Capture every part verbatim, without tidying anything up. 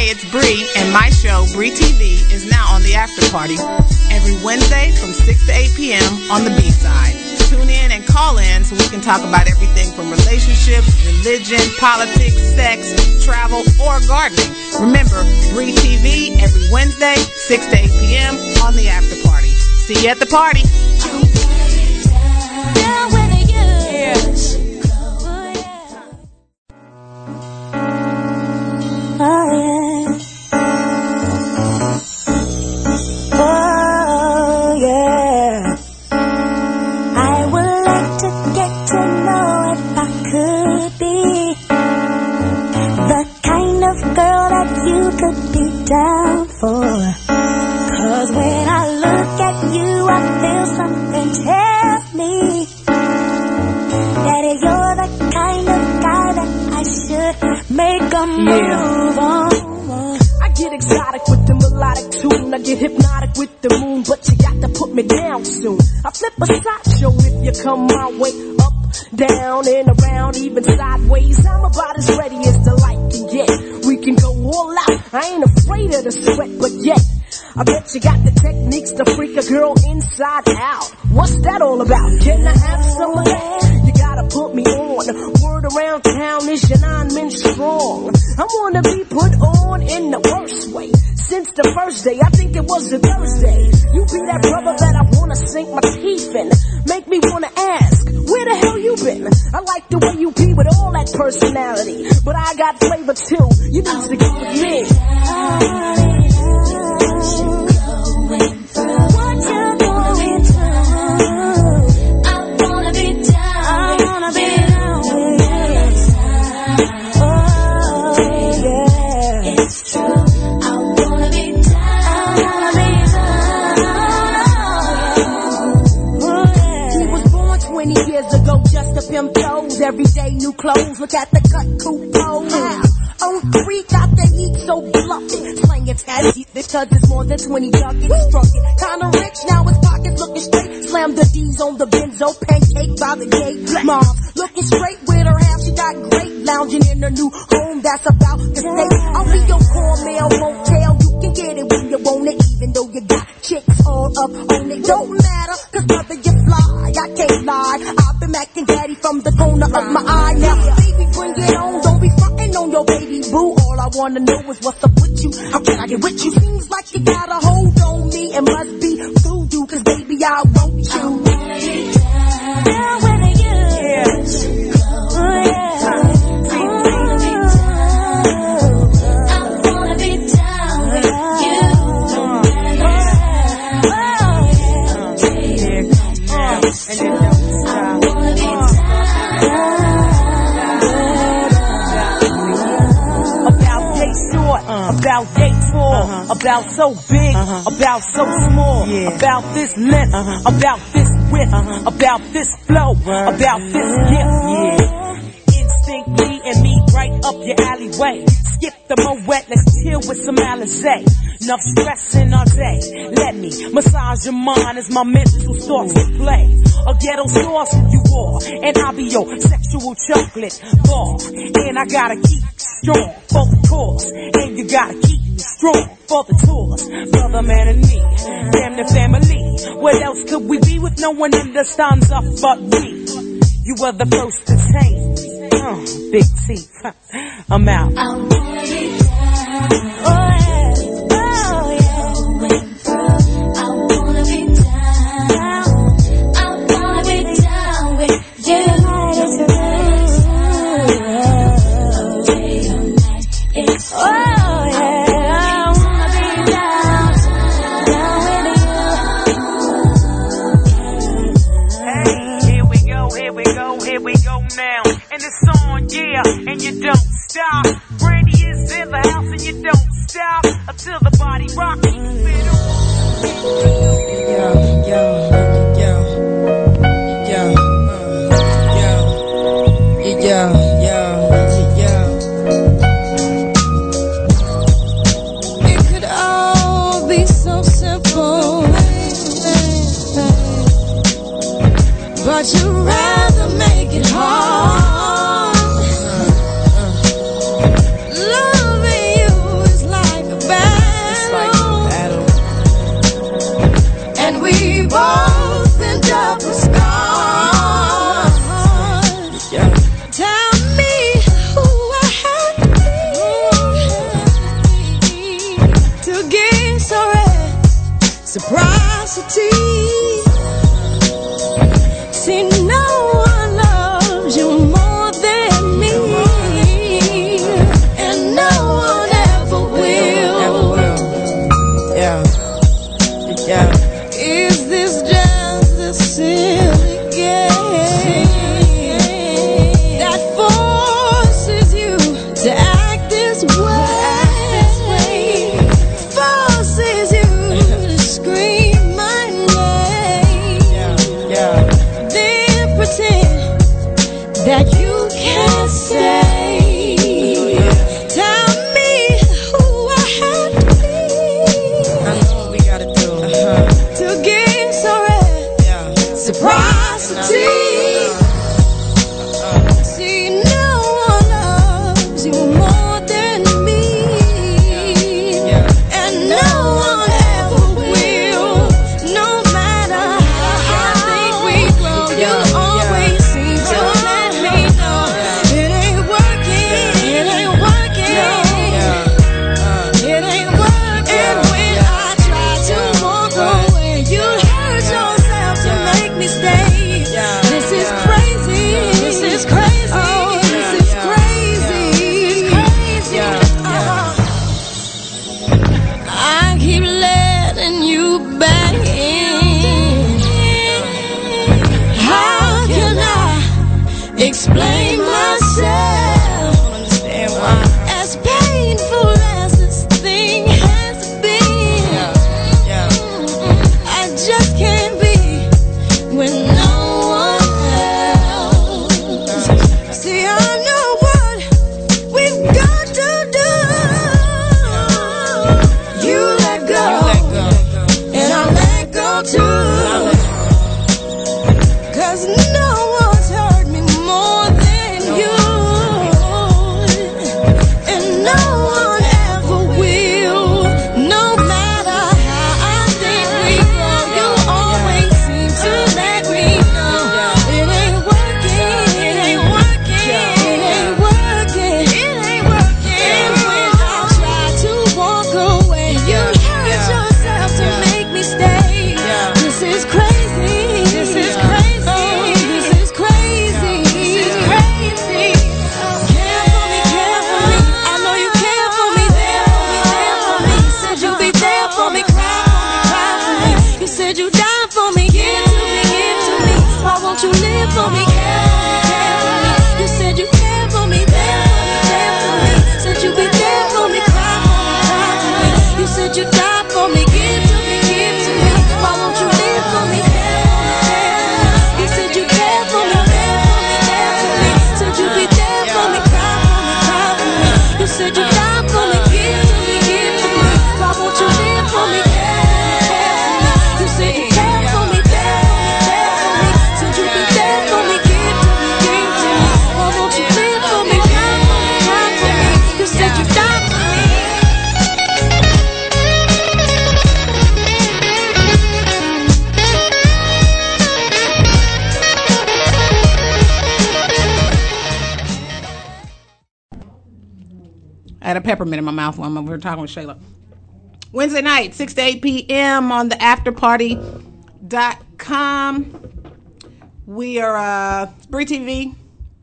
it's Bree, and my show, Bree T V, is now on the after party every Wednesday from six to eight p.m. on the B-side. Tune in and call in so we can talk about everything from relationships, religion, politics, sex, travel, or gardening. Remember, Bree T V every Wednesday, six to eight p.m. on the after party. See you at the party. Down for, cause when I look at you, I feel something tell me that you're the kind of guy that I should make a move yeah. on. I get exotic with the melodic tune, I get hypnotic with the moon, but you got to put me down soon. I flip a sideshow if you come my way, up, down, and around, even sideways. I'm about as ready as the light can get. We can go all out. I ain't afraid of the sweat, but yet I bet you got the techniques to freak a girl inside out. What's that all about? Can I have some of that? You gotta put me on. Word around town is your nine men strong. I wanna be put on in the worst way. Since the first day, I think it was a Thursday. You be that brother that I wanna sink my teeth in. Make me wanna ask, where the hell you been? I like the way you be with all that personality, but I got flavor too. You need to go with me. Everyday new clothes, look at the cut, cool pose. On three, got the heat so bluffy. Slanging tatty, because it's more than twenty ducats. Struck it, kinda rich, now his pockets looking straight. Slam the D's on the benzo, pancake by the gate. Mom, looking straight with her half, she got great. Lounging in her new home, that's about to stay. I'll be your cornmeal, won't tell. You can get it when you want it, even though you got chicks all up on it. Don't matter, cause brother, you fly, I can't lie. I've been macking daddy from the corner of my eye. Now, baby, bring it on, don't be frontin' on your baby boo. All I wanna know is what's up with you. How can I get with you? Seems like you got a hold on me. It must be voodoo, cause baby, I want you. I wanna be down, down with you. Yeah. Oh, yeah. About day four, uh-huh. About so big, uh-huh. About so small, yeah. About this length, uh-huh. About this width, uh-huh. About this flow, uh-huh. About this gift, yeah. Instinct me and me right up your alleyway. Skip the moet, let's chill with some Alizé. Enough stressing all day. Let me massage your mind as my mental starts to play. A ghetto sauce you are, and I'll be your sexual chocolate bar. And I gotta keep strong for the cause, and you gotta keep strong for the tours. Brother, man, and me, damn the family. What else could we be with no one understands us but we? You were the first to change me. Uh, big teeth, I'm out. I wanna be down. Oh, yeah. Oh, yeah. I wanna be down. I wanna be down with you. It's oh, yeah. I wanna be down, down with you. Hey, here we go, here we go, here we go now. And it's on, yeah, and you don't stop. Brandy is in the house and you don't stop until the body rocks. Yo, yo, yo, yo, yo, yo, yo, yo. It could all be so simple, but you'd rather make it hard. Loving you is like I had a peppermint in my mouth when we were talking with Shayla. Wednesday night, six to eight p.m. on the after party dot com. We are uh, Bree T V,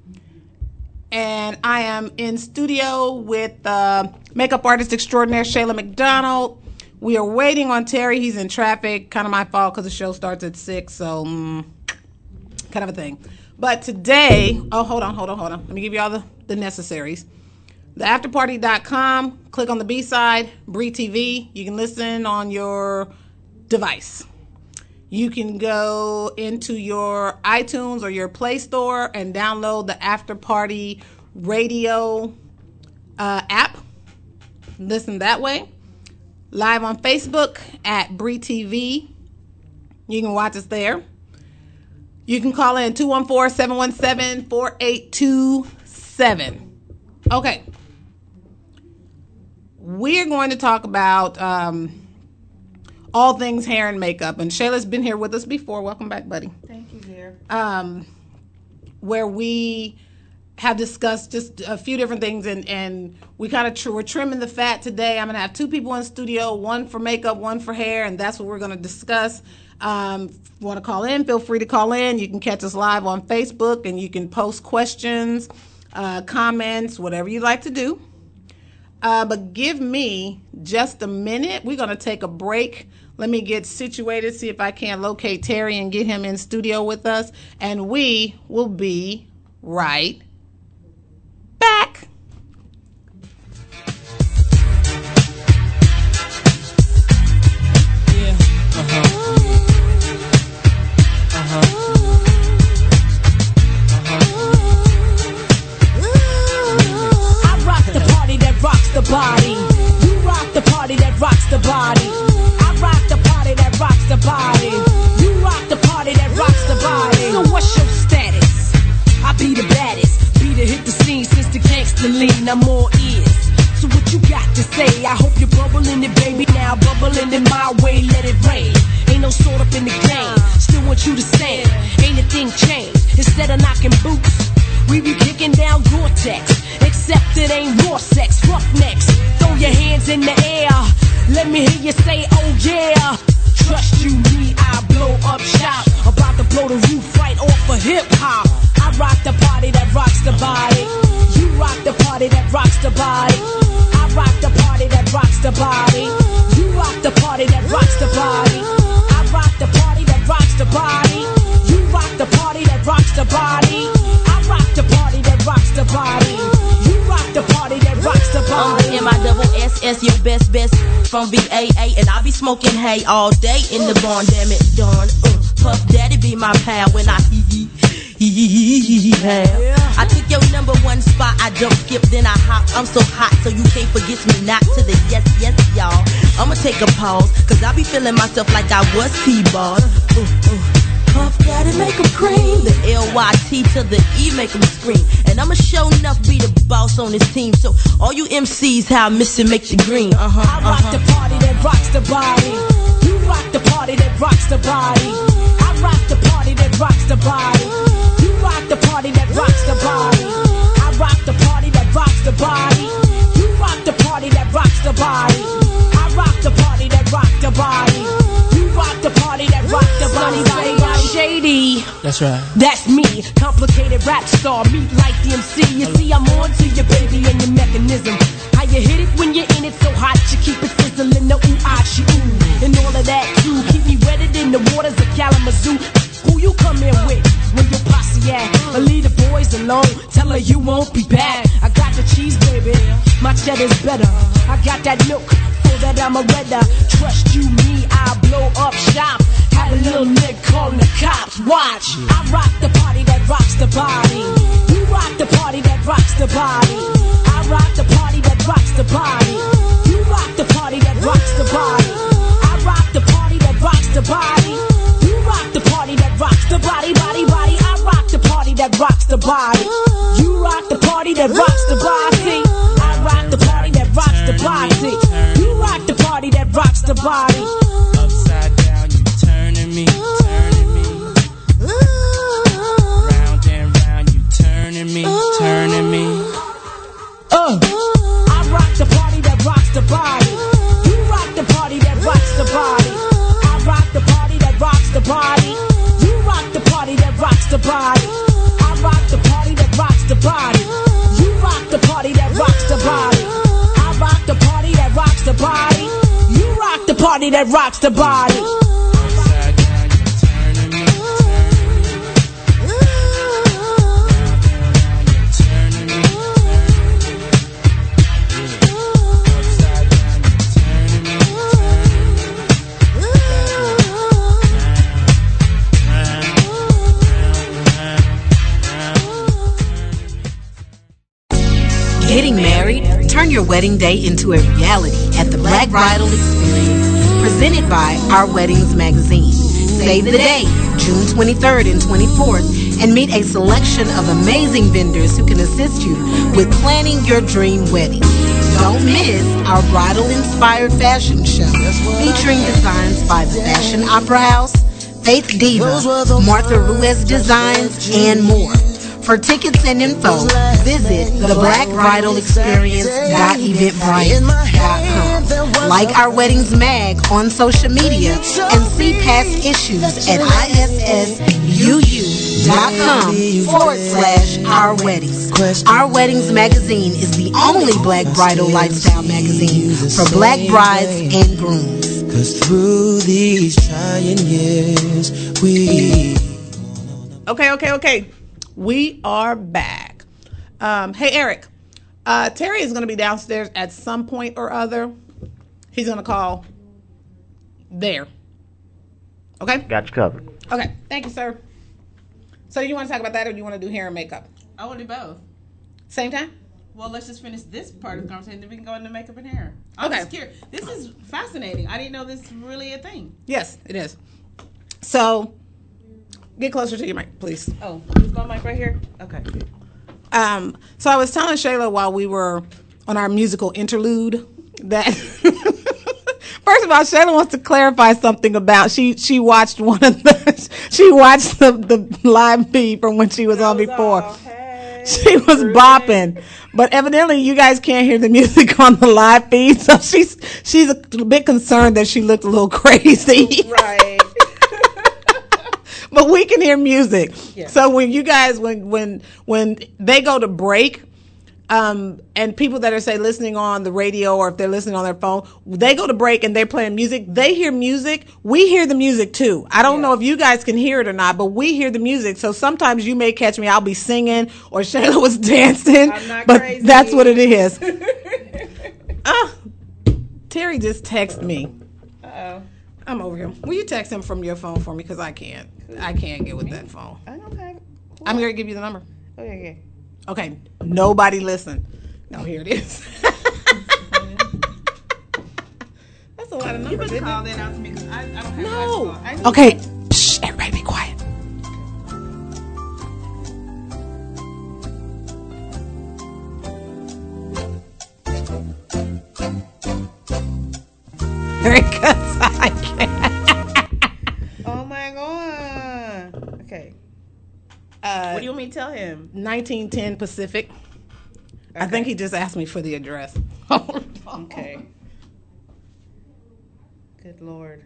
and I am in studio with uh, makeup artist extraordinaire Shayla McDonald. We are waiting on Terry. He's in traffic. Kind of my fault because the show starts at six, so mm, kind of a thing. But today, oh, hold on, hold on, hold on. Let me give you all the, the necessaries. the after party dot com, click on the B-side, Bree T V. You can listen on your device. You can go into your iTunes or your Play Store and download the After Party Radio uh, app. Listen that way. Live on Facebook at Bree T V. You can watch us there. You can call in two one four, seven one seven, four eight two seven. Okay. We're going to talk about um, all things hair and makeup. And Shayla's been here with us before. Welcome back, buddy. Thank you, dear. Um, where we have discussed just a few different things, and, and we kind of tr- we're trimming the fat today. I'm going to have two people in studio, one for makeup, one for hair, and that's what we're going to discuss. Um, if you want to call in, feel free to call in. You can catch us live on Facebook, and you can post questions, uh, comments, whatever you like to do. Uh, but give me just a minute. We're going to take a break. Let me get situated, see if I can locate Terry and get him in studio with us. And we will be right back. Yeah. Uh-huh. Uh-huh. I rock the party that rocks the body. You rock the party that rocks the body. I rock the party that rocks the body. You rock the party that rocks the body. So what's your status? I be the baddest. Be the hit the scene since the gangster lean. I'm all ears. So what you got to say? I hope you're bubbling it, baby. Now bubbling in my way, let it rain. Ain't no sort up in the game. Still want you to stand. Ain't a thing changed. Instead of knocking boots, we be kicking down Gore-Tex. Except it ain't raw sex, roughnecks. Throw your hands in the air. Let me hear you say, oh yeah. Trust you, me, I blow up shop. About to blow the roof right off of hip-hop. I rock the party that rocks the body. You rock the party that rocks the body. I rock the party that rocks the body. You rock the party that rocks the body. I rock the party that rocks the body. You rock the party that rocks the body. I rock the party that rocks the body. You rock the party that rocks the body. I'm M I double S S, your best best from V A A, and I be smoking hay all day in the barn. Damn it, darn. Uh, Puff Daddy be my pal when I hee hee hee hee hee hee hee. I took your number one spot, I don't skip, then I hop. I'm so hot, so you can't forget me not to the yes, yes, y'all. I'ma take a pause, cause I be feeling myself like I was T-Ball. Uh, uh. Puff Daddy make 'em cream. The L Y T to the E make 'em scream. And I'ma show enough be the boss on this team. So all you M Cs, how I miss it, make the green. Uh-huh, I rock uh-huh. the party that rocks the body. You rock the party that rocks the body. I rock the party that rocks the body. You rock the party that rocks the body. I rock the party that rocks the body. You rock the party that rocks the body. I rock the party that rocks the body. You rock the party that rocks the body. Body, body, shady. That's right. That's me, complicated rap star, meet like the M C. You see, I'm on to your baby and your mechanism. How you hit it when you're in it so hot, you keep it sizzling, no ooh, ah, she ooh. And all of that too, keep me wetted in the waters of Kalamazoo. Who you come in with, where your posse at? Or leave the boys alone, tell her you won't be back. I got the cheese, baby, my cheddar's better. I got that milk, for that I'm a redder. Trust you, me, I blow up shop. Have a little nigga calling the cops, watch. I rock the party that rocks the body. You rock the party that rocks the body. I rock the party that rocks the body. You rock the party that rocks the body. I rock the party that rocks the body. You rock the party that rocks the body, body, body. I rock the party that rocks the body. You rock the party that rocks the body. I rock the party that rocks the body. You rock the party that rocks the body. Upside down, you turning me, turning me. Round and round, you turning me, turning me. Uh, I rock the party that rocks the body. You rock the party that rocks the body. I rock the party that rocks the body. You rock the party that rocks the body. I rock the party that rocks the body. You rock the party that rocks the body. I rock the party that rocks the body. You rock the party that rocks the body. Upside down, you turning me, turning me. Upside down, you turning me, Getting married? Turn your wedding day into a reality at the Black Bridal Experience, presented by Our Weddings magazine. Save the date, June twenty-third and twenty-fourth, and meet a selection of amazing vendors who can assist you with planning your dream wedding. Don't miss our bridal-inspired fashion show, featuring designs by the Fashion Opera House, Faith Diva, Martha Ruiz Designs, and more. For tickets and info, visit the black bridal experience dot eventbrite dot com. Like Our Weddings Mag on social media and see past issues at issuu.com forward slash Our Weddings. Our Weddings magazine is the only black bridal lifestyle magazine for black brides and grooms. Cause through these trying years, we... Okay, okay, okay. We are back. Um, hey, Eric. Uh, Terry is going to be downstairs at some point or other. He's going to call there. Okay? Got you covered. Okay. Thank you, sir. So you want to talk about that or do you want to do hair and makeup? I want to do both. Same time? Well, let's just finish this part of the conversation, then we can go into makeup and hair. I'm Okay. just curious. This is fascinating. I didn't know this is really a thing. Yes, it is. So get closer to your mic, please. Oh, is my mic right here? Okay. Um, so I was telling Shayla while we were on our musical interlude that first of all, Shayla wants to clarify something about she she watched one of the she watched the, the live feed from when she was on before. Oh, hey, she was bopping, but evidently you guys can't hear the music on the live feed, so she's she's a bit concerned that she looked a little crazy. Right. But we can hear music. Yeah. So when you guys, when when when they go to break, um, and people that are, say, listening on the radio or if they're listening on their phone, they go to break and they're playing music. They hear music. We hear the music, too. I don't Yeah. know if you guys can hear it or not, but we hear the music. So sometimes you may catch me. I'll be singing or Shayla was dancing. I'm not but crazy. That's what it is. uh, Terry just texted me. Uh-oh. I'm over here. Will you text him from your phone for me? Because I can't. I can't get with that phone. I don't have... I'm going to give you the number. Okay, okay. Okay. Nobody listen. No, here it is. That's a lot of You numbers, better isn't call it? that out to me because I, I don't have No. much I Okay. Shh, everybody be quiet. Very good. I can't. Oh my god. Okay. Uh, What do you want me to tell him? nineteen ten Pacific. I Okay. think he just asked me for the address. Okay. Good lord.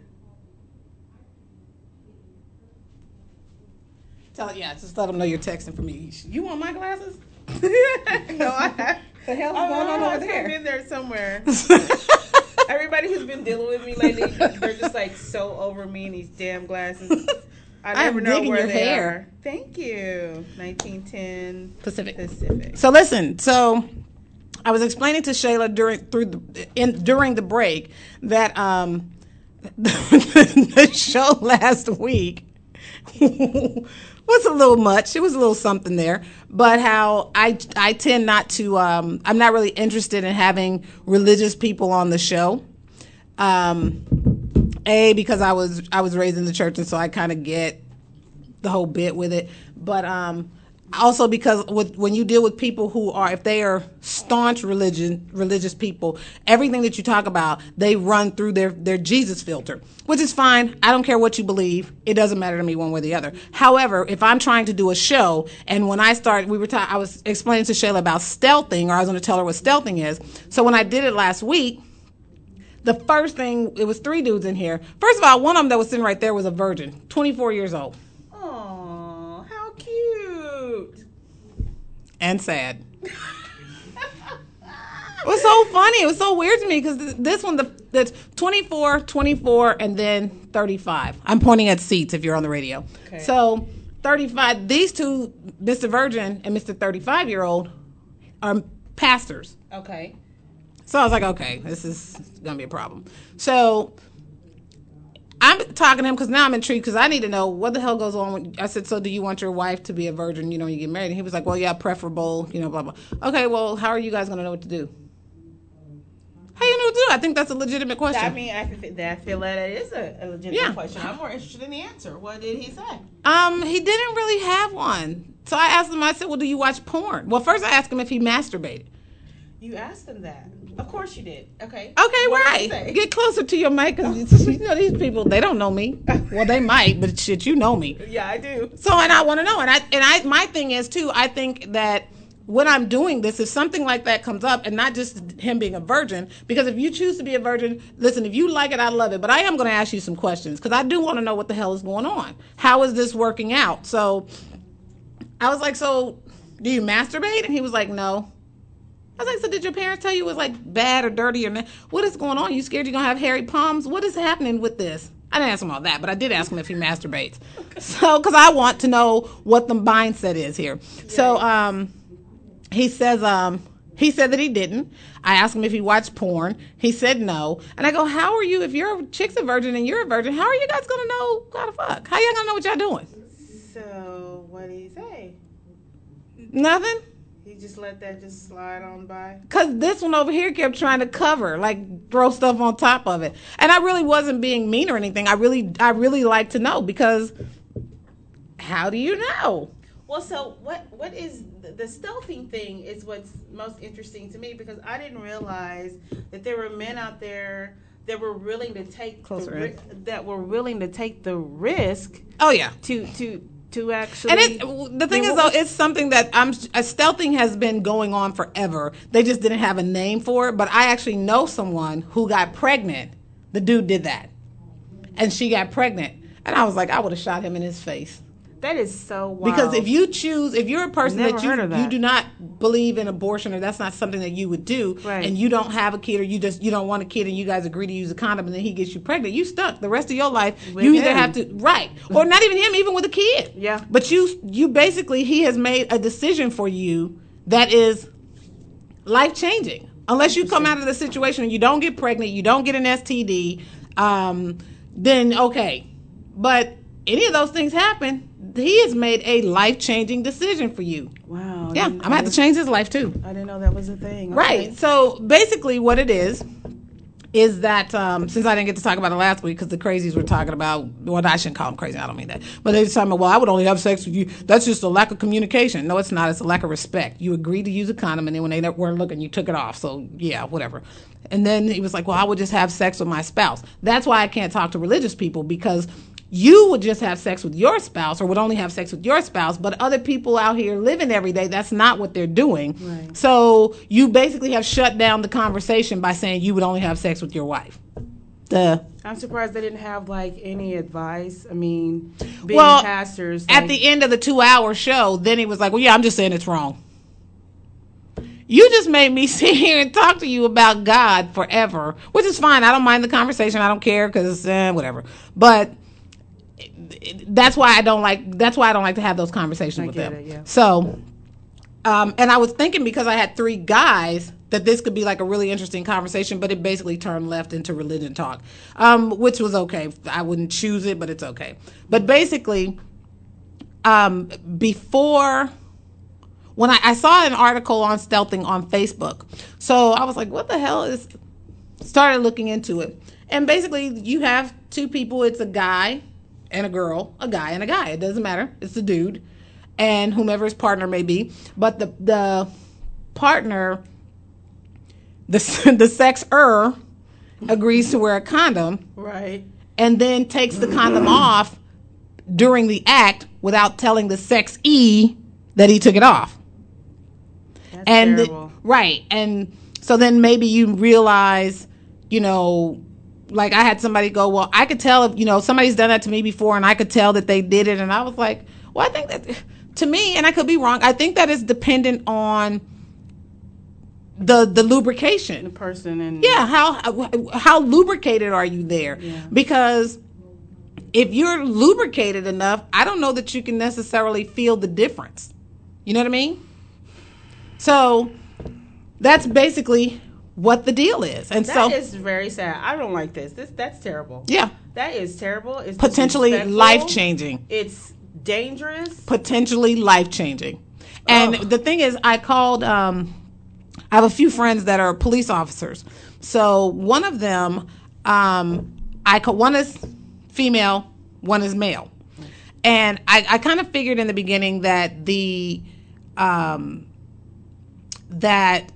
Tell yeah, just let him know you're texting for me. You want my glasses? No, I. The hell's Oh, going on I over there? in there somewhere. Everybody who's been dealing with me lately, they're just like so over me in these damn glasses. I I never am know digging where your they hair. are. Thank you. nineteen ten Pacific. Pacific. So listen, so I was explaining to Shayla during through the in, during the break that um the show last week was a little much. It was a little something there, but how I I tend not to um I'm not really interested in having religious people on the show. Um A, because I was I was raised in the church, and so I kind of get the whole bit with it. But um, Also, because with, when you deal with people who are, if they are staunch religion, religious people, everything that you talk about, they run through their, their Jesus filter, which is fine. I don't care what you believe. It doesn't matter to me one way or the other. However, if I'm trying to do a show, and when I start, we were ta- I was explaining to Shayla about stealthing, or I was going to tell her what stealthing is. So when I did it last week, the first thing, it was three dudes in here. First of all, one of them that was sitting right there was a virgin, twenty-four years old. Oh, how cute. And sad. It was so funny. It was so weird to me because this one, the that's twenty-four, twenty-four, and then thirty-five. I'm pointing at seats if you're on the radio. Okay. So thirty-five, these two, Mister Virgin and Mister thirty-five-year-old, are pastors. Okay. So I was like, okay, this is going to be a problem. So I'm talking to him because now I'm intrigued because I need to know what the hell goes on. When, I said, so do you want your wife to be a virgin, you know, when you get married? And he was like, well, yeah, preferable, you know, blah, blah. Okay, well, how are you guys going to know what to do? How you know what to do? I think that's a legitimate question. I mean, I, th- I feel that it is a, a legitimate yeah. question. I'm more interested in the answer. What did he say? Um, he didn't really have one. So I asked him, I said, well, do you watch porn? Well, first I asked him if he masturbated. You asked him that. Of course you did. Okay. Okay, what right. Get closer to your mic because you know these people, they don't know me. Well, they might, but shit, you know me. Yeah, I do. So, and I want to know. And I, and I, my thing is too, I think that when I'm doing this, if something like that comes up, and not just him being a virgin, because if you choose to be a virgin, listen, if you like it, I love it. But I am going to ask you some questions because I do want to know what the hell is going on. How is this working out? So I was like, so do you masturbate? And he was like, no. I was like, so did your parents tell you it was like bad or dirty or not? What is going on? You scared you're going to have hairy palms? What is happening with this? I didn't ask him all that, but I did ask him if he masturbates. Okay. So, because I want to know what the mindset is here. Yeah. So, um, he says, um, he said that he didn't. I asked him if he watched porn. He said no. And I go, how are you, if your chick's a virgin and you're a virgin, how are you guys going to know how to fuck? How y'all going to know what y'all doing? So, what did he say? Nothing. He just let that just slide on by? Because this one over here kept trying to cover, like throw stuff on top of it. And I really wasn't being mean or anything. I really, I really like to know because how do you know? Well, so what, what is the, the stealthing thing is what's most interesting to me because I didn't realize that there were men out there that were willing to take Closer the ri- that were willing to take the risk. Oh yeah. To to. To actually, and it, the thing is though, it's something that I'm uh, stealthing has been going on forever. They just didn't have a name for it. But I actually know someone who got pregnant. The dude did that, and she got pregnant, and I was like, I would have shot him in his face. That is so wild. Because if you choose, if you're a person Never that you that. you do not believe in abortion, or that's not something that you would do, right. and you don't have a kid, or you just you don't want a kid, and you guys agree to use a condom, and then he gets you pregnant, you stuck the rest of your life. With you either him. have to right, or not even him, even with a kid. Yeah. But you you basically he has made a decision for you that is life changing. Unless you come out of the situation and you don't get pregnant, you don't get an S T D, um, then okay. But any of those things happen. He has made a life-changing decision for you. Wow. Yeah, I'm going to have to change his life, too. I didn't know that was a thing. Okay. Right. So, basically, what it is, is that, um, since I didn't get to talk about it last week, because the crazies were talking about, well, I shouldn't call them crazy, I don't mean that. But they were talking about, well, I would only have sex with you. That's just a lack of communication. No, it's not. It's a lack of respect. You agreed to use a condom, and then when they weren't looking, you took it off. So, yeah, whatever. And then he was like, well, I would just have sex with my spouse. That's why I can't talk to religious people, because you would just have sex with your spouse or would only have sex with your spouse, but other people out here living every day, that's not what they're doing. Right. So you basically have shut down the conversation by saying you would only have sex with your wife. Duh. I'm surprised they didn't have, like, any advice. I mean, being well, pastors. At like, the end of the two-hour show, then he was like, well, yeah, I'm just saying it's wrong. You just made me sit here and talk to you about God forever, which is fine. I don't mind the conversation. I don't care because eh, whatever. But that's why I don't like. That's why I don't like to have those conversations I with get them. it, yeah. So, um, and I was thinking because I had three guys that this could be like a really interesting conversation, but it basically turned left into religion talk, um, which was okay. I wouldn't choose it, but it's okay. But basically, um, before. When I, I saw an article on stealthing on Facebook, so I was like, what the hell is, started looking into it. And basically you have two people, it's a guy and a girl, a guy and a guy, it doesn't matter, it's a dude. and whomever his partner may be, but the the partner, the the sexer, agrees to wear a condom, right, and then takes the condom off during the act without telling the sexee that he took it off. That's and terrible. The, right, and so then maybe you realize, you know, like I had somebody go, well, I could tell if, you know, somebody's done that to me before, and I could tell that they did it, and I was like, well, I think that, to me, and I could be wrong, I think that is dependent on the the lubrication. The person and yeah, how how lubricated are you there? Yeah. Because if you're lubricated enough, I don't know that you can necessarily feel the difference. You know what I mean? So that's basically what the deal is. And that so is very sad. I don't like this. This that's terrible. Yeah. That is terrible. It's potentially disrespectful. life-changing. It's dangerous. Potentially life-changing. And oh. the thing is, I called um I have a few friends that are police officers. So one of them, um, I call, one is female, one is male. And I, I kind of figured in the beginning that the, um, that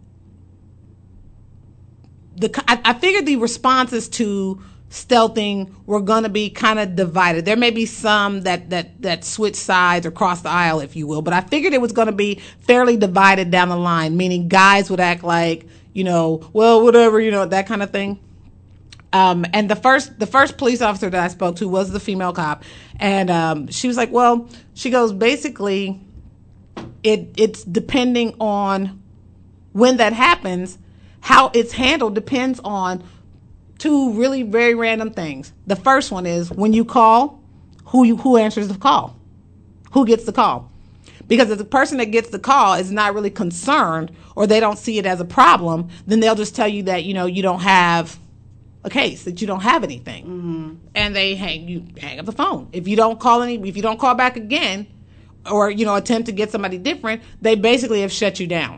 the, I, I figured the responses to stealthing were going to be kind of divided. There may be some that, that, that switch sides or cross the aisle, if you will, but I figured it was going to be fairly divided down the line, meaning guys would act like, you know, well, whatever, you know, that kind of thing. Um, and the first, the first police officer that I spoke to was the female cop. And, um, she was like, well, she goes, basically it, it's depending on when that happens, how it's handled depends on two really very random things. The first one is when you call, who you, who answers the call? Who gets the call? Because if the person that gets the call is not really concerned or they don't see it as a problem, then they'll just tell you that, you know, you don't have a case, that you don't have anything. Mm-hmm. And they hang you hang up the phone. If you don't call any if you don't call back again or, you know, attempt to get somebody different, they basically have shut you down.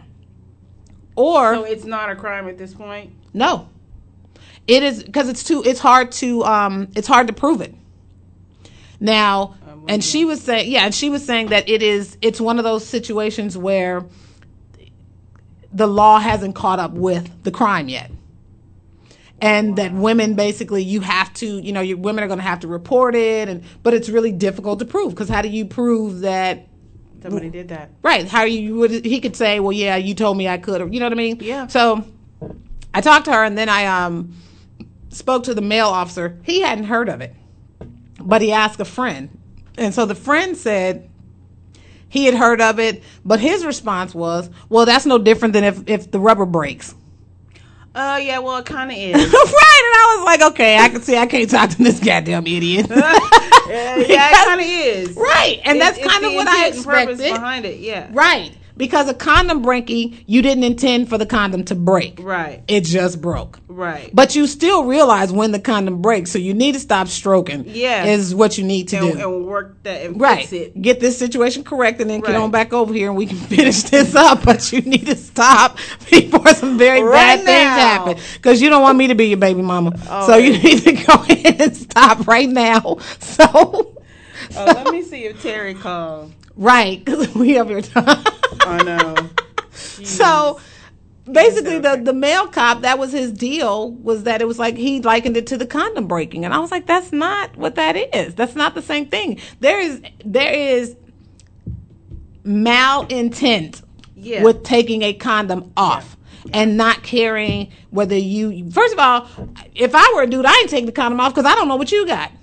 Or so it's not a crime at this point? No. It is because it's too. It's hard to. Um, it's hard to prove it. Now, uh, and she was saying, yeah, and she was saying that it is. It's one of those situations where the law hasn't caught up with the crime yet, and wow. that women basically you have to. You know, you, women are going to have to report it, and but it's really difficult to prove because how do you prove that somebody did that? Right? How you would he could say, well, yeah, you told me I could, or you know what I mean? Yeah. So I talked to her, and then I um. spoke to the male officer. He hadn't heard of it, but he asked a friend. And so the friend said he had heard of it, but his response was, well, that's no different than if, if the rubber breaks. Uh, yeah, well, it kind of is. Right, and I was like, okay, I can see I can't talk to this goddamn idiot. uh, yeah, yeah, it kind of is. Right, and it, that's kind of what I expected. Behind it, yeah. Right. Because a condom breaking, you didn't intend for the condom to break. Right. It just broke. Right. But you still realize when the condom breaks, so you need to stop stroking. Yeah. Is what you need to and, do. And work that and right. fix it. Get this situation correct and then right. get on back over here and we can finish this up. But you need to stop before some very right bad now. things happen. Because you don't want me to be your baby mama. Oh, so you need to go ahead and stop right now. So. Oh, let me see if Terry called. Right. Because we have your time. I know. Jeez. So basically the, the male cop, that was his deal, was that it was like he likened it to the condom breaking. And I was like, that's not what that is. That's not the same thing. There is there is malintent yeah. with taking a condom off yeah. Yeah. and not caring whether you, first of all, if I were a dude, I ain't take the condom off because I don't know what you got.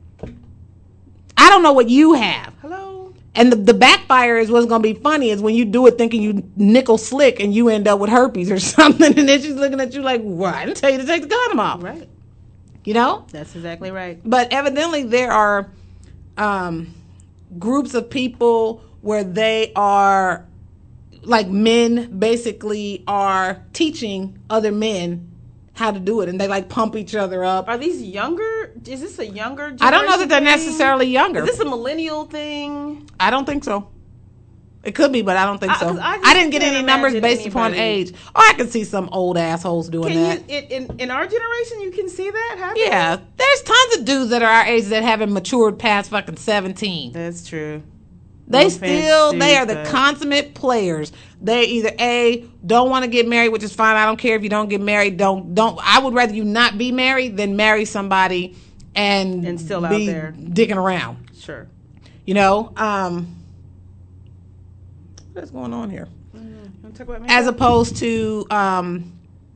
I don't know what you have. Hello? And the, the backfire is what's going to be funny is when you do it thinking you nickel slick and you end up with herpes or something. And then she's looking at you like, well, I didn't tell you to take the condom off. Right. You know? That's exactly right. But evidently there are um, groups of people where they are, like men basically are teaching other men how to do it. And they like pump each other up. Are these younger? Is this a younger generation I don't know that they're thing? necessarily younger. Is this a millennial thing? I don't think so. It could be, but I don't think I, so. I, I didn't get any numbers based anybody. upon age. Oh, I can see some old assholes doing can that. You, in, in our generation, you can see that happening? Yeah. There's tons of dudes that are our age that haven't matured past fucking seventeen. That's true. They No still, offense, they dude, are the but- consummate players. They either A, don't want to get married, which is fine. I don't care if you don't get married. Don't, don't. I would rather you not be married than marry somebody and, And still out be there. dicking around. Sure. You know? Um, what's going on here? You want to talk about As makeup? opposed to, um,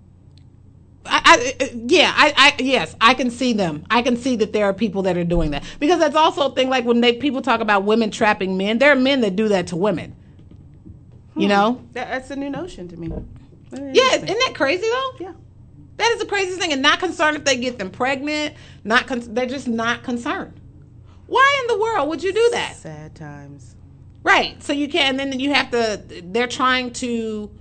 I, I, yeah, I, I, yes, I can see them. I can see that there are people that are doing that, because that's also a thing. Like when they people talk about women trapping men, there are men that do that to women. You know? That, that's a new notion to me. That is Yeah, interesting. isn't that crazy though? Yeah. That is the craziest thing, and not concerned if they get them pregnant. Not con- they're just not concerned. Why in the world would you do that? Sad times. Right. So you can, and then you have to. They're trying to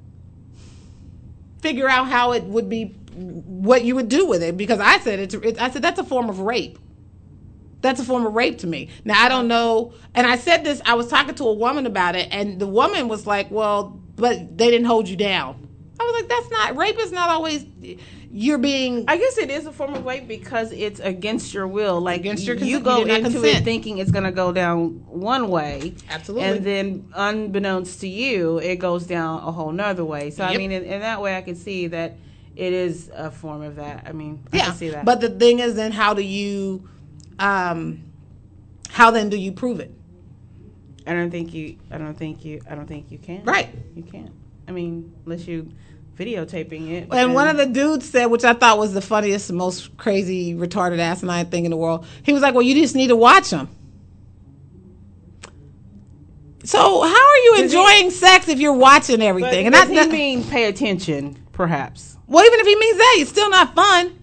figure out how it would be, what you would do with it, because I said it's. It, I said that's a form of rape. That's a form of rape to me. Now I don't know, and I said this. I was talking to a woman about it, and the woman was like, "Well, but they didn't hold you down." I was like, "That's not rape. Is not always you're being." I guess it is a form of rape because it's against your will. Like Against your you consent. go You did not into consent. it thinking it's going to go down one way, Absolutely. and then unbeknownst to you, it goes down a whole nother way. So I Yep. mean, in, in that way, I can see that it is a form of that. I mean, I Yeah, can see that. but the thing is, then how do you, um, how then do you prove it? I don't think you. I don't think you. I don't think you can. Right. You can't. I mean, unless you videotaping it. And one of the dudes said, which I thought was the funniest, most crazy, retarded, asinine thing in the world. He was like, "Well, you just need to watch them." So how are you Does enjoying sex if you're watching But everything? And does that, he mean pay attention? Perhaps. well, even if he means that, it's still not fun.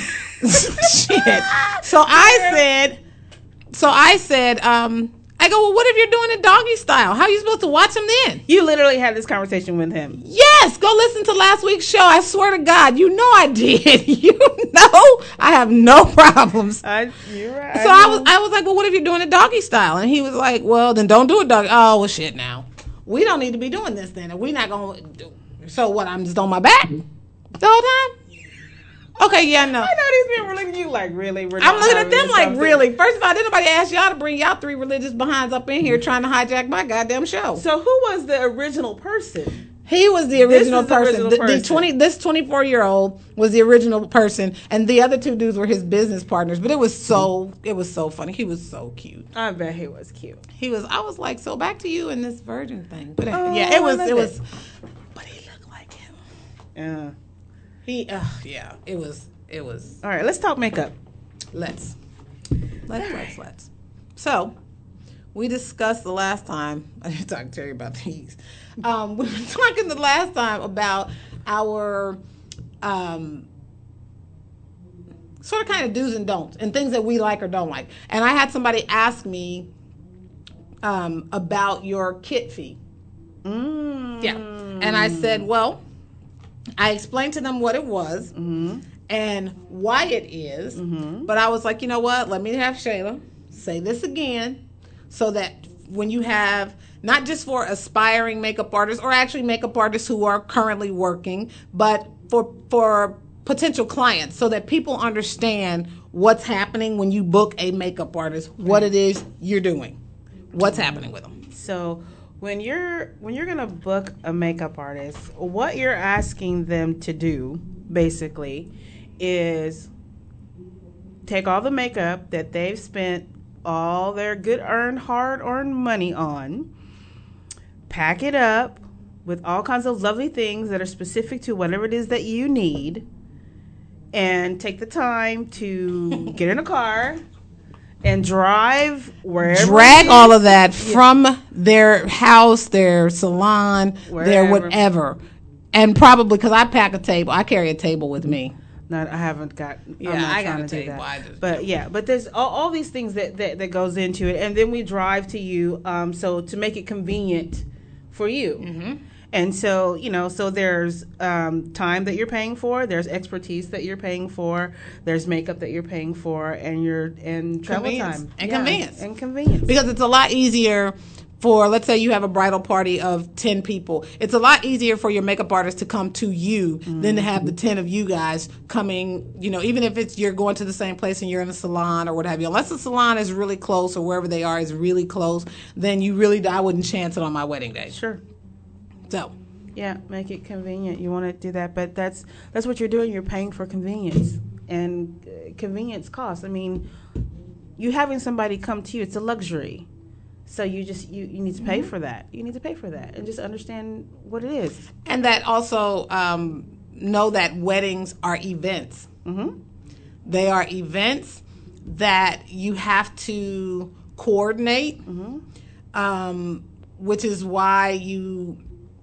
Shit. So I said, so I said, um, I go, well, what if you're doing it doggy style? How are you supposed to watch them then? You literally had this conversation with him. Yes, go listen to last week's show. I swear to God, you know I did. You know I have no problems. I, you're right. So I was, I was like, well, what if you're doing it doggy style? And he was like, well, then don't do it doggy. Oh, well, shit. Now we don't need to be doing this then. And we're not gonna do. So what? I'm just on my back the whole time. Okay, yeah, no. I know these people were looking at you like, really? We're I'm not looking at having them this like, conversation. really? First of all, did nobody ask y'all to bring y'all three religious behinds up in here trying to hijack my goddamn show? So who was the original person? He was the original is the person. original The, the person. twenty, this twenty-four year old was the original person, and the other two dudes were his business partners. But it was so, it was so funny. He was so cute. I bet he was cute. He was. I was like, so back to you and this virgin thing. But Oh, yeah, it was. I love It it. was. But he looked like him. Yeah. He. Uh, yeah. It was. It was. All right, let's talk makeup. Let's. Let's. Let's. Let's. So, we discussed the last time. I didn't talk to Terry about these. Um, we were talking the last time about our um, sort of kind of do's and don'ts and things that we like or don't like. And I had somebody ask me um, about your kit fee. Mm. Yeah. And I said, well, I explained to them what it was Mm-hmm. and why it is. Mm-hmm. But I was like, you know what? Let me have Shayla say this again so that when you have, not just for aspiring makeup artists or actually makeup artists who are currently working, but for for potential clients, so that people understand what's happening when you book a makeup artist, what it is you're doing, what's happening with them. So when you're when you're gonna book a makeup artist, what you're asking them to do basically is take all the makeup that they've spent all their good earned, hard earned money on, pack it up with all kinds of lovely things that are specific to whatever it is that you need, and take the time to get in a car and drive wherever. Drag it all is. of that from their house, their salon, their Wherever. whatever. And probably, because I pack a table, I carry a table with me. Not, I haven't got. Yeah, I'm not I got trying a to do table. that. I just- But yeah, but there's all, all these things that, that that goes into it, and then we drive to you. Um, so to make it convenient for you, Mm-hmm. and so you know, so there's um time that you're paying for, there's expertise that you're paying for, there's makeup that you're paying for, and your and travel Convenience. time And Yeah, convenience. and convenience. Because it's a lot easier for, let's say you have a bridal party of ten people, it's a lot easier for your makeup artist to come to you mm-hmm. than to have the ten of you guys coming, you know, even if it's you're going to the same place and you're in a salon or what have you. Unless the salon is really close or wherever they are is really close, then you really, I wouldn't chance it on my wedding day. Sure. So. Yeah, make it convenient. You want to do that, but that's that's what you're doing. You're paying for convenience, and uh, convenience costs. I mean, you having somebody come to you, it's a luxury. So you just you, you need to pay for that. You need to pay for that and just understand what it is. And that also um, know that weddings are events. Mm-hmm. They are events that you have to coordinate, mm-hmm. um, which is why you.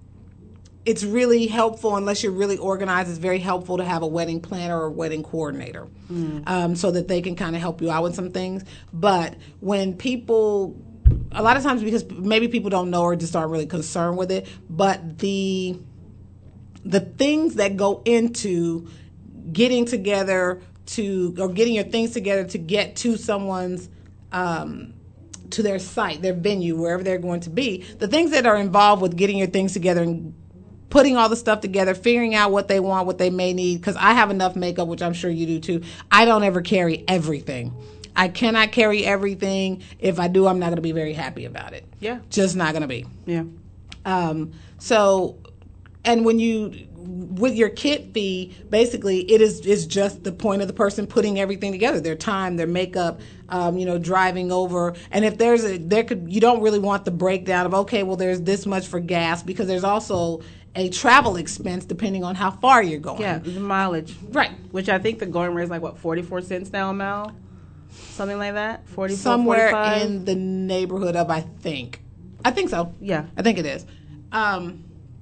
It's really helpful, unless you're really organized, it's very helpful to have a wedding planner or a wedding coordinator mm. um, so that they can kind of help you out with some things. But when people, a lot of times because maybe people don't know or just aren't really concerned with it, but the the things that go into getting together to, or getting your things together to get to someone's um to their site, their venue, wherever they're going to be, the things that are involved with getting your things together and putting all the stuff together, figuring out what they want, what they may need, because I have enough makeup, which I'm sure you do too. I don't ever carry everything. I cannot carry everything. If I do, I'm not going to be very happy about it. Yeah. Just not going to be. Yeah. Um, so, and when you, with your kit fee, basically it is is just the point of the person putting everything together, their time, their makeup, um, you know, driving over. And if there's a, there could, you don't really want the breakdown of, okay, well, there's this much for gas, because there's also a travel expense depending on how far you're going. Yeah, the mileage. Right. Which I think the going rate is like, what, forty-four cents now a mile? Something like that? forty-four, somewhere forty-five? In the neighborhood of, I think. I think so. Yeah. I think it is. Um,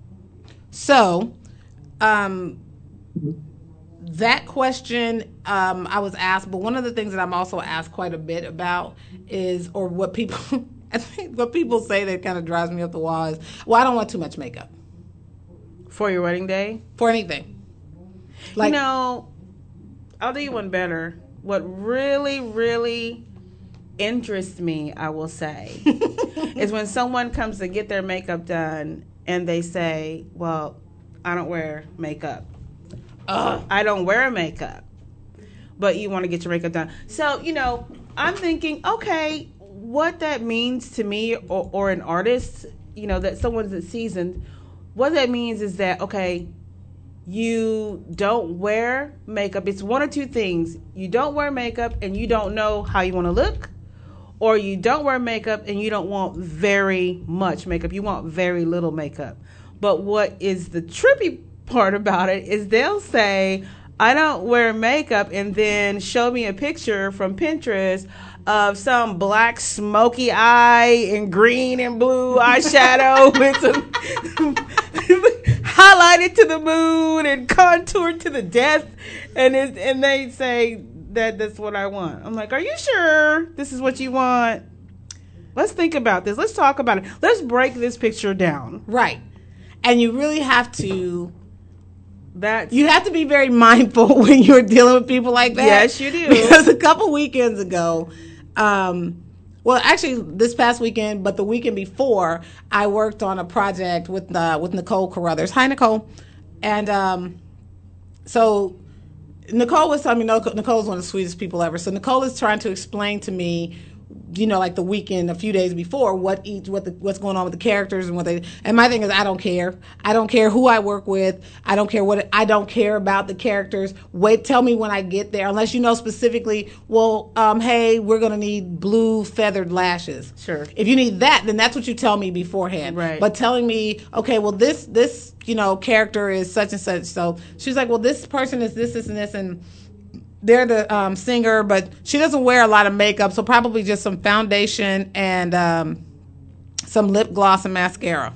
so, um, that question um, I was asked, but one of the things that I'm also asked quite a bit about is, or what people, I think what people say that kind of drives me up the wall is, well, I don't want too much makeup. For your wedding day? For anything. Like, you know, I'll do you one better. What really, really interests me, I will say, is when someone comes to get their makeup done and they say, well, I don't wear makeup. Ugh, I don't wear makeup. But you want to get your makeup done. So, you know, I'm thinking, okay, what that means to me or, or an artist, you know, that someone's that's seasoned, what that means is that, okay, you don't wear makeup. It's one or two things. You don't wear makeup and you don't know how you want to look, or you don't wear makeup and you don't want very much makeup. You want very little makeup. But what is the trippy part about it is they'll say, I don't wear makeup, and then show me a picture from Pinterest of some black smoky eye and green and blue eyeshadow with some highlighted to the moon and contoured to the death, and it, and they say that that's what I want. I'm like, are you sure this is what you want? Let's think about this. Let's talk about it. Let's break this picture down. Right. And you really have to, That's, you have to be very mindful when you're dealing with people like that. Yes, you do. Because a couple weekends ago, um, well, actually this past weekend, but the weekend before, I worked on a project with uh, with Nicole Carruthers. Hi, Nicole. And um, so Nicole was telling me, Nicole's one of the sweetest people ever. So Nicole is trying to explain to me, you know, like the weekend, a few days before, what each, what the, what's going on with the characters and what they. And my thing is, I don't care. I don't care who I work with. I don't care what. I don't care about the characters. Wait, tell me when I get there, unless you know specifically. Well, um, hey, we're gonna need blue feathered lashes. Sure. If you need that, then that's what you tell me beforehand. Right. But telling me, okay, well, this this you know character is such and such. So she's like, well, this person is this, this, and this, and they're the um, singer, but she doesn't wear a lot of makeup, so probably just some foundation and um, some lip gloss and mascara.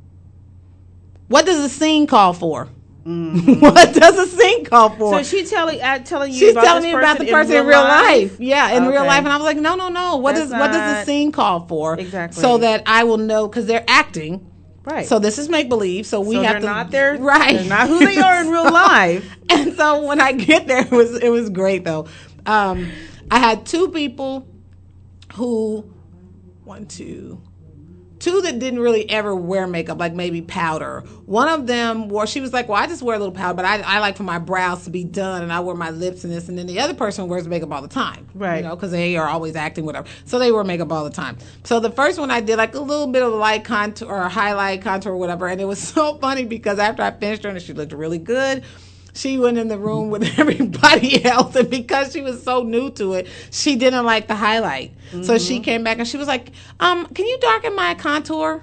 What does the scene call for? Mm-hmm. What does the scene call for? So she's telling, uh, telling you She's about telling this me about the in person real in real life. life? Yeah, in Okay. real life. And I was like, no, no, no. What That's does what does the not- scene call for? Exactly. So that I will know, because they're acting. Right. So this is make believe. So we so have they're to not there. right. They're not who they are in real So- life. And so when I get there, it was it was great though. Um, I had two people who, one, two, two that didn't really ever wear makeup, like maybe powder. One of them wore, she was like, well, I just wear a little powder, but I, I like for my brows to be done, and I wear my lips and this. And then the other person wears makeup all the time. Right. You know, because they are always acting, whatever. So they wear makeup all the time. So the first one I did like a little bit of light contour or highlight contour or whatever. And it was so funny because after I finished her and she looked really good, she went in the room with everybody else, and because she was so new to it, she didn't like the highlight. Mm-hmm. So she came back and she was like, um, can you darken my contour?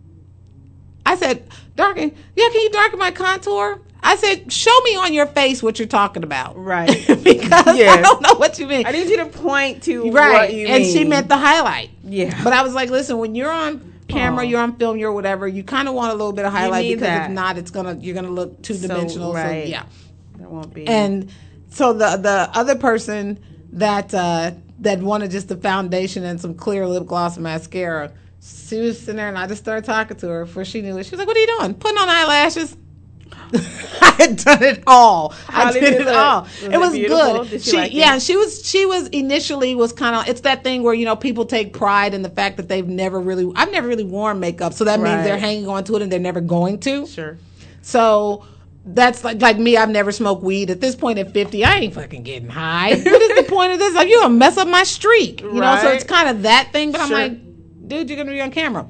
I said, darken? Yeah, can you darken my contour? I said, show me on your face what you're talking about. Right. Because yes. I don't know what you mean. I need you to point to right. what you and mean. she meant the highlight. Yeah. But I was like, listen, when you're on camera, Aww. you're on film, you're whatever, you kind of want a little bit of highlight because that. if not, it's gonna you're gonna look two dimensional. So, right. so yeah. There won't be. And so the the other person that uh, that wanted just the foundation and some clear lip gloss and mascara, she was sitting there and I just started talking to her before she knew it. She was like, "What are you doing? Putting on eyelashes?" I had done it all. How I did, did it all. Was it was it good. Did she, she, like yeah, it? she was. She was initially was kind of. It's that thing where you know people take pride in the fact that they've never really. I've never really worn makeup, so that Right. means they're hanging on to it and they're never going to. Sure. So. That's like like me. I've never smoked weed. At this point, at fifty, I ain't fucking getting high. What is the point of this? Like, you're gonna mess up my streak, you know. So Right. it's kind of that thing. But Sure. I'm like, dude, you're gonna be on camera.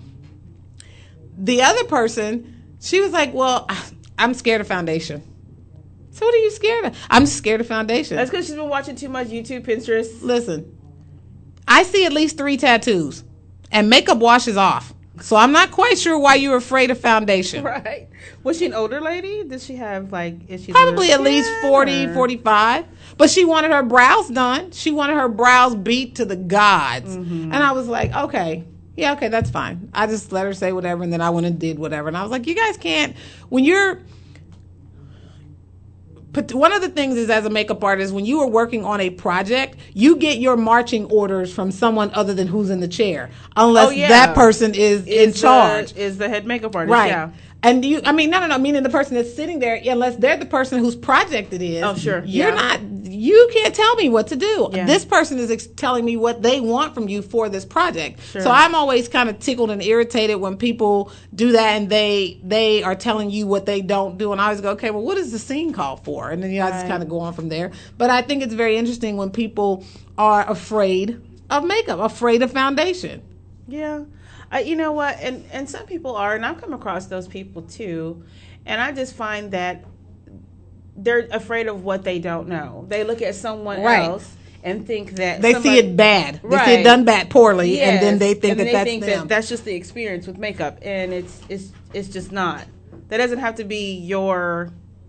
The other person, she was like, well, I'm scared of foundation. So what are you scared of? I'm scared of foundation. That's because she's been watching too much YouTube, Pinterest. Listen, I see at least three tattoos, and makeup washes off. So I'm not quite sure why you're afraid of foundation. Right. Was she an older lady? Did she have, like, is she... Probably at least forty, or? forty-five. But she wanted her brows done. She wanted her brows beat to the gods. Mm-hmm. And I was like, okay. Yeah, okay, that's fine. I just let her say whatever, and then I went and did whatever. And I was like, you guys can't... When you're... But one of the things is, as a makeup artist, when you are working on a project, you get your marching orders from someone other than who's in the chair, unless Oh, yeah. that person is, Is in charge. The, is the head makeup artist, Right. yeah. And you, I mean, no, no, no, meaning the person that's sitting there, unless they're the person whose project it is. Oh, sure. You're Yeah. not, you can't tell me what to do. Yeah. This person is ex- telling me what they want from you for this project. Sure. So I'm always kind of tickled and irritated when people do that and they they are telling you what they don't do. And I always go, okay, well, what does the scene call for? And then you know, I just Right. kind of go on from there. But I think it's very interesting when people are afraid of makeup, afraid of foundation. Yeah. Uh, you know what? And and some people are, and I've come across those people too. And I just find that they're afraid of what they don't know. They look at someone Right. else and think that They somebody, see it bad. They see Right. it done bad poorly, Yes. and then they think and that they that's think them. that that's just the experience with makeup, and it's it's it's just not. That doesn't have to be your.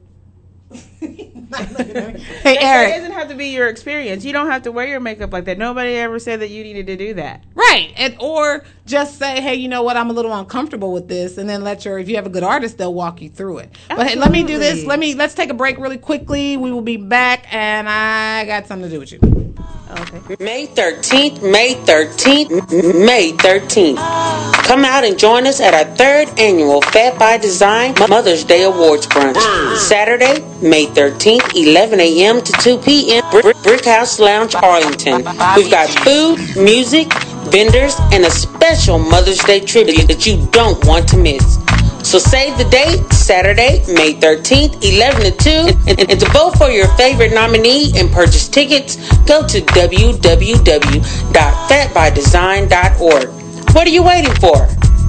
Hey, That Eric. doesn't have to be your experience. You don't have to wear your makeup like that. Nobody ever said that you needed to do that. Right. And or just say, hey, you know what, I'm a little uncomfortable with this, and then let your, if you have a good artist, they'll walk you through it. But hey, let me do this. Absolutely. Let me let's take a break really quickly. We will be back, and I got something to do with you. Okay. May thirteenth, May thirteenth, May thirteenth. Come out and join us at our third annual Fat by Design Mother's Day Awards Brunch. Saturday, May thirteenth, eleven a.m. to two p.m. Brick, Brick House Lounge, Arlington. We've got food, music, vendors, and a special Mother's Day tribute that you don't want to miss. So save the date, Saturday, May thirteenth, eleven to two. And, and, and to vote for your favorite nominee and purchase tickets, go to w w w dot fat by design dot org. What are you waiting for?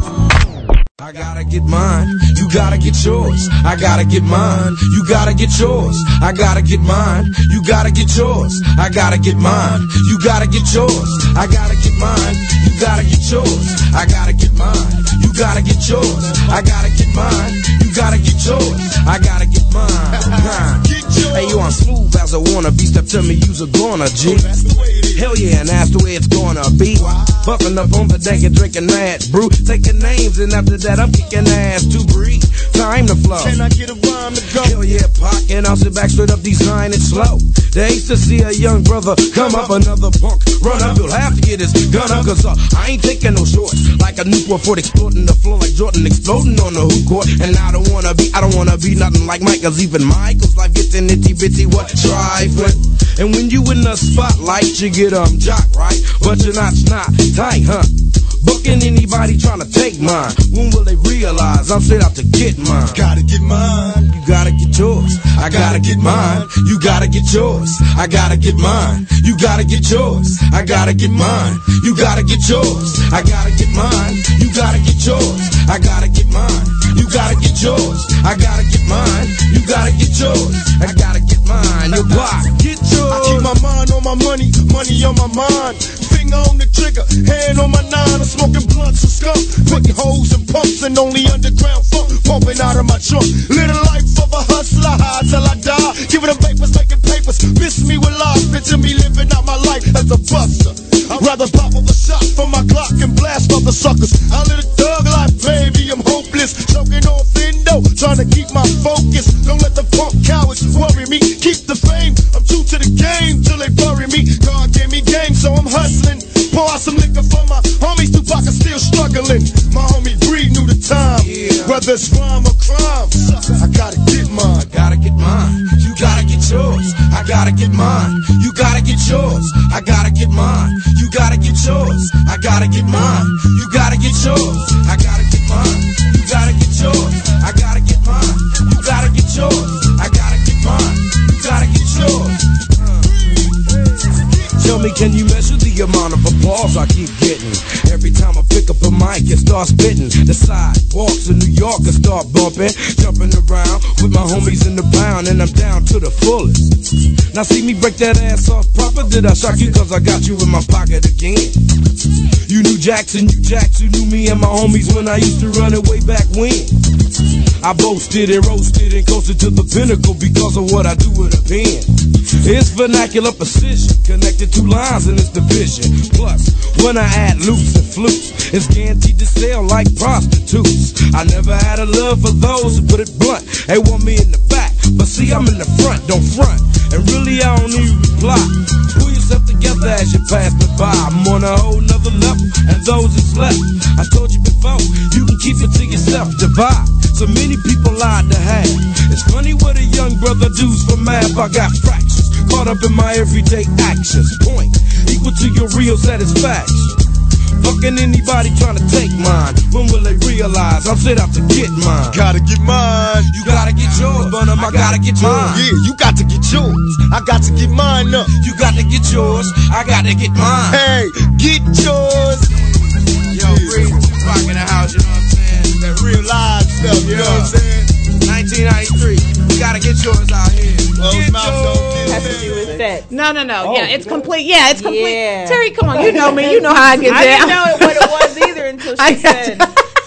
I gotta get mine, you gotta get yours. I gotta get mine, you gotta get yours. I gotta get mine, you gotta get yours. I gotta get mine, you gotta get yours. I gotta get mine, you gotta get yours. I gotta get mine, you gotta get yours. I gotta get mine, you gotta get yours. I gotta get mine. Hey, you on smooth as I wanna be. Step to me, you's a gonna G. Hell yeah, and that's the way it's gonna be. Buffing up on the deck and drinking mad brew. Taking names, and after that, I'm kicking ass to breathe. Time to flow. Can I get a rhyme to go? Hell yeah, Pac, and I'll sit back straight up, design it slow. They used to see a young brother come up, another punk run up. You'll have to get his gun up, cause uh, I ain't taking no shorts. Like a Newport Ford exploding the floor like Jordan exploding on the hoop court. And I don't wanna be, I don't wanna be nothing like Mike, cause even Michael's life gets an itty bitty what trifling. And when you in the spotlight, you get um jock, right? But you're not snot tight, huh? Bucking anybody trying to take mine. When will they realize I'm straight out to get mine? Gotta get mine. You gotta get yours. I gotta get mine. You gotta get yours. I gotta get mine. You gotta get yours. I gotta get mine. You gotta get yours. I gotta get mine. You gotta get yours. I gotta get mine. You gotta get yours. I gotta get mine. You gotta get yours. I gotta get mine. Your block. Get yours. I keep my mind on my money, money on my mind. Finger on the trigger, hand on my nine. I'm smoking blunts and skunk, putting holes in pumps and only underground funk pumping out of my trunk. Live the life of a hustler, high till I die. Giving them papers, making papers. Miss me with lies, picture me living out my life as a buster. I'd rather pop up a shot from my Glock and blast other suckers. I live a thug life, baby, I'm hopeless. Choking on Findo, trying to keep my focus. Don't let the punk cowards worry me. Keep the fame, I'm true to the game till they bury me. God gave me game, so I'm hustling. Pour out some liquor for my homies, Tupac is still struggling. My homie Breed knew the time, yeah. Whether it's rhyme or crime. I gotta get mine, gotta get mine. You gotta get yours, I gotta get mine. You gotta get yours, I gotta get mine. You gotta get yours, I gotta get mine. You gotta get yours, I gotta get mine. You gotta get yours, I gotta get mine. You gotta get yours, I gotta get mine. You gotta get yours. Tell me, can you measure the amount of applause I keep getting? Every time I pick up a mic and start spitting, the sidewalks in New York and start bumping, jumping around with my homies in the pound, and I'm down to the fullest. Now see me break that ass off proper. Did I shock you cause I got you in my pocket again? You knew Jackson, you Jacks, you knew me and my homies when I used to run it way back when. I boasted and roasted and coasted to the pinnacle because of what I do with a pen. It's vernacular precision, connected to lines in this division. Plus, when I add loops and flutes, it's guaranteed to sell like prostitutes. I never had a love for those who put it blunt. They want me in the back, but see I'm in the front, don't front. And really I don't even reply. Pull yourself together as you pass me by. I'm on a whole nother level, and those that's left, I told you before, you can keep it to yourself, divide. So many people lied to have. It's funny what a young brother does for math. I got fractures caught up in my everyday actions. Point equal to your real satisfaction. Fucking anybody trying to take mine. When will they realize I'm set out to get mine? Gotta get mine. You gotta get yours, but I gotta get mine. Yeah, you got to get yours. I got to get mine up. You got to get yours. I gotta get mine. Hey, get yours. Yo, Breed, Tupac in the house, you know what I'm saying? That real live stuff, you yeah. know what I'm saying? nineteen ninety-three, you gotta get yours out here. Get yours. Has to do with sex. No, no, no. Oh, yeah, it's complete. Yeah, it's complete. Yeah. Terry, come on, you know me. You know how I get I there. didn't know what it was either until she said.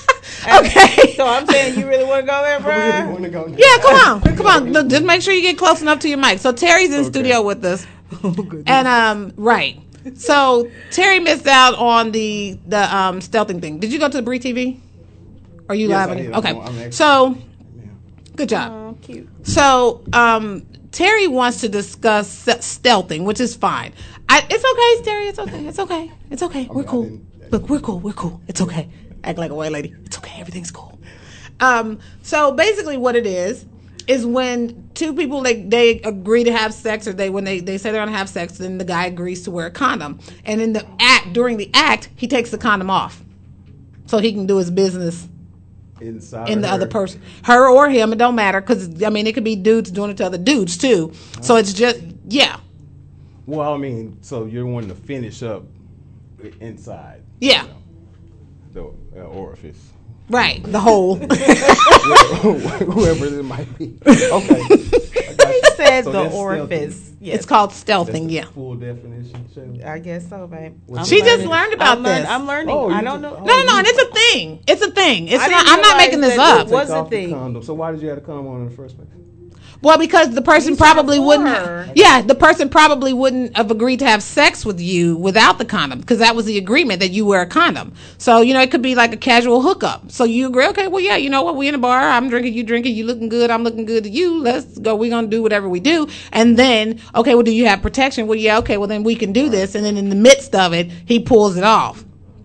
Okay. So I'm saying you really want to go there, bro? I really want to go there. Yeah, come on, come on. Look, just make sure you get close enough to your mic. So Terry's in okay. studio with us, oh, and um, right. So Terry missed out on the the um stealthing thing. Did you go to the Bree T V? Are you yes, live? I did. Okay. I'm, I'm so, good job. Oh, cute. So, um, Terry wants to discuss stealthing, which is fine. I, it's okay, Terry. It's okay. It's okay. It's okay. okay we're cool. Look, we're cool. We're cool. It's okay. Act like a white lady. It's okay. Everything's cool. Um, so basically, what it is is when two people like they agree to have sex, or they when they, they say they're gonna have sex, then the guy agrees to wear a condom, and in the act during the act, he takes the condom off, so he can do his business. Inside in the her. other person, her or him, it don't matter, because I mean it could be dudes doing it to other dudes too. Uh-huh. So it's just yeah. Well, I mean, so you're wanting to finish up inside. Yeah. You know, the uh, orifice. Right, the hole. Whoever it might be. Okay. He said so the orifice. Yes. It's called stealthing. That's yeah. Full definition. Shayla? I guess so, babe. She just learned about I'm this. Learn, I'm learning. Oh, I don't know. Oh, no, no, no, and it's a thing. It's a thing. It's I not. I'm not making this up. It was a thing. Condom. So why did you have a condom on in the first place? Well, because the person probably wouldn't. Have, yeah, the person probably wouldn't have agreed to have sex with you without the condom, because that was the agreement that you wear a condom. So you know, it could be like a casual hookup. So you agree, okay? Well, yeah, you know what? We in a bar. I'm drinking. You drinking. You looking good. I'm looking good to you. Let's go. We're gonna do whatever we do. And then, okay, well, do you have protection? Well, yeah, okay. Well, then we can do this. And then in the midst of it, he pulls it off.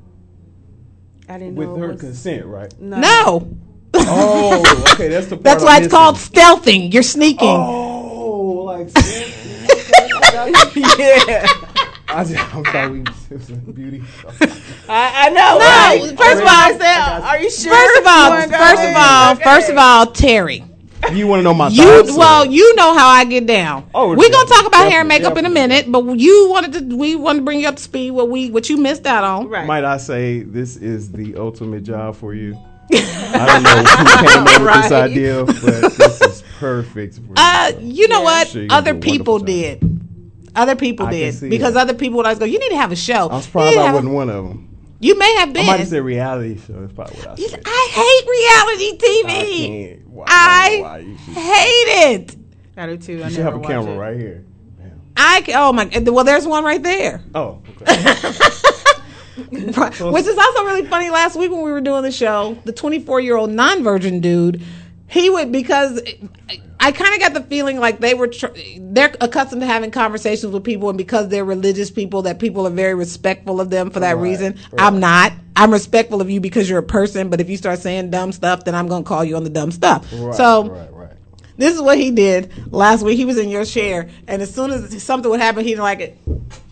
I didn't with know her was... consent, right? No. no. Oh, okay, that's the part That's why I'm it's called stealthing. You're sneaking. Oh, like yeah. I, just, I'm sorry, we it was a beauty. I, I know. No, right? first of all, I said, are you sure? First of all, You wanna go first of ahead? all, Okay. first of all, Terry. You want to know my You thoughts? or- well, you know how I get down. Oh, we're gonna definitely, talk about hair and definitely, makeup in a definitely. minute, but you wanted to. We wanted to bring you up to speed what we what you missed out on. Right. Might I say this is the ultimate job for you? I don't know who came up with Right. this idea, but this is perfect. for Uh, you know I'm what? sure you do Other a wonderful people job. did. Other people I can did see because that. other people would always go. You need to have a show. I'm You surprised need to I have a- wasn't one of them. You may have I been. might have said reality show. That's probably what I You- said. I hate reality T I V. can't. Why- I don't know I why you should, hate it. I do too. I you should never have a watch camera it. right here. Damn. I ca- oh my well, there's one right there. Oh, okay. Which is also really funny. Last week when we were doing the show, the twenty-four year old non-virgin dude, he would because I kind of got the feeling like they were tr- they're accustomed to having conversations with people, and because they're religious people, that people are very respectful of them for that Right, reason. right. I'm not. I'm respectful of you because you're a person, but if you start saying dumb stuff, then I'm gonna call you on the dumb stuff. Right, so. right, right. This is what he did last week. He was in your chair, and as soon as something would happen, he didn't like it.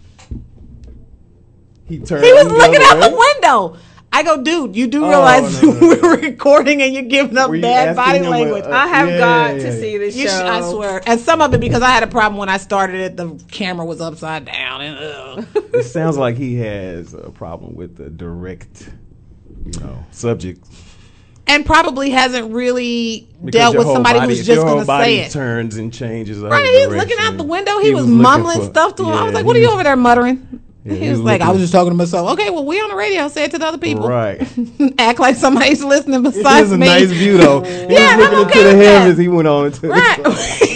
He turned. He was the looking other out the way? window. I go, dude, you do Oh, realize no, no, no. we're recording and you're giving up Were you bad body asking him language. what- uh, I have Yeah, got yeah, to yeah. see this You show. sh- I swear. And some of it because I had a problem when I started it. The camera was upside down. And ugh. It sounds like he has a problem with the direct, you know, subject. And probably hasn't really Because dealt your with whole somebody body- who's your just whole going to body say it. turns and changes. Right, he was looking out the window. He, was, looking mumbling for- stuff to him. I was yeah, like, "What are he you was- over there muttering?" Yeah, he he was was like, "I looking- was just talking to myself." Okay, well, we on the radio. Say it to the other people. Right. Act like somebody's listening It besides is a me. nice view, though. He Yeah, was I'm looking okay into the with that. heavens. He went on into Right.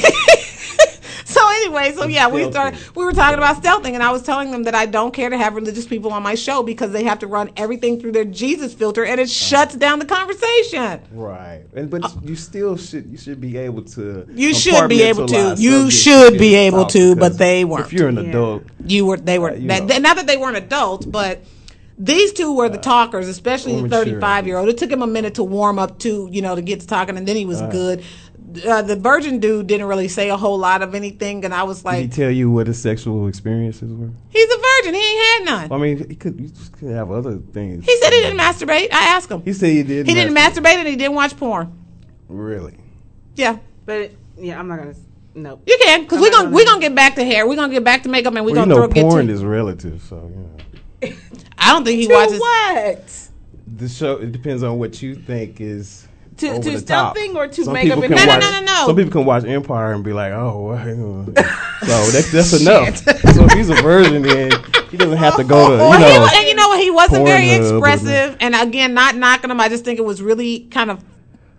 So anyway, so yeah, we Stealthing. started. We were talking about stealthing, and I was telling them that I don't care to have religious people on my show because they have to run everything through their Jesus filter, and it shuts down the conversation. Right, and but you still should you should be able to. You should be able to. compartmentalize You subjects should you be can able talk, to, because but they weren't. If you're an Yeah. adult, You were. They were. Uh, you that, know. not that they weren't adults, but these two were the talkers, especially the more mature. thirty-five year old. It took him a minute to warm up to, you know, to get to talking, and then he was Uh. good. Uh, the virgin dude didn't really say a whole lot of anything, and I was did he like, tell you what his sexual experiences were? he's a virgin. He ain't had none. I mean, he could, you just could have other things. He said he didn't masturbate. I asked him. He said he did. He didn't masturbate and he didn't watch porn. Really? Yeah, But yeah, I'm not gonna. Nope. you can because I'm we're not gonna gonna- we're gonna get back to hair. We're gonna get back to makeup, and we're Well, you gonna know, throw get porn to. is relative, so you know. I don't think he To watches. what? The show it depends on what you think is To- over to the top. stealthing or to Some makeup people and can No, no, watch- no, no, no. Some people can watch Empire and be like, oh, well, so that's that's enough. So if he's a virgin, then he doesn't have to go to you Well, he know. wa- and you know what? He wasn't very Pornhub or expressive. And again, not knocking him. I just think it was really kind of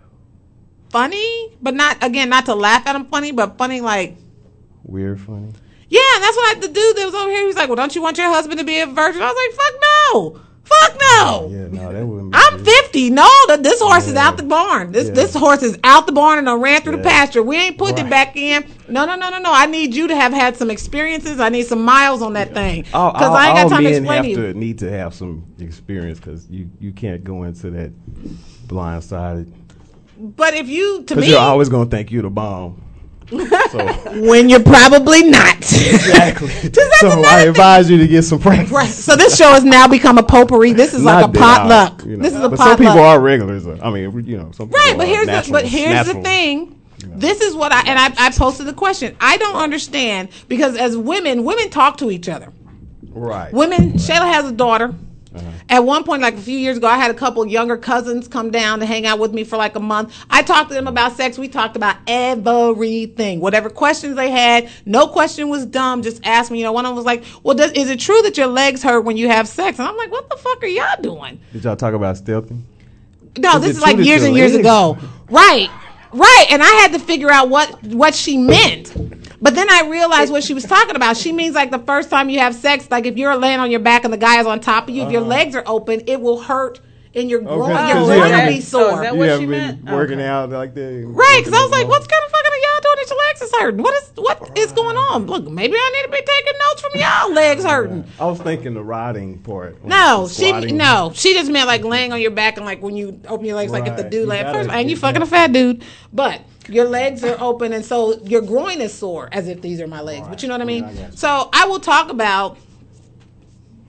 funny, but not again, not to laugh at him funny, but funny like. Weird, funny. Yeah, and that's what I, the dude that was over here. He was like, "Well, don't you want your husband to be a virgin?" I was like, "Fuck no, fuck no." Yeah, no, that wouldn't. Be I'm good. fifty. No, that this horse is Yeah. out the barn. This Yeah. this horse is out the barn and done ran through the Yeah. pasture. We ain't put it Right. back in. No, no, no, no, no. I need you to have had some experiences. I need some miles on that thing All, because all, I ain't got all time to men explain have to you. to need to have some experience because you you can't go into that blindsided But if you, to because me, you're always gonna think you're the bomb. So when you're probably not. exactly. that's So another I thing. advise you to get some practice. Right. So this show has now become a potpourri. This is like Not a that potluck. I- you know, This is a but potluck. some people are regulars. uh, I mean, you know, some people Right, but are here's the, natural- but here's natural. the thing. This is what I and I, I posted the question. I don't understand because as women, women talk to each other. Right. Women. Shayla has a daughter. Uh-huh. At one point, like a few years ago, I had a couple younger cousins come down to hang out with me for like a month. I talked to them about sex. We talked about everything, whatever questions they had. No question was dumb. Just ask me. You know, one of them was like, "Well, does, is it true that your legs hurt when you have sex?" And I'm like, "What the fuck are y'all doing?" Did y'all talk about stealthing? No, Is this it is like true that years your and years legs- ago. Right. Right. And I had to figure out what what she meant. But then I realized what she was talking about. She means like the first time you have sex, like if you're laying on your back and the guy is on top of you, if your legs are open, it will hurt in your groin. Okay, Your 'cause groin you will haven't be been- sore. Oh, is that You what haven't she been meant? working Okay. out like that. Right, because I was like, "What kind of fucking are y'all doing that your legs is hurting? What is what is going on? Look, maybe I need to be taking notes from y'all legs hurting." I was thinking the riding part. No, The she squatting. no, she just meant like laying on your back and like when you open your legs, like if the Right. dude You like gotta first, and you get fucking a that. fat dude, but your legs are open and so your groin is sore as if these are my legs. But you know what I mean? Yeah, I got you. So I will talk about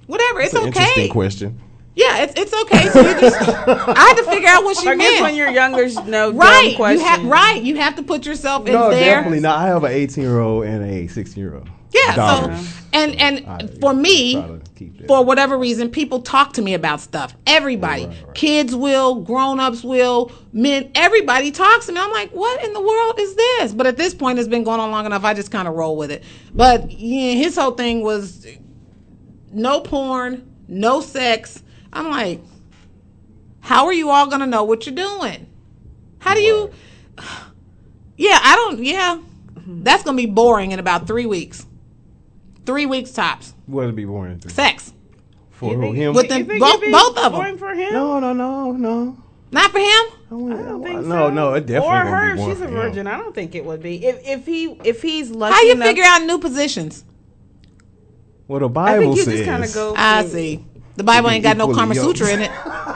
Whatever. It's That's an okay. Interesting question. Yeah, it's it's okay. So you just, I had to figure out what she I meant. guess when you're younger, no right, dumb questions. you have right. You have to put yourself in No, there. definitely not. I have an eighteen year old and a sixteen year old. Yeah. Daughter. So and and I- for me, try to keep that. for whatever reason, people talk to me about stuff. Everybody, Right, right, right. kids will, grown ups will, men. Everybody talks to me. I'm like, what in the world is this? But at this point, it's been going on long enough. I just kind of roll with it. But yeah, his whole thing was no porn, no sex. I'm like, how are you all gonna know what you're doing? How do you? Yeah, I don't. Yeah, that's gonna be boring in about three weeks. Three weeks tops. What'd it be born into? Sex For who, him? with them, both, both of them. Boring for him? No, no, no, no. Not for him. I don't think no, so. no, it definitely Or gonna her, be born she's a for him. virgin. I don't think it would be. If if he if he's lucky How you enough, figure out new positions? Well, the I Bible think you says. just kind of go. I through- see. The Bible ain't got no Equally Kama yoked. Sutra in it.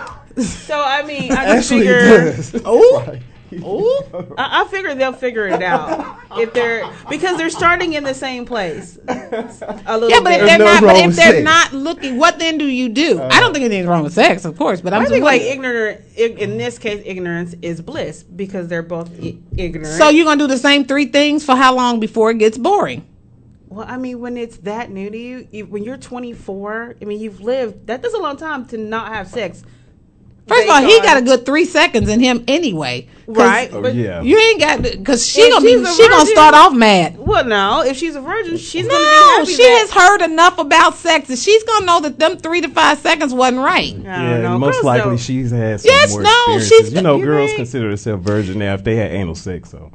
So I mean, I just Actually, figure. it does. Oh, oh. I, I figure they'll figure it out if they're because they're starting in the same place. A little Yeah, but if bit. they're no not, but wrong if with they're sex. not looking, what then do you do? I don't think anything's wrong with sex, of course, but I'm I just think like wondering. ignorant. ig- In this case, ignorance is bliss because they're both I- ignorant. So you're gonna do the same three things for how long before it gets boring? Well, I mean, when it's that new to you, you when you're twenty-four, I mean, you've lived. That is a long time to not have sex. First of all, Based he on- got a good three seconds in him anyway, 'cause right. Oh, but, yeah. You ain't got because she If gonna be she's a she gonna virgin- start off mad. Well, no. If she's a virgin, she's gonna be No, happy. she that- has heard enough about sex that she's gonna know that them three to five seconds wasn't right. I don't Yeah, know. and most Girls likely don't- she's had some Yes, more no, experiences. she's- you know, you girls think? consider themselves virgin now if they had anal sex. So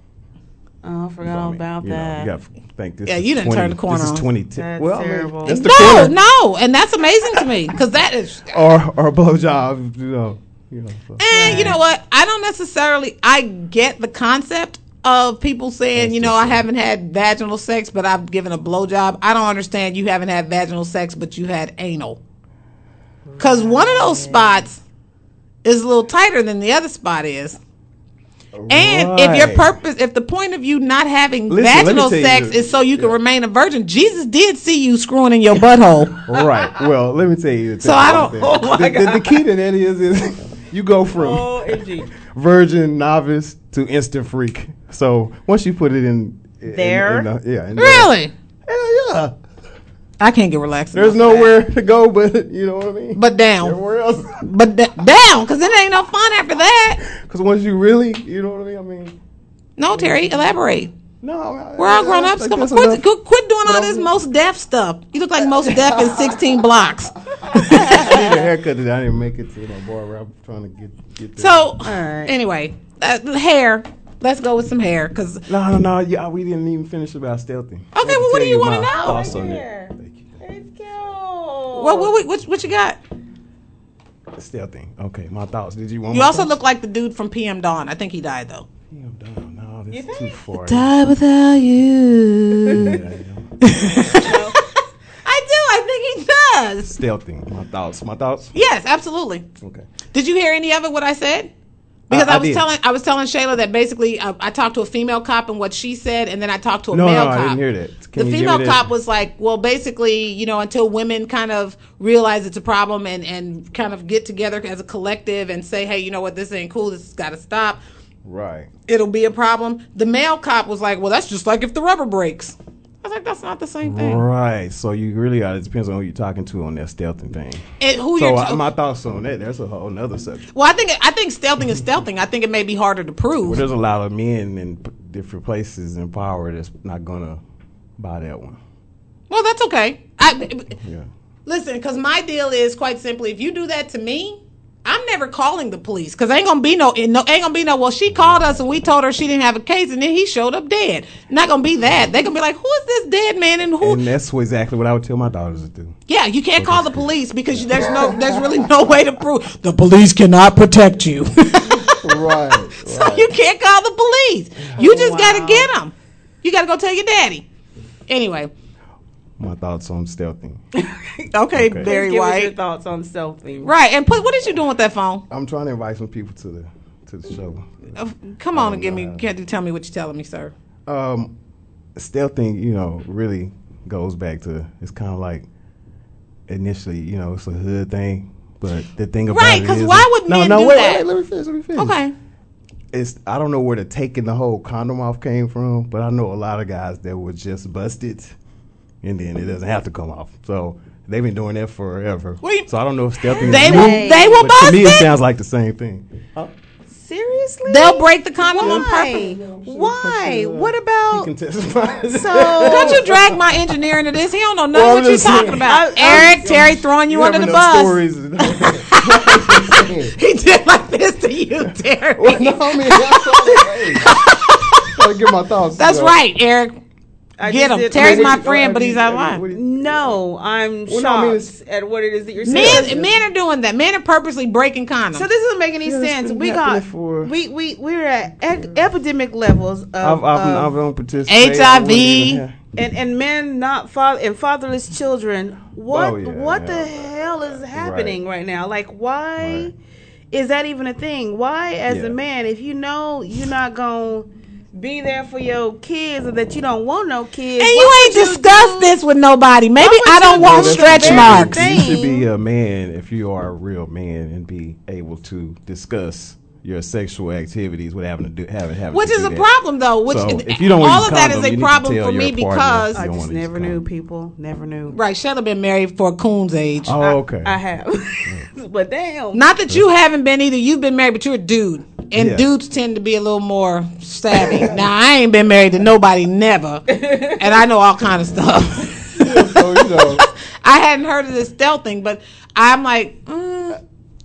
Oh, I forgot I all mean, about you know, that. you got to think this. Yeah, is you didn't twenty turn the corner This is on. twenty ten. That's Well, I mean, terrible. that's the No, corner. no, and that's amazing to me because that is. Or or a blowjob, you know. You know. So. And you know what? I don't necessarily. I get the concept of people saying, That's you know, just I it. haven't had vaginal sex, but I've given a blowjob. I don't understand. You haven't had vaginal sex, but you had anal. Because one of those spots is a little tighter than the other spot is. And if your Right. purpose, if the point of you not having Listen, let me vaginal tell you sex this. is so you can remain a virgin, Jesus did see you screwing in your butthole. Right. Well, let me tell you. the So thing I about don't- that. oh the, the, the key to that is, is you go from O M G. virgin novice to instant freak. So once you put it in, in There? in the- yeah, in there- Really? hell yeah. I can't get relaxed. There's enough for nowhere to go, but you know what I mean. that. But down. Everywhere else, But d- down, because it ain't no fun after that. because once you really, you know what I mean. I mean, No, Terry, elaborate. no, I- We're all I- grown I ups. think Come on, that's quit, enough. quit, quit doing all But this I'm- most deaf stuff. You look like most deaf in sixteen blocks. I need a haircut today. I didn't make it to my barber. I'm trying to get get there. So, right. anyway, uh, hair. Let's go with some hair, because no, no, no. Yeah, we didn't even finish about stealthing. Okay, well, what do you wanna know? Thoughts Right on here. that. Thank you. Let's go. what, what, what, what you got? Stealthing. Okay, my thoughts. Did you want? You my also thoughts? look like the dude from P M Dawn. I think he died though. Yeah, I'm done. No, this is too far. Die without you. Yeah, yeah. I do. I think he does. Stealthing. My thoughts. My thoughts. Yes, absolutely. Okay. Did you hear any of it? What I said? Because I- I, I was did. telling I was telling Shayla that basically I, I talked to a female cop and what she said, and then I talked to a No, male no, I cop. didn't hear that. Can the you give female me that? cop was like, well, basically, you know, until women kind of realize it's a problem and and kind of get together as a collective and say, hey, you know what, this ain't cool. This has got to stop. Right. It'll be a problem. The male cop was like, well, that's just like if the rubber breaks. I was like, that's not the same thing. Right. So you really got. It depends on who you're talking to on that stealthing thing. And who So you're uh, t- my thoughts on that. That's a whole nother subject. well, I think I think stealthing is stealthing. I think it may be harder to prove. Well, there's a lot of men in p- different places in power that's not gonna buy that one. Well, that's okay. I, Yeah. listen, because my deal is quite simply, if you do that to me, I'm never calling the police because ain't gonna be no, no, ain't gonna be no. Well, she called us and we told her she didn't have a case, and then he showed up dead. Not gonna be that. They gonna be like, who is this dead man and who? And that's what exactly what I would tell my daughters to do. Yeah, you can't call the police because there's no, there's really no way to prove the police cannot protect you. Right. So you can't call the police. You just gotta Wow. get them. You gotta go tell your daddy. Anyway, My thoughts on stealthing. okay, Okay. Barry Give us your White. thoughts on stealthing. Right, and put what is you doing with that phone? I'm trying to invite some people to the to the show. Uh, come on I and give don't me. know how. Can't you tell me what you're telling me, sir? Um, stealthing, you know, really goes back to it's kind of like initially, you know, it's a hood thing. But the thing about right, it because is, why would no, men no, do wait, that? wait, wait, let me finish, let me finish. Okay. It's I don't know where the taking the whole condom off came from, but I know a lot of guys that would just bust it, and then it doesn't have to come off. So they've been doing that forever. Wait. So I don't know if stepping. They is will. new, They will but bust to me, it it. sounds like the same thing. Huh? Seriously? They'll break the condom on Why? purpose. Why? What You about? can testify. So Don't you drag my engineer into this? He don't know nothing Well, what you listen, talking about. I- I- Eric, Terry throwing you, You under having the them bus. stories. He did like this to you, Terry. Well, no, I mean, that's all right. Trying to get my thoughts. That's you know. right, Eric. I Get just him. did- Terry's What my you- friend, what but you- he's out of what line. you- No, I'm Well, no, I mean, shocked at what it is that you're saying. Men, men are doing that. Men are purposely breaking condoms. So this doesn't make any Yeah, it's sense. been We happening got for- we we we're at ec- epidemic levels of, I've, I've, of I've don't participate. H I V. wouldn't even have- and and men not father and fatherless children. What Oh, yeah, what yeah. the hell is happening right, now? Like why Right. is that even a thing? Why, as Yeah. a man, if you know you're not gonna be there for your kids or that you don't want no kids, and what you ain't would discussed do? this with nobody. Maybe What would I don't you want do? stretch Very marks. thing. You should be a man if you are a real man and be able to discuss your sexual activities without having to do having having Which to is do a that. problem, though. Which So, if you don't all use of that condom, is you a need to problem tell for your me partner because you I don't just wanna use never condom. knew people. Never knew. right, Shella been married for a coon's age. Oh, okay. I have, but damn. Not that you haven't been either. You've been married, but you're a dude, and Yeah. dudes tend to be a little more savvy. Now I ain't been married to nobody, never, and I know all kind of stuff. So, you know, I hadn't heard of this stealth thing, but I'm like, mm,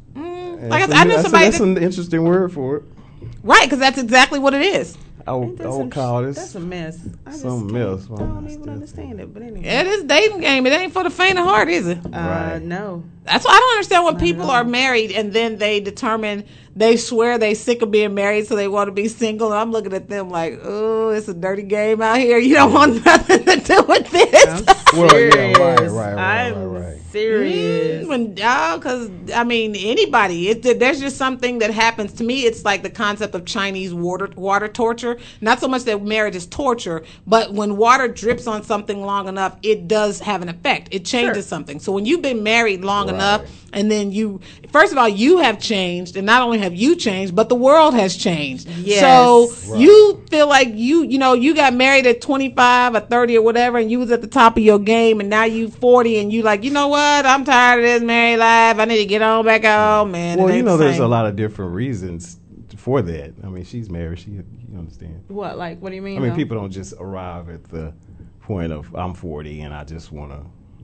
mm. like I, said, I knew that's, somebody. that's that, an interesting word for it. right, because that's exactly what it is. I would, I That's would a- call That's this a mess. I just something can't- else. I don't even understand it. But anyway, It is dating game. It ain't for the faint of heart, is it? uh, Right. no. That's why I don't understand when people are married and then they determine they swear they sick of being married, so they want to be single. And I'm looking at them like, oh, it's a dirty game out here. You don't want nothing to do with this. I'm Well, serious. yeah, right, right, right, I'm right, right. serious. When, oh, because I mean, anybody. It, there's just something that happens to me. It's like the concept of Chinese water water torture. Not so much that marriage is torture, but when water drips on something long enough, it does have an effect. It changes Sure. something. So when you've been married long enough, and then you, first of all, you have changed, and not only have you changed, but the world has changed. Yes. So you feel like you, you know, you got married at twenty-five or thirty or whatever, and you was at the top of your game, and now you forty, and you like, you know what? I'm tired of this married life. I need to get on back home, man. Well, It you ain't know, the there's same. a lot of different reasons for that. I mean, she's married. She, you understand. What? Like, what do you mean? I mean, though? people don't just arrive at the point of I'm forty and I just want to.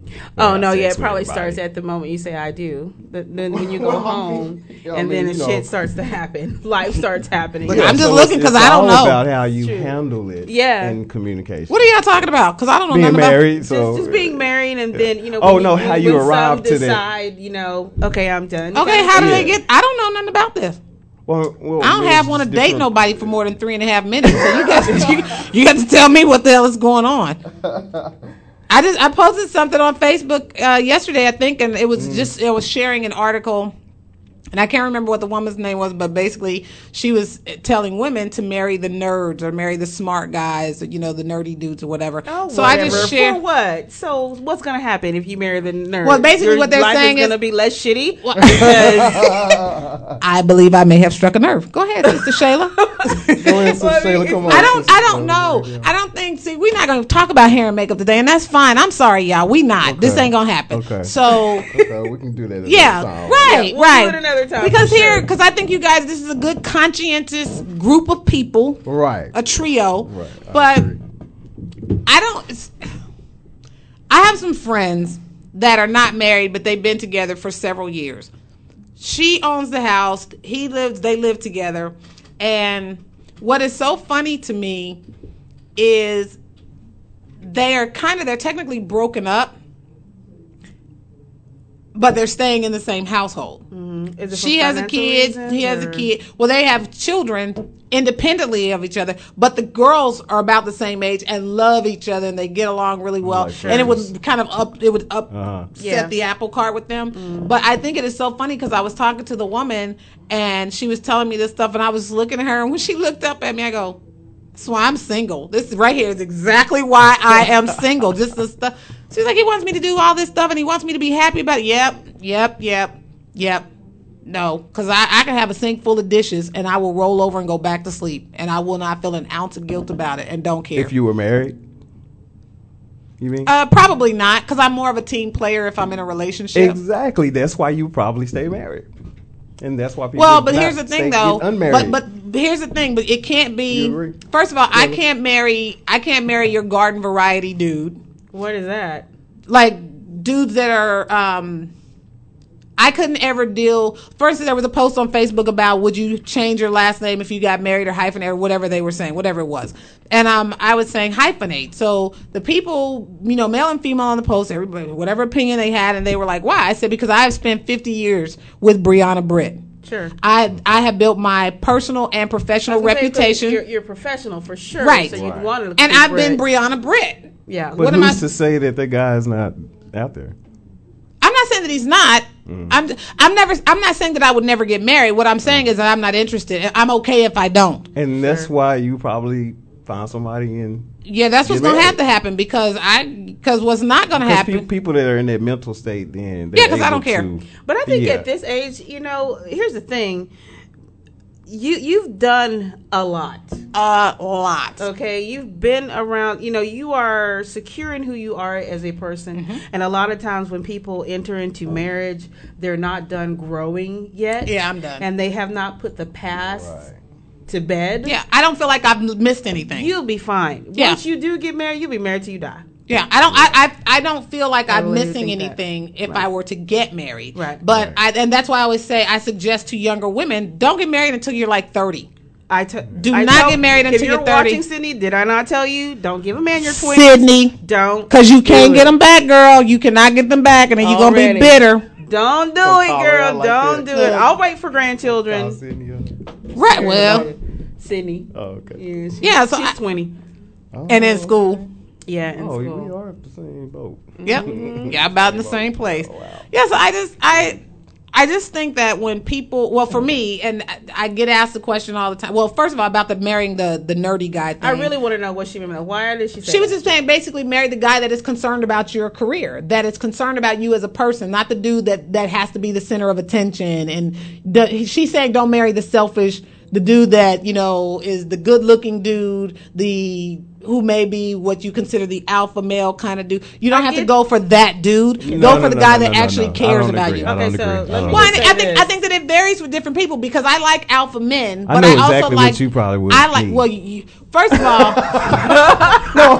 Oh no, yeah, it probably starts at the moment you say I do. But then when you go Well, I home, mean, yeah, I and mean, then you the know. shit starts to happen. Life starts happening. Look, I'm just so looking it's- 'cause it's I don't all know. about how you True. handle it. Yeah. In communication. What are y'all talking about? Because I don't know Being nothing about. married, so just, just being married, and then you know. Oh, when no, you, how when you some arrived to that. decide, you know, okay, I'm done. Okay, Kinda how do thing. they get? I don't know nothing about this. Well, well, I don't it's have want to just date different- nobody for more than three and a half minutes. So you got to, you, you got to tell me what the hell is going on. I just I posted something on Facebook uh, yesterday, I think, and it was Mm. just it was sharing an article. And I can't remember what the woman's name was, but basically she was telling women to marry the nerds or marry the smart guys, or, you know, the nerdy dudes or whatever. Oh, so whatever. I just share. For what? So what's gonna happen if you marry the nerd? Well, basically Your what they're life saying is is- gonna be less shitty. I believe I may have struck a nerve. Go ahead, Sister Shayla. Go ahead, Sister Shayla, come on. I don't. Sister I don't Shayla. know. I don't think. See, we're not going to talk about hair and makeup today, and that's fine. I'm sorry, y'all. We not. This Okay. ain't gonna happen. Okay. So. Okay, we can do that. another Yeah, time. right, Yeah, we'll right. do it another time, Because for here, sure. because I think you guys, this is a good conscientious group of people, Right. a trio. Right, I But agree. I don't. it's- I have some friends that are not married, but they've been together for several years. She owns the house. He lives. They live together. And what is so funny to me is they are kind of. They're technically broken up, but they're staying in the same household. Is it for She has a financial kid. reasons, He has a or- kid. Well, they have children independently of each other, but the girls are about the same age and love each other, and they get along really well. Like and it friends. would kind of up. It would up Uh-huh. set Yeah. the apple cart with them. But I think it is so funny because I was talking to the woman and she was telling me this stuff, and I was looking at her, and when she looked up at me, I go, That's why I'm single. This right here is exactly why I am single. Just the stuff. She's like, he wants me to do all this stuff and he wants me to be happy about it. Yep, yep, yep, yep. No, because I, I can have a sink full of dishes and I will roll over and go back to sleep. And I will not feel an ounce of guilt about it and don't care. If you were married? You mean? Uh, probably not, because I'm more of a team player if I'm in a relationship. Exactly. That's why you probably stay married. And that's why people well, but not here's the thing, stay, though. get unmarried. But but here's the thing. But it can't be. You agree? First of all, I can't marry. I can't marry your garden variety dude. What is that? Like dudes that are. Um, I couldn't ever deal. First, there was a post on Facebook about would you change your last name if you got married or hyphenate or whatever they were saying, whatever it was. And um, I was saying hyphenate. So the people, you know, male and female on the post, everybody, whatever opinion they had, and they were like, why? I said, because I've spent fifty years with Brianna Britt. Sure. I I have built my personal and professional reputation. You're, you're professional for sure. Right. So you Right. want to and I've been Brianna Britt. Yeah. But what who's am I, to say that the guy's not out there? I'm not saying that he's not. Mm. I'm I'm never I'm not saying that I would never get married. What I'm saying is that I'm not interested. I'm okay if I don't. And that's sure. why you probably found somebody in. Yeah, that's what's going to have to happen because I because what's not going to happen. Pe- people that are in that mental state, then yeah, because I don't care. But I think yeah. at this age, you know, here's the thing. You you've done a lot. A lot. Okay, you've been around. You know, you are secure in who you are as a person. Mm-hmm. And a lot of times when people enter into marriage, they're not done growing yet. Yeah, I'm done. And they have not put the past right. to bed. Yeah, I don't feel like I've missed anything. You'll be fine. Yeah. Once you do get married, you'll be married till you die. Yeah, I don't. I I, I don't feel like I I'm really missing think anything that. if Right. I were to get married. Right. But I and that's why I always say I suggest to younger women don't get married until you're like thirty. I t- do I not tell, get married until if you're, you're thirty. Watching Sydney, did I not tell you? Don't give a man your twenties. Sydney, don't because you can't do get it. them back, girl. You cannot get them back, and then you're gonna be bitter. Don't do Don't it, call girl. her out like don't that. do it. I'll wait for grandchildren. Right. Well, Sydney. Oh, okay. Yeah, she, Yeah, so she's I- twenty. Oh, and in school. Yeah, in Oh, we school. are in the same boat. Yep. Yeah, about in the same place. Oh, wow. Yeah, so I just I I just think that when people, well, for me, and I get asked the question all the time. Well, first of all, about the marrying the the nerdy guy thing. I really want to know what she meant. Why did she say She was that? just saying basically marry the guy that is concerned about your career, that is concerned about you as a person, not the dude that, that has to be the center of attention. And the, she's saying don't marry the selfish, the dude that, you know, is the good looking dude, the who may be what you consider the alpha male kind of dude. You don't I have get- to go for that dude. No, go no, for the no, guy no, that no, actually no. I cares don't about agree. you. I don't Okay, so agree. I let don't me Well, agree. I, say I think this. I think that it varies with different people because I like alpha men, but I know I, exactly also what like you probably would I like need. well, you, first of all, well,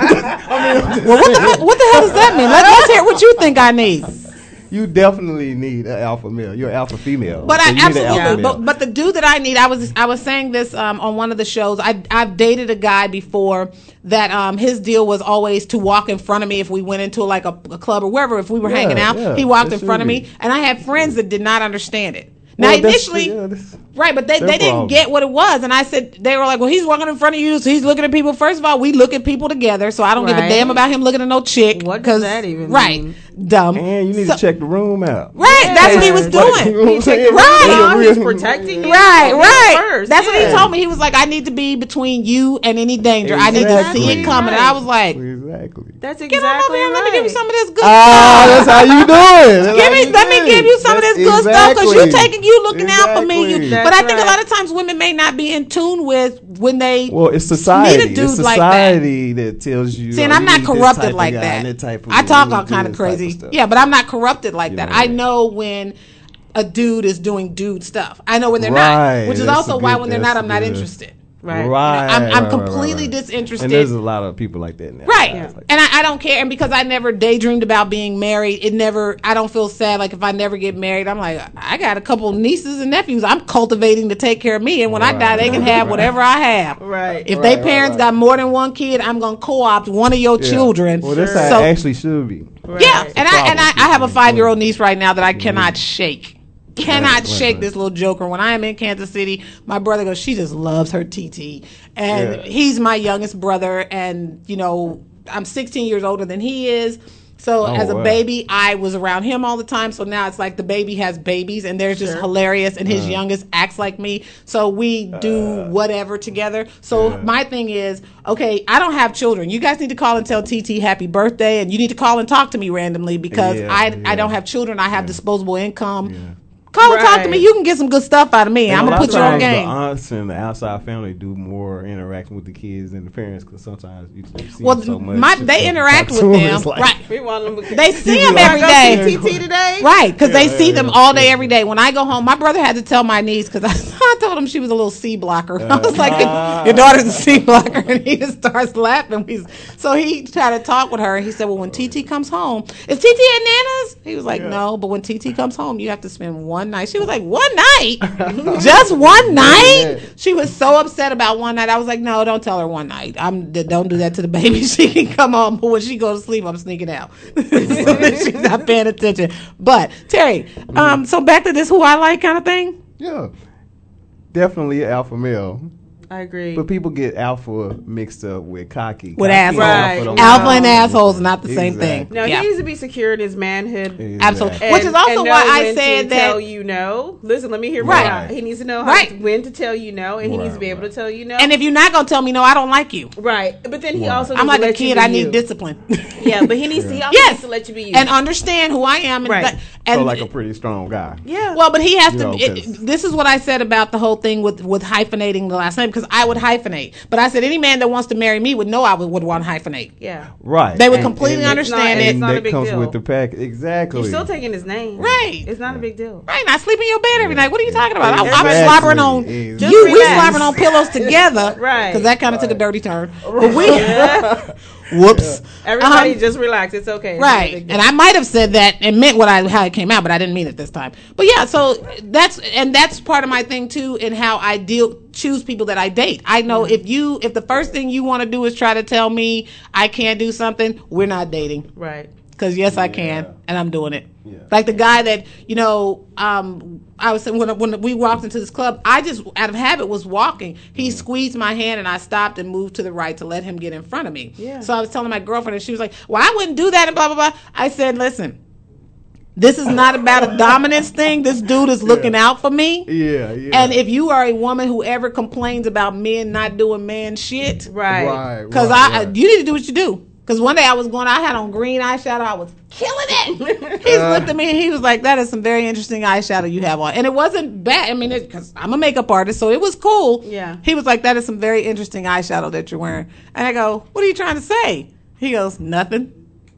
what the fuck- what the hell does that mean? Let, let's hear what you think I need. You definitely need an alpha male. You're an alpha female. But So I you need an alpha absolutely, male. but, but the dude that I need, I was I was saying this um, on one of the shows. I I've dated a guy before that um, his deal was always to walk in front of me if we went into like a, a club or wherever. If we were Yeah, hanging out, yeah, he walked it in front of should me, be. and I had friends that did not understand it. Now Well, that's- initially, yeah, that's- right, but they, their they didn't problem. get what it was, and I said they were like, "Well, he's walking in front of you, so he's looking at people." First of all, we look at people together, so I don't give a Right. damn about him looking at no chick. What does 'cause- that even right, mean? dumb. And you need So- to check the room out. Right, that's what he was You know what doing. I'm saying? Right. Yeah, He's real- protecting you. Right, right. First. That's what Yeah. he told me. He was like, I need to be between you and any danger. I need to Exactly. see it coming. And I was like, Exactly. That's get on over exactly here and let me give you right. some of this good Ah, stuff. that's how you do it. That's Give how me, you let do me it. give you some of this That's good stuff because you exactly. taking you looking out for me. Exactly. You, That's but I think right. a lot of times women may not be in tune with when they Well, it's society. need a dude it's like that. society that. tells you. See, and oh, I'm you not need this corrupted type of like guy that. and that type of- I talk you all need kind of this type crazy. stuff. Yeah, but I'm not corrupted like You that. know I that. know when a dude is doing dude stuff. I know when they're Right, not, which is that's also a why good- when they're not, that's I'm not good. interested. Right. Right. I'm, I'm right, right, completely right, right. disinterested. And there's a lot of people like that now. Right. Guys like And I, I don't care. And because I never daydreamed about being married, it never, I don't feel sad. Like if I never get married, I'm like, I got a couple nieces and nephews I'm cultivating to take care of me. And when I Right, die, they can right, have right. whatever I have. Right. If Right, they right, parents right. got more than one kid, I'm going to co-opt one of your Yeah. children. Well, that's Sure. how So- it actually should be. Right. Yeah. And I, and I, I have a Problem. five-year-old niece right now that I cannot shake. Cannot Right, right, shake right. this little joker. When I am in Kansas City, my brother goes, she just loves her T T. And Yeah. he's my youngest brother. And, you know, I'm sixteen years older than he is. So Oh, as a wow. baby, I was around him all the time. So now it's like the baby has babies, and they're just hilarious. And his Uh. youngest acts like me. So we do whatever together. So Yeah. my thing is, okay, I don't have children. You guys need to call and tell T T happy birthday, and you need to call and talk to me randomly because Yeah, I yeah. I don't have children. I have disposable income. Call and talk to Right. me. You can get some good stuff out of me. And I'm a gonna lot put of you on times game. The aunts and the outside family do more interaction with the kids than the parents because sometimes you, you see Well, them so much. my, they so interact with talk to them, it's like- right? We want them to They see You him be like, every go day. see T T today. Right, because they Yeah, see yeah, them yeah. all day, every day. When I go home, my brother had to tell my niece because I, I told him she was a little C blocker. I was like, Uh, "Your daughter's a C blocker," and he just starts laughing. He's, so he tried to talk with her, and he said, "Well, when T T comes home, is T T at Nana's?" He was like, "No, but when T T comes home, you have to spend one night." She was like, "One night? Just one night?" She was so upset about one night. I was like, "No, don't tell her one night. I'm don't do that to the baby. She can come home, but when she goes to sleep, I'm sneaking out." She's not paying attention. But Terry, um, so back to this who I like kind of thing. Yeah, definitely alpha male. I agree. But people get alpha mixed up with cocky. With Cocky assholes. and Right. don't Alpha know. and assholes are not the same thing. Exactly. No, Yeah. he needs to be secure in his manhood. Exactly. Absolutely. And, Which is also and know why I when said to that- tell you no. Listen, let me hear Right. me out. He needs to know how Right. to, when to tell you no, and he needs to be Right, able right. to tell you no. And if you're not gonna tell me no, I don't like you. right, but then he Right. also I'm needs like to a let you kid. be I need you. discipline. Yeah, but he needs to. He also Yes. needs to let you be you. And understand who I am. And, Right. that- and So like a pretty strong guy. yeah. well, but he has You to. know, it, 'cause- this is what I said about the whole thing with with hyphenating the last name because I would hyphenate. But I said any man that wants to marry me would know I would, would want to hyphenate. yeah. Right. They would And- completely and- understand it's it. And not a that big comes deal. with the pack. Exactly. You're still taking his name. Right. It's not a big deal. Right, and I sleep in your bed every night. What are you Yeah. talking about? I, I'm Exactly. slobbering on Exactly. you. We relax. slobbering on pillows together, Right. Because that kind of took a dirty turn. But we, whoops. Everybody Um, just relax. It's okay. It's not a Right, big deal. and I might have said that and meant what I how it came out, but I didn't mean it this time. But yeah, so that's and that's part of my thing too, in how I deal choose people that I date. I know Mm-hmm. if you if the first thing you want to do is try to tell me I can't do something, we're not dating. Right. Because yes, I can, and I'm doing it. Yeah. Like the guy that you know, um, I was saying when when we walked into this club, I just out of habit was walking. He squeezed my hand, and I stopped and moved to the right to let him get in front of me. Yeah. So I was telling my girlfriend, and she was like, "Well, I wouldn't do that," and blah blah blah. I said, "Listen, this is not about a dominance thing. This dude is looking out for me." Yeah, yeah. And if you are a woman who ever complains about men not doing man shit, Right. Right. because right, I, right. you need to do what you do. Because one day I was going, I had on green eyeshadow, I was killing it. He looked at me and he was like, "That is some very interesting eyeshadow you have on," and it wasn't bad. I mean, because I'm a makeup artist, so it was cool. Yeah. He was like, "That is some very interesting eyeshadow that you're wearing," and I go, "What are you trying to say?" He goes, "Nothing."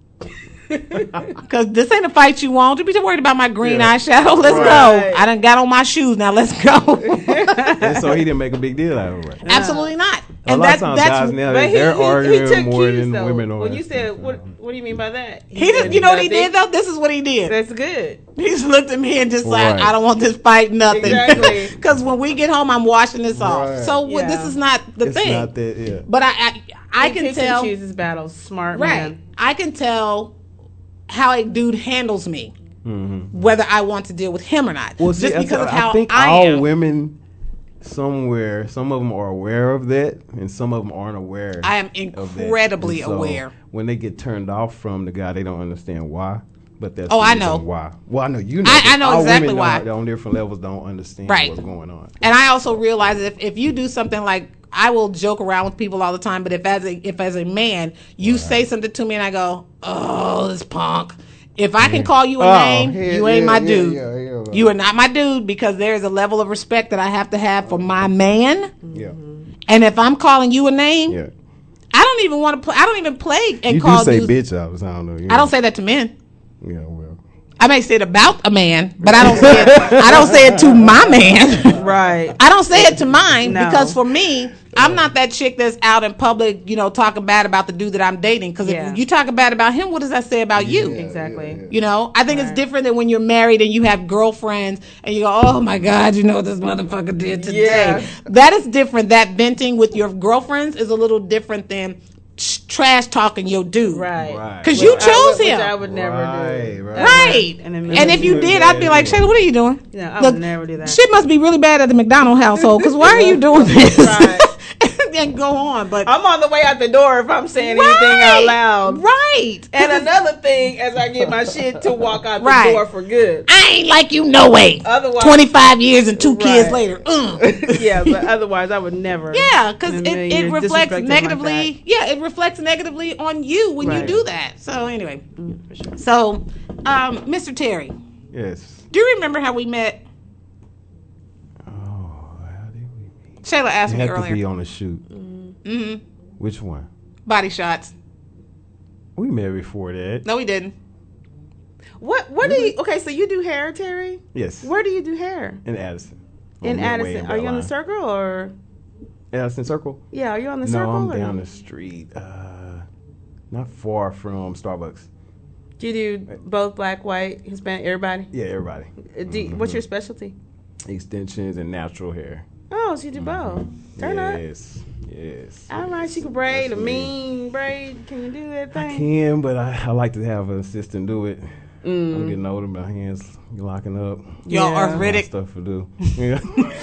Because this ain't a fight you want. You be worried about my green Yeah. eyeshadow. Let's Right. go. I done got on my shoes. Now let's go. And so he didn't make a big deal out of it. Right? Absolutely not. A And lot that, of times that's guys now, But they, he, they're he, he arguing took more cues, than though. women are. When you said, what what do you mean by that? he just, said you know what he nothing. did though? This is what he did. That's good. He just looked at me and just like, Right. "I don't want this fight, nothing." Exactly. Because when we get home, I'm washing this off. Right. So what Yeah. this is not the It's thing. not that, yeah. But I, I, I He can picks tell. and chooses battles. Smart Right. man. I can tell how a dude handles me, Mm-hmm. whether I want to deal with him or not. Well, see, just that's because of what- how I think I all am. women somewhere, some of them are aware of that, and some of them aren't aware. I am of that. incredibly And so aware. When they get turned off from the guy, they don't understand why. But that's Oh, the I reason know. why. Well, I know you know. I- I but know all exactly women why. don't- on different levels don't understand Right. what's going on. And I also realize that if, if you do something like, I will joke around with people all the time, but if as a if as a man you say something to me and I go, "Oh, this punk," if I can call you a Oh, name, hell you ain't yeah, my yeah, dude. yeah, yeah, right. You are not my dude because there is a level of respect that I have to have for my man. Yeah, And if I'm calling you a name, yeah. I don't even want to play. I don't even play and You call do say dudes. bitch out. I don't know. You I know. don't say that to men. Yeah, well. I may say it about a man, but I don't say it. I don't say it to my man. Right. I don't say it to mine No. because for me, I'm not that chick that's out in public, you know, talking bad about the dude that I'm dating. Because Yeah. if you talk bad about him, what does that say about you? Exactly. You know, I think it's different than when you're married and you have girlfriends and you go, "Oh my God, you know what this motherfucker did today." Yeah. That is different. That venting with your girlfriends is a little different than sh- trash talking your dude. Right. Right. Because Which you I chose would- him. Which I would never Right, do. right. Ever. Right. And, And, then if you Yeah, did, I'd be like, yeah. "Shayla, what are you doing?" Yeah, I Look, would never do that. Shit must be really bad at the McDonald household because why are you doing this? Right. and go on. But I'm on the way out the door if I'm saying right, anything out loud. Right. And another thing, as I get my shit to walk out the right. door for good. I ain't like you no way. Otherwise, twenty-five years and two right. kids later. Mm. Yeah, but otherwise I would never. Yeah, because it, it reflects negatively. Like yeah, it reflects negatively on you when right. you do that. So anyway, mm, for sure. So, um, Mister Terry. Yes. Do you remember how we met? Oh, how did we meet? Shayla asked it me had earlier. To be on a shoot. Mm-hmm. Which one? Body Shots. We met before that. No, we didn't. What? What really? do you? Okay, so you do hair, Terry? Yes. Where do you do hair? In Addison. In Addison. Are you on the Circle or? Addison Circle. Yeah, are you on the no, Circle? No, I'm or? down the street. Uh, not far from Starbucks. Do you do both black, white, Hispanic, everybody? Yeah, everybody. Do, mm-hmm. What's your specialty? Extensions and natural hair. Oh, so you do both. Turn up. Yes, yes. All right, she can braid a mean braid. Can you do that thing? I can, but I, I like to have an assistant do it. Mm. I'm getting older, my hands locking up. Y'all yeah. arthritic. Stuff to do. Yeah.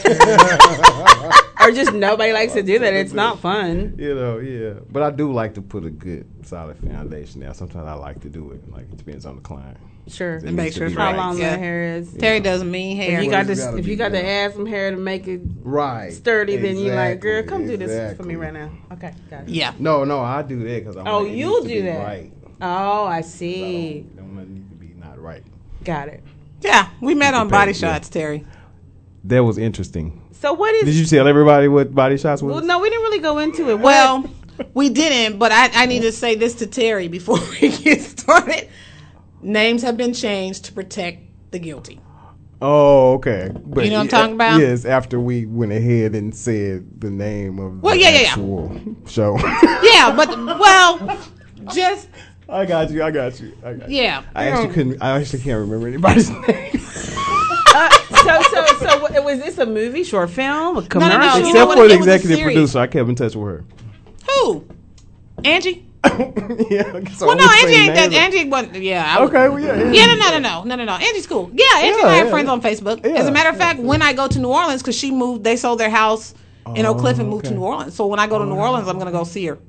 Or just nobody likes to do that. It's not fun. You know, yeah. But I do like to put a good, solid foundation there. Sometimes I like to do it. Like, it depends on the client. Sure. And make sure how right. long yeah. the hair is. Terry yeah. does mean hair. If you got to, if you got to add some hair to make it right sturdy, exactly. then you like, girl, come exactly. do this for me right now. Okay, got it. Yeah. No, no, I do that because I oh, want you do be that. Right. Oh, I see. I don't, don't want it need to be not right. Got it. Yeah, we met on Body Shots, Terry. That was interesting. So what is? Did you tell everybody what Body Shots was? Well, no, we didn't really go into it. Well, we didn't, but I, I need to say this to Terry before we get started. Names have been changed to protect the guilty. Oh, okay. But you know what I'm talking about? Yes, after we went ahead and said the name of well, the yeah, yeah, actual yeah. show. Yeah, but, well, just... I got you, I got you. I got you. Yeah. I actually couldn't, I actually can't remember anybody's name. uh, so, so, so, was this a movie, short film, a commercial? No, no, no. Except You know what, for the executive producer, I kept in touch with her. Who? Angie? Yeah. So well, no, Angie ain't that. Angie wasn't. Yeah. I okay. Well, yeah. Angie. Yeah. No, no, no, no, no, no, no. Angie's cool. Yeah. Angie yeah, and I have yeah, friends yeah. on Facebook. Yeah, As a matter of fact, when I go to New Orleans, because she moved, they sold their house in Oak Cliff and moved okay. to New Orleans. So when I go to New Orleans, I'm gonna go see her.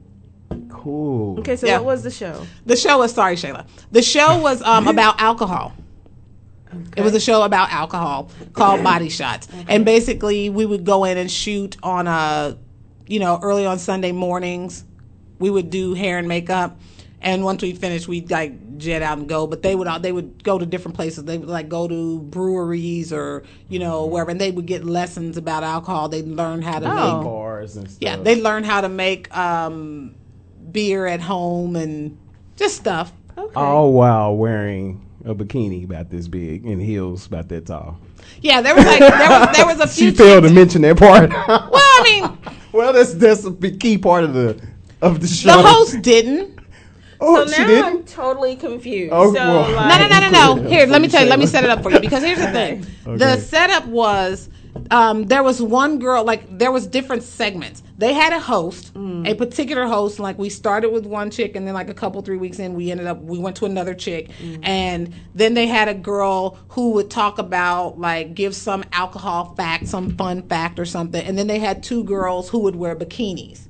Cool. Okay. So yeah. what was the show? The show was sorry, Shayla. The show was um, about alcohol. Okay. It was a show about alcohol called Body Shots, okay. and basically we would go in and shoot on a, you know, early on Sunday mornings. We would do hair and makeup. And once we finished, we'd like jet out and go. But they would they would go to different places. They would like go to breweries or you know wherever, and they would get lessons about alcohol. They'd learn how to oh. make bars and stuff. Yeah, they learn how to make um, beer at home and just stuff. Okay. All while wearing a bikini about this big and heels about that tall. Yeah, there was like there was there was a few. She failed to mention that part. Well, I mean, well, that's that's a big key part of the of the show. The host didn't. Oh, so she now didn't? I'm totally confused. Oh, so well. like, no, no, no, no, no. Here, let me tell you. Let me set it up for you because here's the thing. Okay. The setup was um, there was one girl. Like there was different segments. They had a host, mm. a particular host. Like we started with one chick, and then like a couple three weeks in, we ended up we went to another chick, mm. and then they had a girl who would talk about like give some alcohol fact, some fun fact or something, and then they had two girls who would wear bikinis.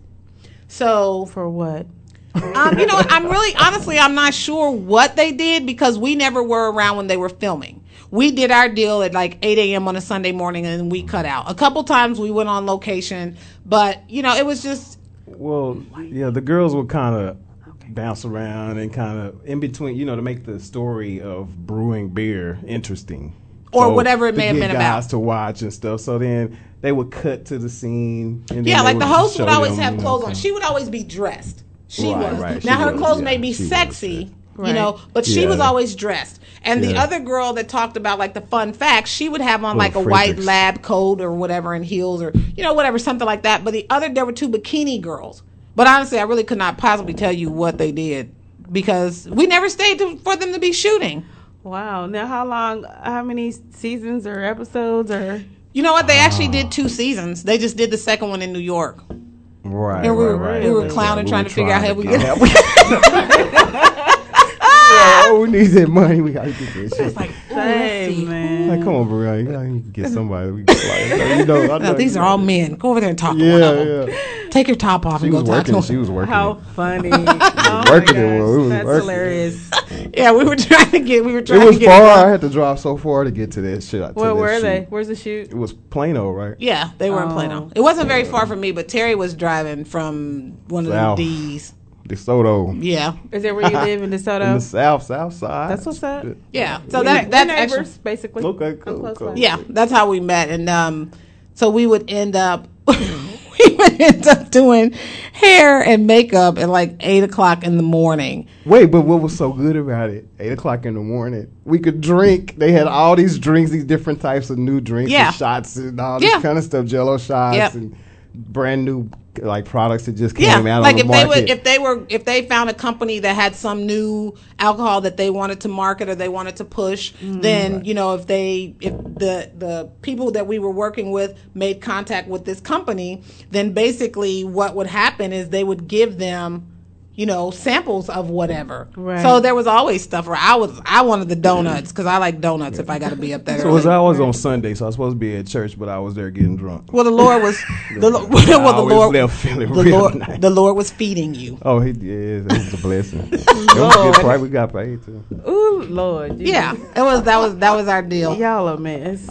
So for what? um, you know what? I'm really, honestly, I'm not sure what they did because we never were around when they were filming. We did our deal at like eight a.m. on a Sunday morning and then we cut out. A couple times we went on location, but, you know, it was just... Well, yeah, the girls would kind of bounce around and kind of in between, you know, to make the story of brewing beer interesting. Or so whatever it may have been guys about. To watch and stuff. So then they would cut to the scene. And then yeah, like would the host show would always them, have clothes on. She would always be dressed. She right, was. Right. Now she her was, clothes yeah, may be she sexy, was, you right. know, but she yeah. was always dressed. And yeah. the other girl that talked about like the fun facts, she would have on like a Fredericks. white lab coat or whatever and heels or you know whatever something like that. But the other there were two bikini girls. But honestly, I really could not possibly tell you what they did because we never stayed to, for them to be shooting. Wow. Now how long? How many seasons or episodes or? You know what? They actually did two seasons. They just did the second one in New York. Right, and we were, right, right. we were clowning, yeah, trying we to figure out how we get get. yeah, we we need that money. We gotta get that shit. It's like, oh, let's Hey, see. man. Like, come on, bro. You gotta get somebody. We can, like, you know, I No, know, these you are know. all men. Go over there and talk to one of Yeah, them. yeah. Take your top off She and was go talk to working. them. She was working. How it. funny. Oh my Working it, gosh, well, we was that's working. hilarious. Yeah, we were trying to get. We were It trying was to get. far. it I done. had to drive so far to get to that shit. to Where that were shoot. they? Where's the shoot? It was Plano, right? Yeah, they were in Oh. Plano. It wasn't very far from me, but Terry was driving from one of South. the D's. DeSoto. Yeah, Is that where you live in In DeSoto? the south, south side. That's what's up. yeah. So We that ne- that's we're actually neighbors, basically. Okay, I'm cool, close cool. by. yeah. That's how we met, and um, so we would end up. We would end up doing hair and makeup at like eight o'clock in the morning. Wait, but what was so good about it? Eight o'clock in the morning, we could drink. They had all these drinks, these different types of new drinks, Yeah. and shots, and all this Yeah. kind of stuff. Jello shots Yep. and brand new like products that just came Yeah, out like on the if they market. would, if they were, if they found a company that had some new alcohol that they wanted to market or they wanted to push, then you know, if they, if the the people that we were working with made contact with this company, then basically what would happen is they would give them, you know, samples of whatever. Right. So there was always stuff where I was, I wanted the donuts because I like donuts if I got to be up there. so it was always on Sunday, so I was supposed to be at church, but I was there getting drunk. Well, the Lord was, the, Lo- I well, the always Lord, left feeling the real Lord, nice. the Lord was feeding you. Oh, he is. It was a blessing. It was a good price. We got paid too. Ooh, Lord. Jesus. Yeah, it was that was that was our deal. Y'all a mess.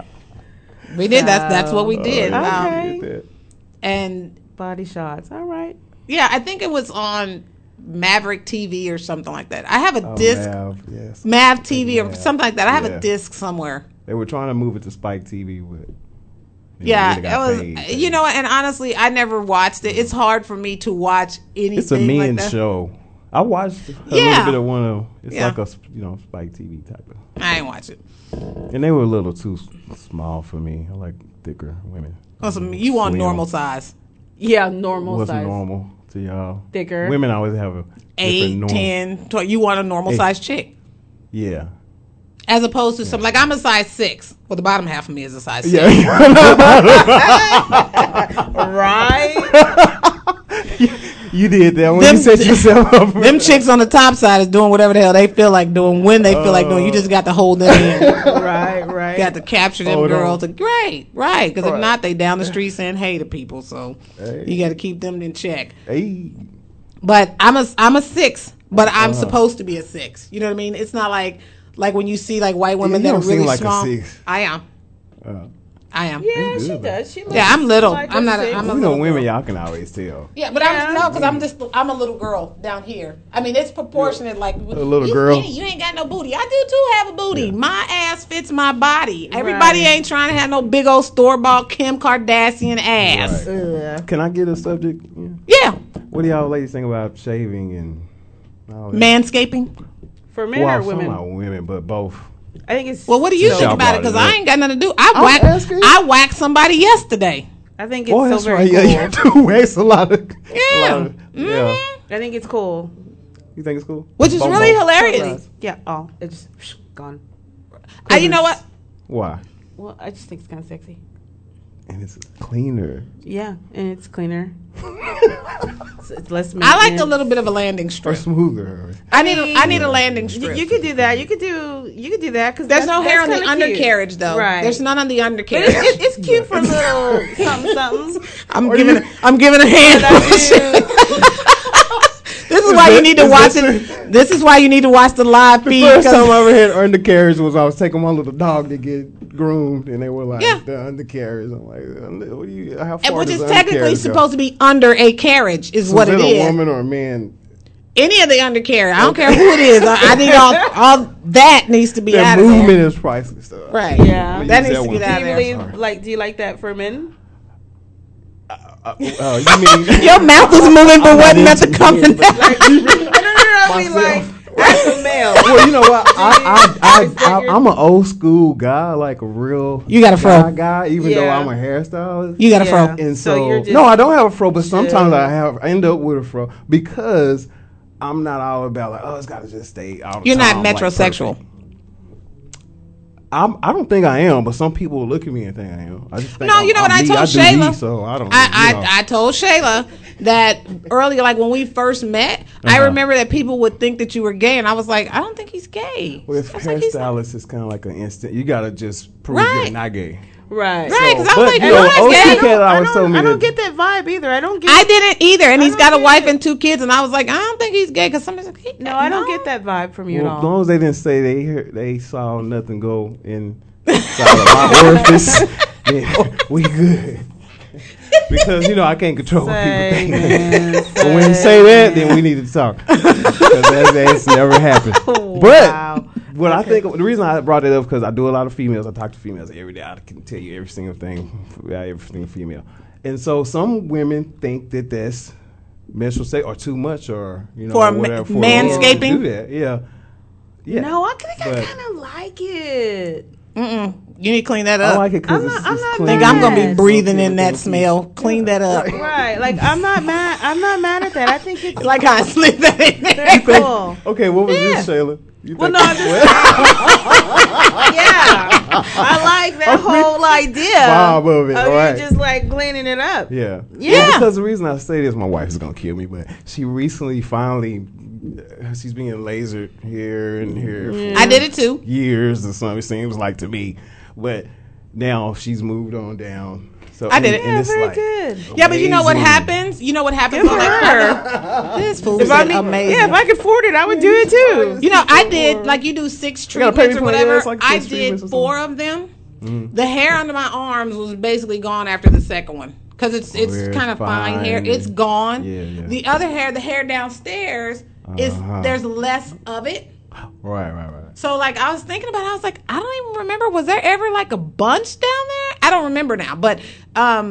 We did that's that's what we did. Oh, Um, okay. Get that. and Body shots. All right. yeah, I think it was on Maverick T V or something like that. I have a Oh, disc, Mav, yes. Mav T V or Mav. something like that. I have Yeah. a disc somewhere. They were trying to move it to Spike T V, but you know, Yeah, they it got was. paid. You know, and honestly, I never watched it. It's hard for me to watch anything. It's a like men's that. show. I watched a Yeah. little bit of one of them. It's Yeah. like a you know Spike T V type of. I ain't watch it. And they were a little too s- small for me. I like thicker women. Listen, you want Slim. normal size. Yeah, normal Wasn't size. normal to y'all. Thicker. Women always have a Eight, different norm. ten, twelve. You want a normal Eight. size chick. Yeah. As opposed to some, like I'm a size six. Well, the bottom half of me is a size six. Yeah. Right? You did that when Them- you set yourself up. for Them that. chicks on the top side is doing whatever the hell they feel like doing when they feel like doing. You just got to hold them in. right, right. Got to capture them Hold on. girls. Right, right. Because if Right. not, they down the street saying hey to people. So Hey. you got to keep them in check. Hey. But I'm a I'm a six, but I'm Uh-huh. supposed to be a six. You know what I mean? It's not like like when you see like white women you that don't are really seem like a small. six. I am. Uh, I am. yeah, That's she good. does. She looks Yeah, I'm little. like I'm a not a- six. I'm a you know, little women, girl. y'all can always tell. Yeah, but Yeah. I'm no, because I'm just I'm a little girl down here. I mean, it's proportionate. Like a little you girl. skinny, you ain't got no booty. I do too have a booty. My ass fits my body. Everybody Right. ain't trying to have no big old store bought Kim Kardashian ass. Right. Ugh. Can I get a subject? Yeah. Yeah, What do y'all ladies think about shaving and all that? manscaping. For men well, or women? some are women, but both. I think it's. Well, what do you So- think about it? Y'all Because brought it I up. ain't got nothing to do. I I'm whacked asking. I whacked somebody yesterday. I think it's Boy, so that's very right. cool. Yeah, you do waste a lot of. Yeah. a lot of- Mhm. Yeah. I think it's cool. You think it's cool? Which is Both- really both. hilarious. Yeah. Oh, it's just gone. Uh, you know what? Why? Well, I just think it's kind of sexy. And it's cleaner. Yeah, and it's cleaner. it's, it's less. I like a maintenance. little bit of a landing Or strip. smoother. I need a, I need a landing You, strip. you could do that. You could do. You could do that because There's no hair on the undercarriage though. Right. There's none on the But undercarriage. it's, it's, it's cute for a little something, something. I'm Or giving you- I'm giving a hand. This is why you need to Is watch this it. This is why you need to watch the live The feed. first 'cause- time I ever had undercarriage was I was taking my little dog to get groomed, and they were like, Yeah. the undercarriage. I'm like, "Uh, what do you, how and far which does is the technically undercarriage go?" supposed to be under a carriage is So what is it it is. a woman or a man? Any of the undercarriage. I don't care who it is. I, I need all all that needs to be That out of movement there. is priceless. Though. Right. Yeah. We That use needs to one. get out Do of you there. believe, like, do you like that for men? Uh, uh, you mean Your mouth was moving but I'm not wasn't meant to into come men, to but- that. no, no, no, no. I mean, like, as a male. Well, you know what? I, I, Is that I, I, your- I'm an old school guy, like a real You got a fro. guy, guy even though Yeah. I'm a hairstylist. You got a Yeah. fro. And So so, you're just no, I don't have a fro, but sometimes chill. I have. I end up with a fro because I'm not all about like, oh, it's got to just stay all the You're not time, like, metrosexual. perfect. I'm, I don't think I am, but some people look at me and think I am. I just think no, I'm, you know I'm what I me. told I do Shayla? me, so I don't. I, you know. I I told Shayla that earlier, like when we first met, uh-huh. I remember that people would think that you were gay, and I was like, I don't think he's gay. With hairstylists, it's kind of like an instant. You gotta just prove right. you're not gay. Right, right. Because so, I was like, you know, O C I don't, I don't, I don't get that vibe either. I don't get. I didn't either, and he's got a wife it. and two kids, and I was like, I don't think he's gay because somebody's like, hey, no, no, I don't get that vibe from you well, at all. As long as they didn't say they heard, they saw nothing go in inside of my orifice, then we good. Because you know I can't control what people think. But when you say that, then we need to talk because that, that's never happened. Oh, but wow. what okay. I think the reason I brought it up because I do a lot of females. I talk to females every day. I can tell you every single thing about every single female. And so some women think that that's menstrual sex or too much or you know for whatever ma- for manscaping. Do that. Yeah. Yeah. No, I think but, I kind of like it. Mm-mm. You need to clean that up. I like it because I'm it's, not, I'm it's not clean. I think I'm gonna be breathing in that smell. Clean that up. Right, like I'm not mad. I'm not mad at that. I think it's like how I slip that in there. very cool. Okay, what was Yeah. this, Shayla? You Well, think no, I'm just yeah. I like that whole idea vibe of it, of right? you just like cleaning it up. Yeah. Yeah. Well, because the reason I say this, my wife is gonna kill me, but she recently finally, she's being lasered here and here. Mm. I did it too. Years or something. It seems like to me, but now she's moved on down. So I did and, it. and Yeah, it's very like good. Yeah, but you know what amazing. happens? You know what happens? Good for when, like, her. this fool If is I mean, amazing. yeah, if I could afford it, I would do it too. You know, I did, like you do six You gotta pay treatments me or for whatever. it, like I six treatments did or four something. of them. Mm. The hair under my arms was basically gone after the second one. Because it's it's Weird, kind of fine hair. fine. It's gone. Yeah, yeah. The other hair, the hair downstairs, is Uh-huh. there's less of it. Right, right, right. So, like, I was thinking about it. I was like, I don't even remember. Was there ever, like, a bunch down there? I don't remember now. But, um,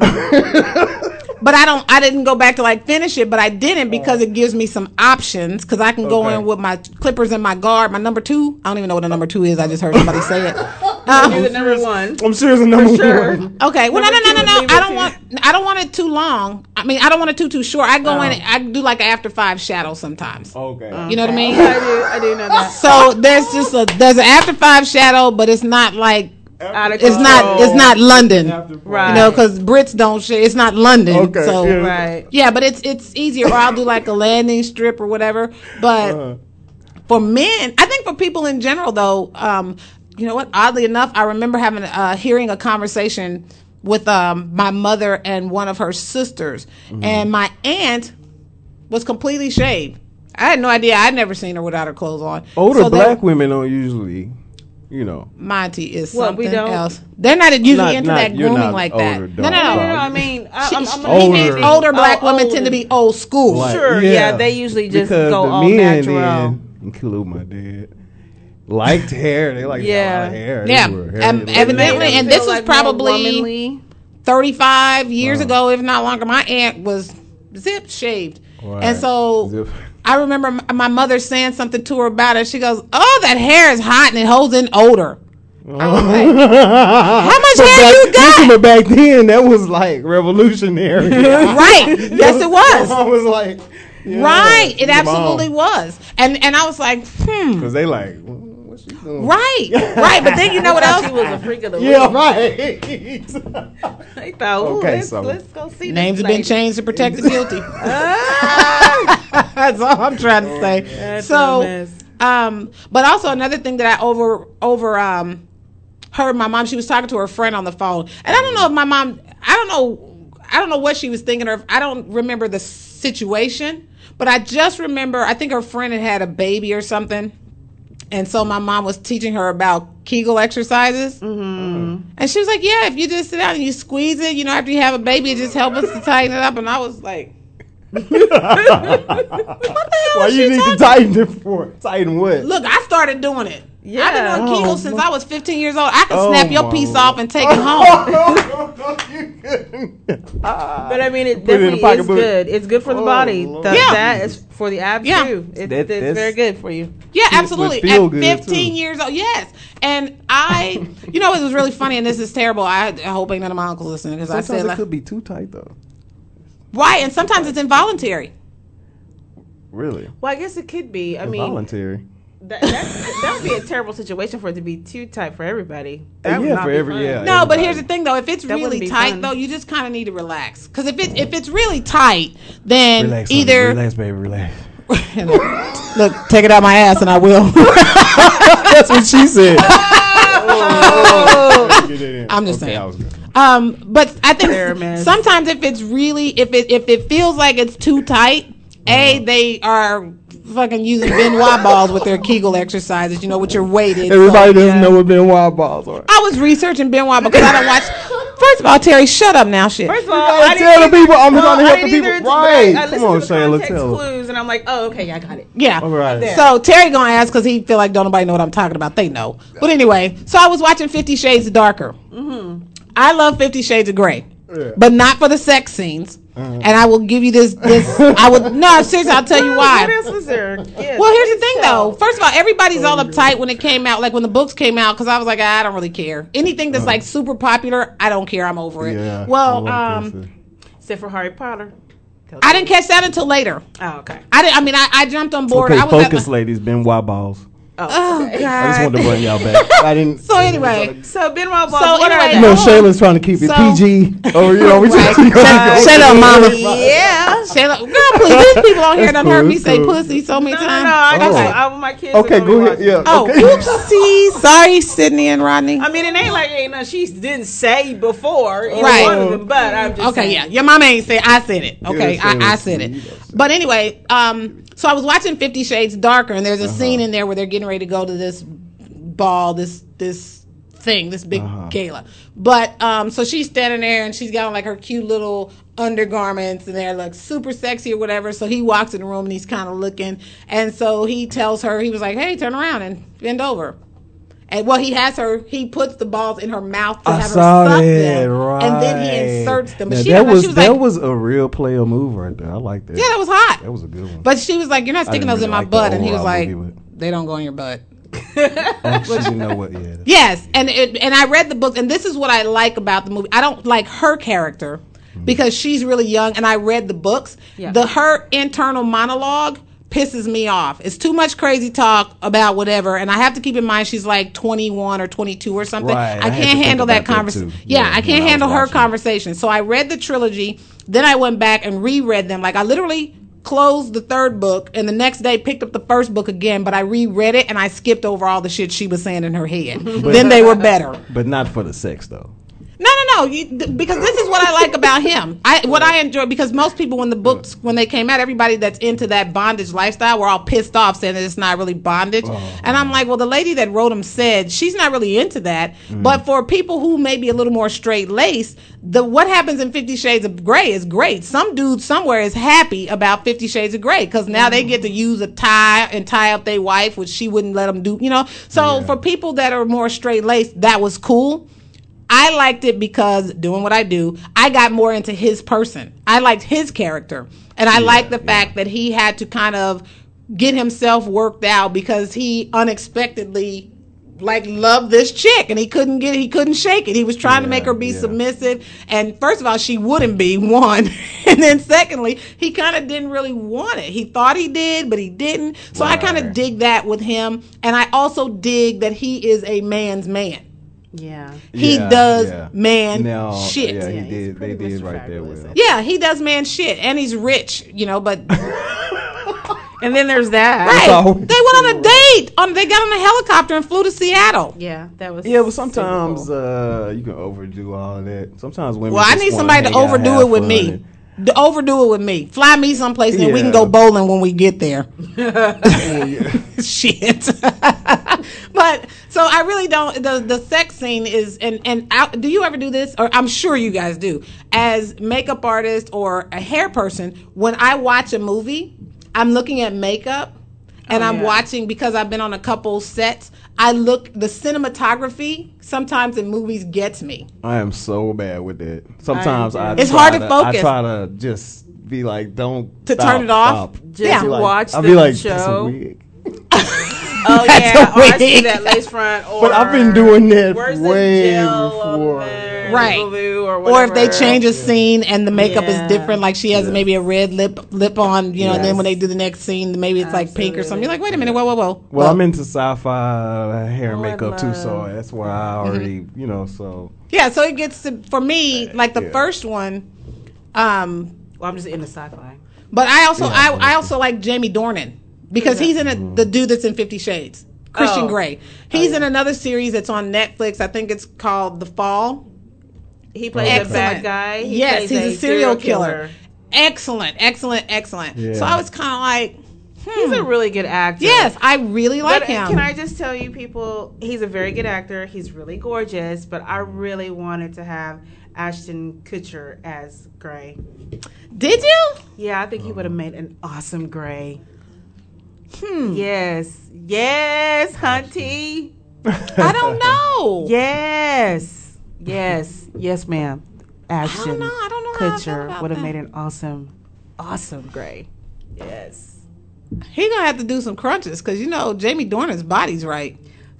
but I don't, I didn't go back to, like, finish it. But I didn't because it gives me some options. Because I can go Okay. in with my clippers and my guard. My number two. I don't even know what a number two is. I just heard somebody say it. Um, You're the number one. I'm serious. Number sure. one. Okay. Well, Number no, no, no, two no, would no. be I what don't you- want. I don't want it too long. I mean, I don't want it too too short. I go Oh. in. I do like an after five shadow sometimes. Okay. You know what I mean? I do. I do know that. So there's just a there's an after five shadow, but it's not like Out of it's not control. it's not London. Right. You know, because Brits don't share. It's not London. Okay, So yeah. Right. yeah, but it's it's easier. Or I'll do like a landing strip or whatever. But Uh-huh. for men, I think for people in general though, um, you know what? Oddly enough, I remember having uh, hearing a conversation with um, my mother and one of her sisters, Mm-hmm. and my aunt was completely shaved. I had no idea. I'd never seen her without her clothes on. Older So they- black women don't usually, you know. My auntie is What, something we don't- else. They're not usually Not- into not- that you're grooming not like that. older, No, no, dog. no. No, no, no. I mean, I, She, I'm, she, I'm he older. means older black Oh, women older. tend to be old school. Like, Sure, yeah, they usually just because go the all men natural. Then, include my dad, liked hair. They like Yeah. a lot of hair. Yeah, They were hairy um, ladies. evidently, and this Feel was like more probably womanly. thirty-five years Wow. ago, if not longer. My aunt was zip shaved, Right. and so Zip. I remember m- my mother saying something to her about it. She goes, "Oh, that hair is hot and it holds in odor." I was like, how much But hair back, you got? listen, but back then that was like revolutionary. Right? Yes, it was. I was like, yeah, Right, it come absolutely was, and and I was like, hmm, Because they like, what's she doing? right, right. But then you know what else? She was a freak of the week. Yeah, right. They thought, ooh, Okay, let's, so- let's go see Names this have been lady. changed to protect the guilty. Ah! That's all I'm trying to say. That's a so, mess. um, but also another thing that I over over um heard my mom. She was talking to her friend on the phone, and I don't know if my mom. I don't know. I don't know what she was thinking of. I don't remember the situation, but I just remember. I think her friend had had a baby or something. And so my mom was teaching her about Kegel exercises. Mm-hmm. And she was like, yeah, if you just sit down and you squeeze it, you know, after you have a baby, it just helps us to tighten it up. And I was like, what the hell Why is you she need talking? to tighten it for? Tighten what? Look, I started doing it. Yeah. I've been doing Kegel Oh, since my- I was fifteen years old. I can Oh, snap your my piece Lord. off and take it home. You couldn't. But I mean, it Put it in definitely the is pocketbook. good. It's good for the Oh, body. Lord. The, Yeah. That is for the abs Yeah. too. It, That- it's that's- very good for you. Yeah, Kids absolutely. would feel At good, fifteen too. years old, yes. And I, you know, it was really funny, and this is terrible. I, I hope ain't none of my uncles listening because I Sometimes said it like, could be too tight though. right, and sometimes it's involuntary. Really? Well, I guess it could be. I mean, Voluntary. That, that's, that would be a terrible situation for it to be too tight for everybody. That would yeah, not for be every fun. yeah. No, everybody. but here's the thing though. If it's That wouldn't really be tight fun. though, you just kind of need to relax. Because if it if it's really tight, then Relax, honey, either relax, baby, relax. look, take it out my ass and I will. That's what she said. Oh. I'm just Okay, I saying. was good. Um, but I think There, sometimes if it's really if it if it feels like it's too tight, a they are fucking using Benoit balls with their Kegel exercises. You know, with your weighted. Everybody so, doesn't yeah. know what Benoit balls are. I was researching Benoit because I don't watch. First of all, Terry, shut up now, shit. First of all, gotta I tell didn't the people. I'm no, trying to I help the didn't people. either, but Right. I, I Come listened on, to the Shayla, context tell them. clues, and I'm like, oh, okay, I got it. Yeah. All right. There. So Terry gonna ask because he feel like don't nobody know what I'm talking about. They know. But anyway, so I was watching Fifty Shades of Darker. Mm-hmm. I love Fifty Shades of Grey, Yeah. but not for the sex scenes. Uh-huh. And I will give you this. This I would no seriously. I'll tell you What why. else was there? Yes, Well, here's the please thing, tell. though. First of all, everybody's all uptight when it came out, like when the books came out, because I was like, ah, I don't really care. Anything that's like super popular, I don't care. I'm over it. Yeah. Well, I like um, this. Except for Harry Potter. Tell I didn't catch that until later. Oh, okay. I didn't. I mean, I, I jumped on board. Okay, I was focus, at, ladies. Benoit balls. Oh okay. God. I just wanted to bring y'all back. I didn't. So anyway, So Benoit balls. So what are anyway, they? You know, Hold on. Shayla's trying to keep it So- P G. Oh, you know, we Right. just we gonna Shayla- go- Shayla, mama. Yeah. Shayla, girl, please. These people on here That's done cool, heard me that's say cool. pussy so many No, no, times. no. I just, Oh. I, my kids. Okay, are gonna go be ahead. watching. Yeah. Oh, okay. oopsie. Sorry, Sydney and Rodney. I mean, it ain't like ain't no she didn't say before. Either Right. One of them, but I'm just Okay, saying. yeah. Your mama ain't say I said it. Okay, Yeah, I, I Shayla, said you it. know, say But anyway, um, so I was watching Fifty Shades Darker, and there's Uh-huh. a scene in there where they're getting ready to go to this ball, this this thing, this big Uh-huh. gala. But um, so she's standing there, and she's got on like her cute little undergarments, and they're like super sexy or whatever. So he walks in the room, and he's kind of looking, and so he tells her, he was like, "Hey, turn around and bend over." And well, he has her. He puts the balls in her mouth to I have her saw suck that, them, right. and then he inserts them. But Now, she, that was, she was that like, was a real player move right there. I like that. yeah, that was hot. That was a good one. But she was like, "You're not I sticking didn't those in really my like the butt," and he was overall like, movie, "They don't go in your butt." oh, she didn't know what. Yeah. Yes, and it, and I read the book, and this is what I like about the movie. I don't like her character because she's really young, and I read the books. Yeah. The her internal monologue pisses me off. It's too much crazy talk about whatever, and I have to keep in mind she's like twenty-one or twenty-two or something. Right, I I had to can't think handle that about that conversation. too. Yeah, Yeah, I when can't I was handle her watching it. conversation. So I read the trilogy, then I went back and reread them. Like I literally closed the third book and the next day picked up the first book again, but I reread it and I skipped over all the shit she was saying in her head. Then they were better. But not for the sex though. No, no, no. You, th- because this is what I like about him. I what I enjoy because most people when the books when they came out, everybody that's into that bondage lifestyle were all pissed off saying that it's not really bondage. Oh. And I'm like, well, the lady that wrote him said she's not really into that. Mm. But for people who may be a little more straight laced, the what happens in Fifty Shades of Grey is great. Some dude somewhere is happy about Fifty Shades of Grey because now they get to use a tie and tie up their wife, which she wouldn't let them do. You know, so Yeah. for people that are more straight laced, that was cool. I liked it because doing what I do, I got more into his person. I liked his character. And I Yeah, liked the yeah. fact that he had to kind of get himself worked out because he unexpectedly like loved this chick and he couldn't get he couldn't shake it. He was trying to Yeah, make her be yeah. submissive. And first of all, she wouldn't be, one. And then secondly, he kind of didn't really want it. He thought he did, but he didn't. So I kind of Right. dig that with him. And I also dig that he is a man's man. Yeah. He Yeah, does yeah. man No, shit. Yeah, Yeah. he did. They did right there with him. he does man shit, and he's rich, you know. But And then there's that. right, all- they went on a date. On they got on a helicopter and flew to Seattle. Yeah, that was. Yeah, but super sometimes cool. uh, you can overdo all of that. Sometimes women. Well, I just need wanna somebody to hang out, overdo have it with fun, me. and- To overdo it with me. Fly me someplace and we can Yeah. go bowling when we get there. Shit. But so I really don't. The the sex scene is and and out, do you ever do this? Or I'm sure you guys do. As makeup artist or a hair person, when I watch a movie, I'm looking at makeup and Oh, I'm yeah. watching because I've been on a couple sets. I look the cinematography sometimes in movies gets me. I am so bad with that. Sometimes I. It's try hard to focus. I try to just be like, don't To stop, turn it off? stop. Just Yeah. Be like- watch I'll the be like, show. that's a wig. Oh That's yeah, a or I see wig. that lace front. Or But I've been doing that where's way the gel before. Up there? right. Boo or Or whatever. if they change a scene and the makeup Yeah. is different, like she has maybe a red lip lip on, you know, Yes. and then when they do the next scene, maybe it's like pink or something. You're like, wait a minute, whoa, whoa, whoa. Well, I'm into sci-fi hair and Oh, I makeup too, so love- that's why I already, you know, so Yeah, so it gets to, for me, like the Yeah. first one, um, Well, I'm just into sci-fi. but I also, Yeah, I, exactly. I also like Jamie Dornan because he's in a, the dude that's in Fifty Shades. Christian Oh. Grey. He's in another series that's on Netflix. I think it's called The Fall. He plays a Excellent. bad guy. He yes, plays he's a serial killer. Excellent, excellent, excellent. Yeah. So I was kind of like, He's a really good actor. yes, I really like But him. can I just tell you, people, he's a very good actor. He's really gorgeous, but I really wanted to have Ashton Kutcher as Grey. Did you? Yeah, I think he would have made an awesome Grey. Hmm. Yes. Yes, Hunty. I don't know. Yes. Yes. Yes, ma'am. I Ashton don't know. I don't know how I feel Kutcher about would have that. made an awesome, awesome Grey. Yes. He gonna have to do some crunches because you know Jamie Dornan's body's right.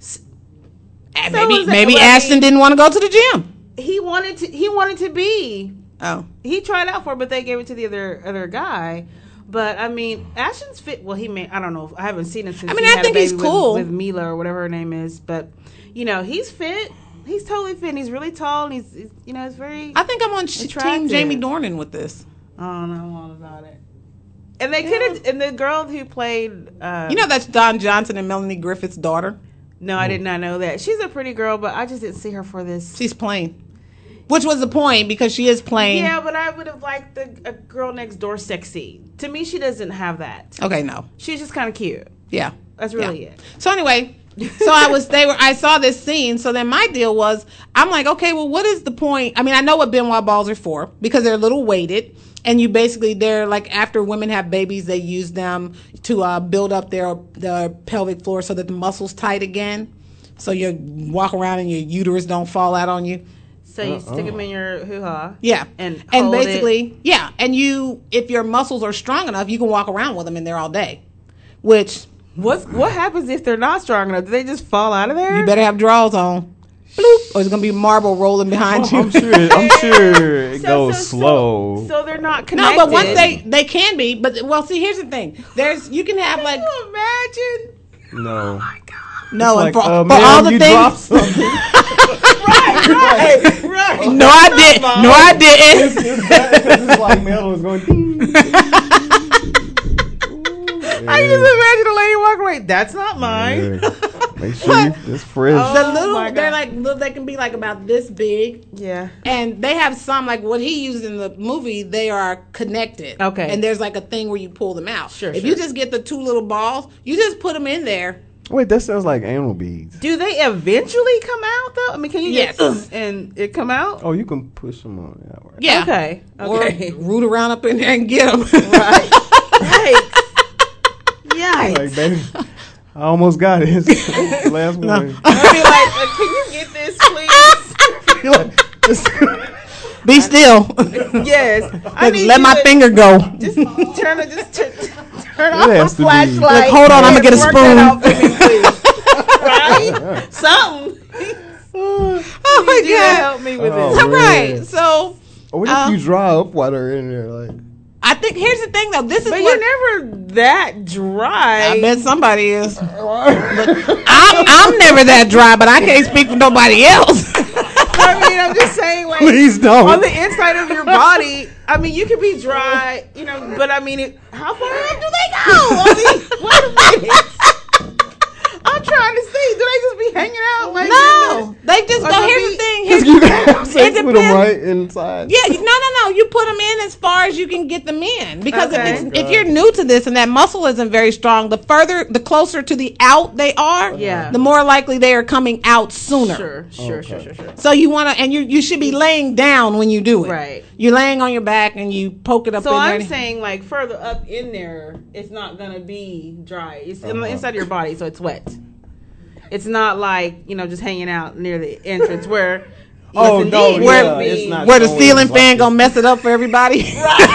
And So maybe is it- maybe well, I Ashton mean- didn't want to go to the gym. He wanted to. He wanted to be. Oh, He tried out for it, but they gave it to the other other guy. But I mean, Ashton's fit. Well, he may. I don't know. I haven't seen him since. I mean, he I had a think he's baby cool. with, with Mila or whatever her name is. But you know, he's fit. He's totally fit. And he's really tall. And he's, he's you know, it's very. I think I'm on sh- team Attractive. Jamie Dornan with this. I don't know all about it. And they could have. And the girl who played. Uh, You know that's Don Johnson and Melanie Griffith's daughter. No, I did not know that. She's a pretty girl, but I just didn't see her for this. She's plain, which was the point because she is plain. Yeah, but I would have liked the a girl next door sexy. To me, she doesn't have that. Okay, no. She's just kind of cute. Yeah. That's really Yeah. it. So anyway, so I was they were I saw this scene. So then my deal was I'm like, okay, well, what is the point? I mean, I know what Benoit balls are for because they're a little weighted, and you basically they're like after women have babies, they use them to uh, build up their their pelvic floor so that the muscles tight again. So you walk around and your uterus don't fall out on you. So you stick them in your hoo ha. Yeah, And and hold basically, it. yeah, and you if your muscles are strong enough, you can walk around with them in there all day. Which What's what happens if they're not strong enough? Do they just fall out of there? you better have drawers on. Bloop, or it's gonna be marble rolling behind you. I'm sure. I'm sure it So- goes so- so- slow. So, they're not No, connected. but once they they can be, but well, see, here's the thing. There's you can have like Can you imagine? no. no, and Like, for, uh, for ma'am, all the you things. dropped something. Right, right. No, I did. No, I didn't. It's bad 'cause it's like metal is going. I can just imagine a lady walking away. That's not mine. Yeah. Make sure you, it's fresh. The Oh, little, my they're God. like little. They can be like about this big, Yeah. and they have some like what he used in the movie. They are connected. Okay. And there's like a thing where you pull them out. Sure, If sure. you just get the two little balls, you just put them in there. Wait, that sounds like anal beads. Do they eventually come out though? I mean, can you Yes. just and it come out? Oh, you can push them on that way. Yeah. Okay. Okay. Or root around up in there and get them. Right. Yikes. Yikes. Like, baby, I almost got it. It's the last one. I'll be like, uh, can you get this, please? You're like, it's- Be still. Yes. I Let, need let you my to finger go. Just turn it. Just t- turn off has the to be- flashlight. Like, hold on, I'ma and get a work that spoon. out for me, please. Right? Something. Oh my You god. help me with Oh, this. All man. right. So what if Um, you dry up while they're in there? Like, I think here's the thing though. This is But what you're never that dry. I bet somebody is. Look, I'm I'm never that dry, but I can't speak for nobody else. I mean, I'm just saying, like, Please don't. on the inside of your body, I mean, you can be dry, you know, but I mean, it, how far up do they go? I mean, wait a minute. I'm trying to see. Do they just be hanging out? Like, No, they just Or go. the Here's the beat- thing. Here's, you can have sex it with them depends. right inside. Yeah, you- no, no, no. You put them in as far as you can get them in because Okay. if, it's, if you're new to this and that muscle isn't very strong, the further, the closer to the out they are, Yeah. the more likely they are coming out sooner. Sure, sure, sure, sure, sure. So you want to, and you you should be laying down when you do it. Right. You're laying on your back and you poke it up. So in I'm there. saying, like, further up in there, it's not gonna be dry. It's in the Uh-huh. inside of your body, so it's wet. It's not like, you know, just hanging out near the entrance where. Oh, yes, no, indeed, yeah, it would be- it's not- where the always ceiling like fan this. gonna mess it up for everybody. Right.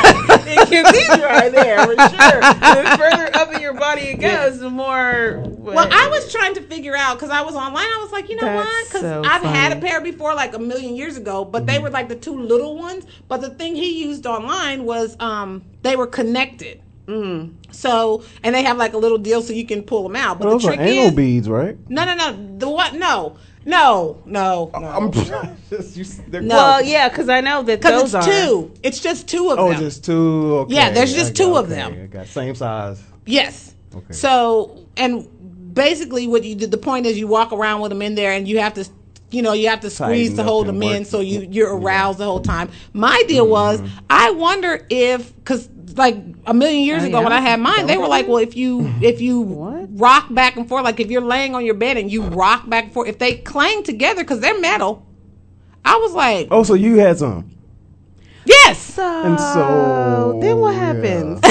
it can be dry there for sure. The further up in your body it goes, the more. Well, I was trying to figure out because I was online. I was like, you know That's what? Because so I've had a funny. pair before, like a million years ago, but they were like the two little ones. But the thing he used online was um, they were connected. Mm. So, and they have like a little deal so you can pull them out. But Those the are trick anal is, beads, right? no, no, no. The what? No, no, no, no. I'm just, you, they're- No. Well, yeah, because I know that Because those it's are. two. It's just two of Oh, them. just two. Okay. Yeah, there's just I two got- of okay, them. I got same size. Yes. Okay. So, and basically, what you did, the point is, you walk around with them in there, and you have to, you know, you have to squeeze Tighten to up hold and them in, work. so you you're aroused the whole time. My deal was, I wonder if, because like a million years Oh, ago yeah. when I had mine, they were like, well, if you if you What? rock back and forth, like if you're laying on your bed and you rock back and forth, if they clang together because they're metal, I was like, Oh, so you had some. yes. So, And so, then what yeah. happens?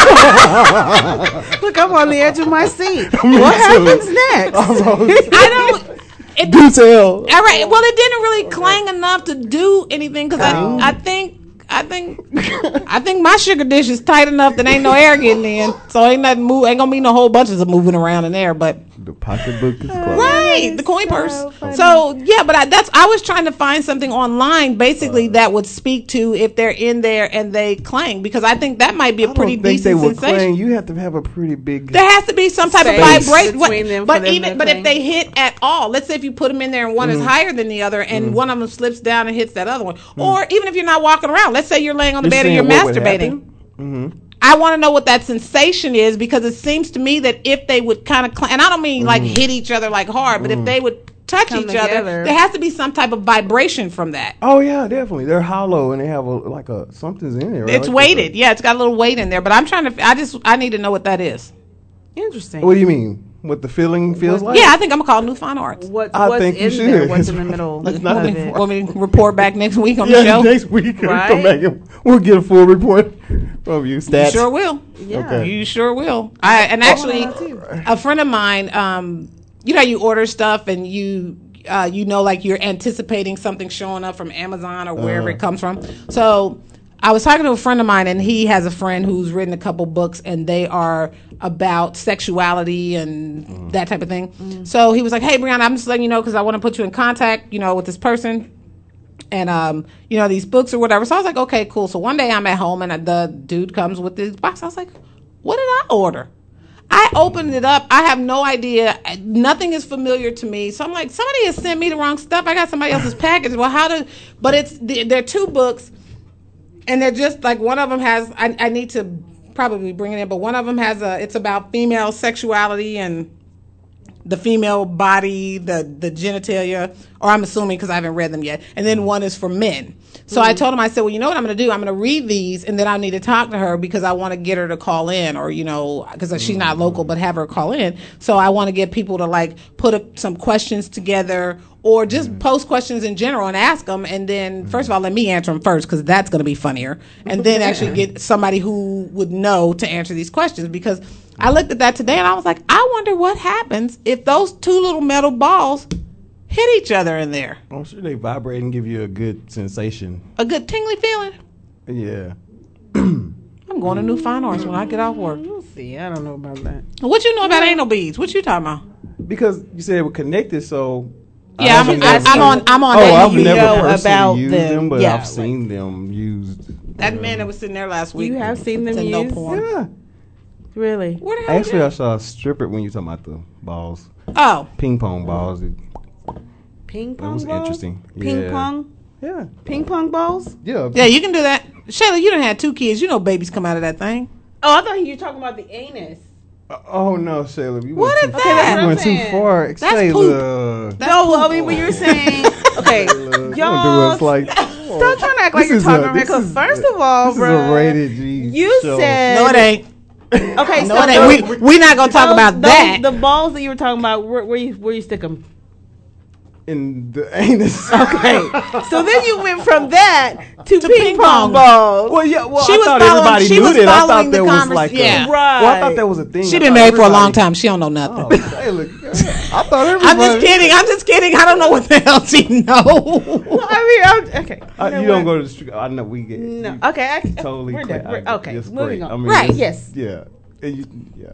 Look, I'm on the edge of my seat. What happens next? I don't. It, Do tell. All right. Well, it didn't really clang enough to do anything because I, I think, I think, I think my sugar dish is tight enough that ain't no air getting in, so ain't nothing move. Ain't gonna be no whole bunches of moving around in there. But The pocketbook is closed. right, the coin so purse. funny. So yeah, but I, that's I was trying to find something online, basically that would speak to if they're in there and they clang, because I think that might be a I pretty don't think they decent would sensation. clang. You have to have a pretty big. There has to be some type of Space vibration. What- between them for but them even to but if cling. they hit at all, let's say if you put them in there and one Mm-hmm. is higher than the other, and one of them slips down and hits that other one, or even if you're not walking around, let's say you're laying on the You're bed and you're saying what would masturbating. happen? I want to know what that sensation is, because it seems to me that if they would kind of, cl- and I don't mean like hit each other like hard, but if they would touch Come each other, together. there has to be some type of vibration from that. Oh yeah, definitely. They're hollow and they have a like a something's in there. Right? It's Like weighted, yeah. It's got a little weight in there, but I'm trying to. I just I need to know what that is. Interesting. What do you mean? What the feeling feels like? Yeah, I think I'm gonna call New Fine Arts. What, I what's think you in should. there? What's in the middle That's of not it? the- Want me to report back next week on Yeah, the show? next week we'll Right? come back and we'll get a full report from you. Stats. You sure will. Yeah. Okay. You sure will. I and actually, a friend of mine, um, you know, you order stuff and you, uh, you know, like you're anticipating something showing up from Amazon or wherever Uh. it comes from. So I was talking to a friend of mine, and he has a friend who's written a couple books, and they are about sexuality and Mm. that type of thing. So he was like, "Hey, Brianna, I'm just letting you know because I want to put you in contact, you know, with this person." And um, you know, these books or whatever. So I was like, okay, cool. So one day I'm at home and the dude comes with this box. I was like, what did I order? I opened it up. I have no idea. Nothing is familiar to me. So I'm like, somebody has sent me the wrong stuff. I got somebody else's package. Well, how do? But it's they're two books, and they're just like one of them has. I, I need to probably bring it in, but one of them has a. It's about female sexuality and the female body, the the genitalia, or I'm assuming because I haven't read them yet. And then one is for men. So I told him, I said, well, you know what I'm going to do? I'm going to read these, and then I need to talk to her because I want to get her to call in, or, you know, because she's not local, but have her call in. So I want to get people to, like, put a, some questions together, or just post questions in general and ask them. And then, first of all, let me answer them first, because that's going to be funnier. And then actually get somebody who would know to answer these questions, because I looked at that today and I was like, I wonder what happens if those two little metal balls hit each other in there. I'm sure they vibrate and give you a good sensation. A good tingly feeling. Yeah. I'm going to New Fine Arts when I get off work. We'll see. I don't know about that. What you know about anal beads? What you talking about? Because you said it was connected, so. Yeah, I I'm, haven't I, never I'm seen- on. I'm on. Oh, that I've video never personally about used them. them, but yeah, I've seen them used. that man that was sitting there last week. You have seen them to no used? porn. Yeah. Really? Where the hell? Actually, you I saw a stripper when you talking about the balls, oh, ping pong balls. It, Ping that pong was balls? interesting. Ping Yeah. pong? Yeah. Ping pong balls? Yeah. yeah, you can do that. Shayla, you done had two kids. You know babies come out of that thing. Oh, I thought you were talking about the anus. Uh, oh no, Shayla, you What went is too, that? you went too That's far. That's Shayla. That's no, poop. I mean, when you're saying, okay, Shayla, don't do y'all, us like. stop trying to act like This you're is talking a- about me. this Because is- first of all, This is bruh, a rated G you show. said No, it ain't. okay. No, so it ain't. We we not gonna talk those- about those- that. The balls that you were talking about, where, where you where you stick them? in the anus. Okay, so then you went from that to, To ping, ping pong pong. balls. Well, yeah. Well, She I was thought following- everybody she knew was that. I following thought the there was convers- like, yeah. a, Right. well, I thought that was a thing. She I been thought married for a long everybody- time. She don't know nothing. Oh, hey, look, I thought everybody. I'm just kidding. I'm just kidding. I don't know what the hell she know. Well, I mean, I'm, okay. Uh, You, know you don't what? go to the street. I know we get. No. you Okay. I, Totally. We're clear. done. We're- I- okay. it's Moving great. on. I mean, Right. it's- Yes. Yeah. And you, yeah.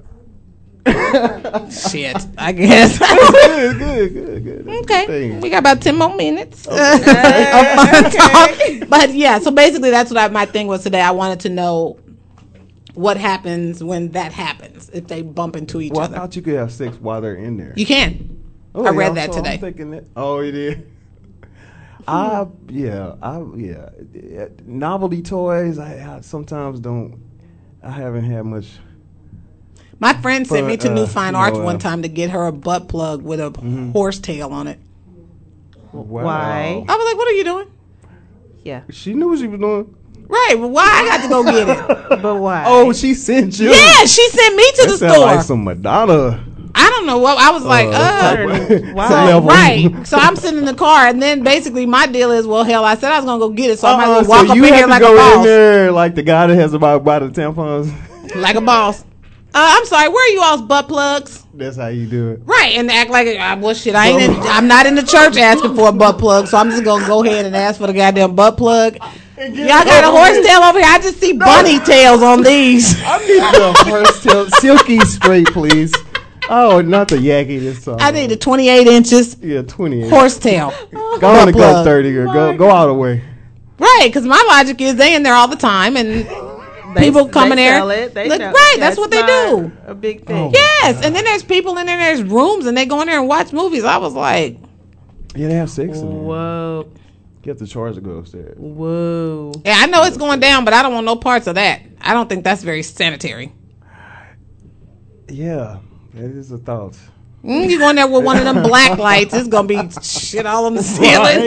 Shit. I guess. good, good, good, good. That's Okay, the thing. we got about ten more minutes. Uh, of fun okay. talk. But yeah, so basically that's what I, my thing was today. I wanted to know what happens when that happens, if they bump into each Well, I other. thought you could have sex while they're in there. You can. Oh, I yeah, read that so I'm today. thinking that. Oh, it is. I yeah I yeah Uh, novelty toys. I, I sometimes don't. I haven't had much. My friend sent But, me to uh, New Fine you Arts know, one uh, time to get her a butt plug with a Mhm. horse tail on it. Wow. Why? I was like, "What are you doing?" Yeah. She knew what she was doing. Right, but why I got to go get it? But why? Oh, she sent you. Yeah, she sent me to That the sound store. like some Madonna. I don't know what I was like. Uh, Wow. So, right. So I'm sitting in the car, and then basically my deal is, well, hell, I said I was gonna go get it, so I might as well Uh-uh, walk so up you in have here to like a go in boss, there like the guy that has about by the tampons. like a boss. Uh, I'm sorry. Where are you all's butt plugs? That's how you do it. Right, and act like uh, well, shit. I ain't. In, I'm not in the church asking for a butt plug, so I'm just gonna go ahead and ask for the goddamn butt plug. Y'all got a horse tail over here. I just see bunny tails on these. I need the horse tail, silky straight, please. Oh, not the Yaki this time. I need a twenty-eight inches Yeah, twenty-eight. horse tail. Go butt on and go plug. thirty or go go out of the way. Right, because my logic is they in there all the time, and people come in they there. sell it. They Look, know- right, yeah, that's what it's they not do. A big thing. Yes, and then there's people in there. There's rooms, and they go in there and watch movies. I was like, Yeah, they have six in there. Whoa. You have to charge to go upstairs. Whoa. yeah, I know it's going down, but I don't want no parts of that. I don't think that's very sanitary. Yeah, that is a thought. Mm, you go in there with one of them black lights, it's gonna be shit all on the ceiling.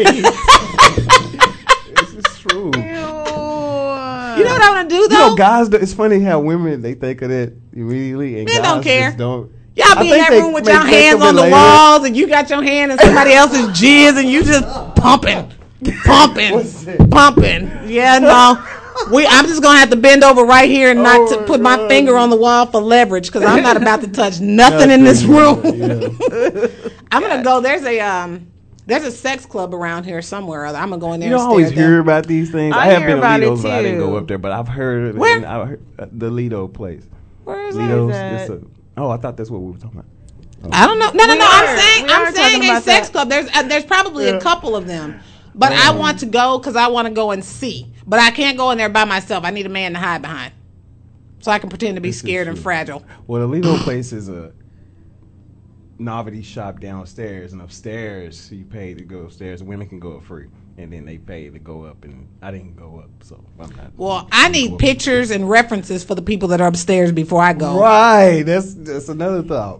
This is true. You know what I want to do You though? know, guys. It's funny how women they think of that immediately, and Men guys don't care. just don't. Y'all I be in think that they room with may your think hands of it on the later. walls, and you got your hand in somebody else's jizz, and you just pumping, pumping, pumping. Yeah, no. We, I'm just gonna have to bend over right here and not to put my finger on the wall for leverage, because I'm not about to touch nothing in this room. I'm gonna go. There's a um, there's a sex club around here somewhere. Or other. I'm gonna go in there. You don't and always stare at hear them. about these things. I, I have hear been about at it, Lido's, but I didn't too. go up there. But I've heard it. Where? and I heard, uh, the Lido place. Where is Lido's. that? It's a, oh, I thought that's what we were talking about. I don't know. No, no, We no. are- I'm saying, we are I'm saying talking a about sex that. club. There's, uh, there's probably a couple of them, but I want to go because I want to go and see. But I can't go in there by myself. I need a man to hide behind, so I can pretend to be This is scared and true. fragile. Well, the Lido place is a novelty shop downstairs, and upstairs you pay to go upstairs. Women can go up free, and then they pay to go up. And I didn't go up, so I'm not. Well, I need pictures and references for the people that are upstairs before I go. Right. That's that's another thought.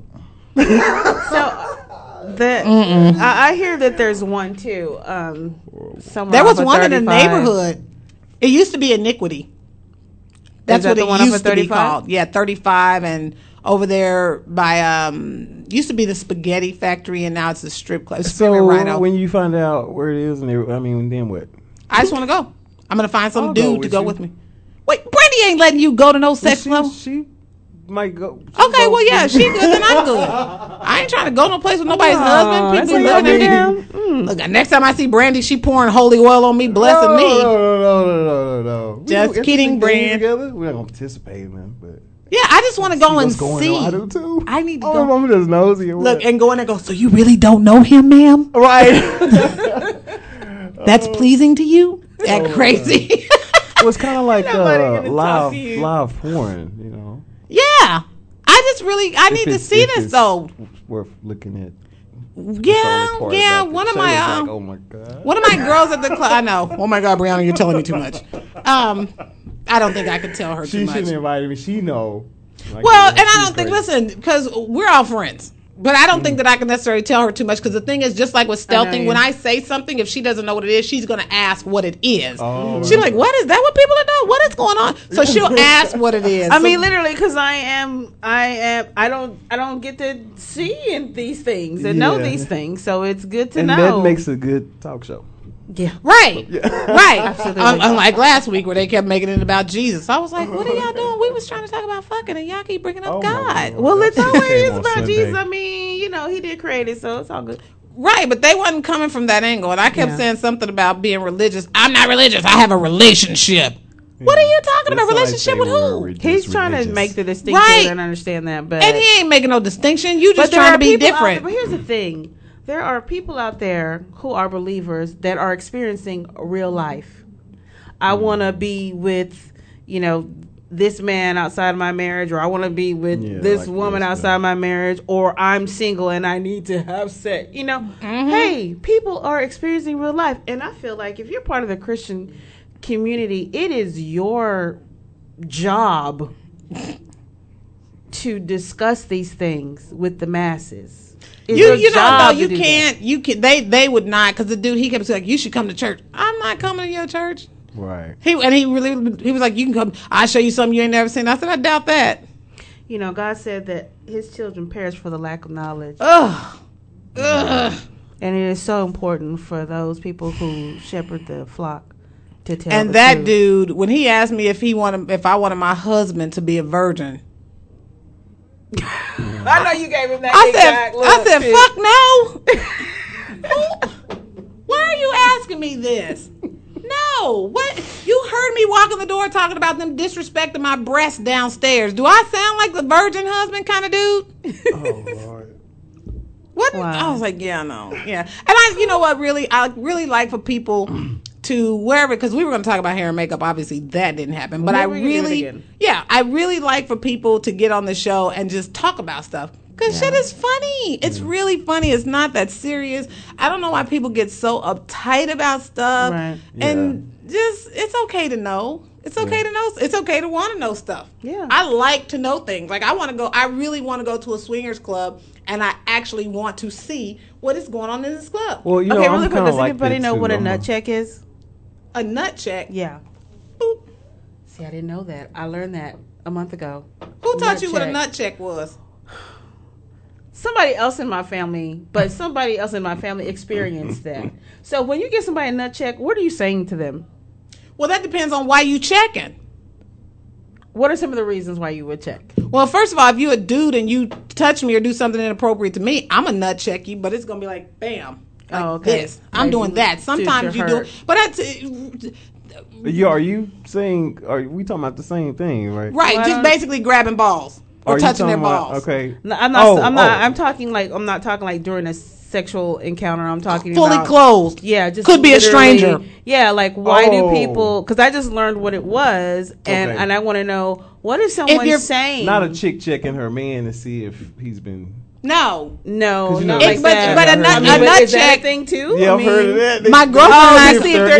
So the I, I hear that there's one too. Um, somewhere There was off of one in the thirty-five. neighborhood. It used to be Iniquity. That's that what the it one off used of to be thirty-five? called. Yeah, thirty-five, and over there by um used to be the spaghetti factory, and now it's a strip club. So Spirit Rhino. when you find out where it is, and they, I mean, then what? I just want to go. I'm gonna find some I'll go dude to with go you. with me. Wait, Brandy ain't letting you go to no sex she, club. She might go. she Okay, go- well, yeah, she good, then I'm good. I ain't trying to go no place with nobody's Oh, husband. that's People what living in y'all there. do. Look, next time I see Brandy, she pouring holy oil on me, blessing no, me. No, no, no, no, no, no, no. Just We do kidding, interesting things Brand. Together. We're not gonna participate in them, but Yeah, I just want to go see and what's going see. on. I do too. I need to Oh, go. I'm just nosy. Or Look, what? and go in and go, so you really don't know him, ma'am? right. That's pleasing to you? That Oh, crazy. Well, it's kind of like Nobody uh, gonna talk live to you. live porn, you know. Yeah. I just really, I If need to it's- see if this it's though. Worth looking at. Yeah, part yeah. about it. One of Shay my, was uh, like, oh my god. one of my girls at the club. I know. Oh my God, Brianna, you're telling me too much. Um, I don't think I could tell her She too much. shouldn't invite me. She know. Like, Well, you know, and I she's don't think. crazy. Listen, because we're all friends. But I don't mm. think that I can necessarily tell her too much because the thing is, just like with stealthing, I when I say something, if she doesn't know what it is, she's going to ask what it is. Oh, she's right. like, what is that? What people are doing? What is going on? So she'll ask what it is. I so, mean, literally, because I am, I am, I don't, I don't get to see in these things and yeah. know these things, so it's good to and know. And that makes a good talk show. Yeah. Right. Yeah. Right. Absolutely. Um, unlike last week where they kept making it about Jesus. I was like, what are y'all doing? We was trying to talk about fucking and y'all keep bringing up oh God. Well, it's always about Jesus. I mean, you know, he did create it, so it's all good. Right, but they wasn't coming from that angle. And I kept yeah. saying something about being religious. I'm not religious. I have a relationship. Yeah. What are you talking about? Relationship with who? He's trying religious. to make the distinction. Right. And understand that. But and he ain't making no distinction. You just trying to be different. There, but here's the thing. There are people out there who are believers that are experiencing real life. I want to be with, you know, this man outside of my marriage, or I want to be with yeah, this like woman this, outside yeah. my marriage, or I'm single and I need to have sex. You know, mm-hmm. hey, people are experiencing real life. And I feel like if you're part of the Christian community, it is your job to discuss these things with the masses. It's you you know no you can't that. you can they they would not because the dude he kept saying like, you should come to church. I'm not coming to your church. Right. He and he really he was like, you can come. I'll show you something you ain't never seen. I said I doubt that. You know, God said that His children perish for the lack of knowledge. Ugh. Ugh. And it is so important for those people who shepherd the flock to tell. And the that truth. dude, when he asked me if he wanted if I wanted my husband to be a virgin. I know you gave him that. I said, I said, fuck no. Why are you asking me this? No. What? You heard me walk in the door talking about them disrespecting my breasts downstairs. Do I sound like the virgin husband kind of dude? Oh, Lord. What? Wow. I was like, yeah, no. Yeah. And I, you know what, really, I really like for people to wherever, because we were going to talk about hair and makeup. Obviously, that didn't happen. But Never I really, yeah, I really like for people to get on the show and just talk about stuff. Because yeah. shit is funny. It's mm. really funny. It's not that serious. I don't know why people get so uptight about stuff. Right. And yeah. just, it's okay to know. It's okay yeah. to know. It's okay to want to know stuff. Yeah. I like to know things. Like, I want to go, I really want to go to a swingers club, and I actually want to see what is going on in this club. Well, you know, okay, I'm really quick, does like anybody know too, what a I'm nut check is? A nut check? Yeah. Boop. See, I didn't know that. I learned that a month ago. Who taught nut you check. what a nut check was? Somebody else in my family, but somebody else in my family experienced that. So when you get somebody a nut check, what are you saying to them? Well, that depends on why you checking. What are some of the reasons why you would check? Well, first of all, if you're a dude and you touch me or do something inappropriate to me, I'm a nut check you, but it's going to be like, bam. Like oh, okay. This. I'm like, doing that. Sometimes you hurt. do but that's... Uh, you, are you saying, are we talking about the same thing, right? Right, well, just basically grabbing balls. Or are touching their balls. About, okay. No, I'm not. Oh, I'm not. Oh. I'm talking like. I'm not talking like during a sexual encounter. I'm talking fully about, closed. Yeah, just could be a stranger. Yeah, like why oh. do people? Because I just learned what it was, and okay. and I want to know what is someone if saying. Not a chick checking her man to see if he's been. No, no, you no. know, Like but that. but a nut, I mean, a nut is check that a thing too. Yeah, I I've mean, heard of that. They, my girlfriend oh, and I see if they're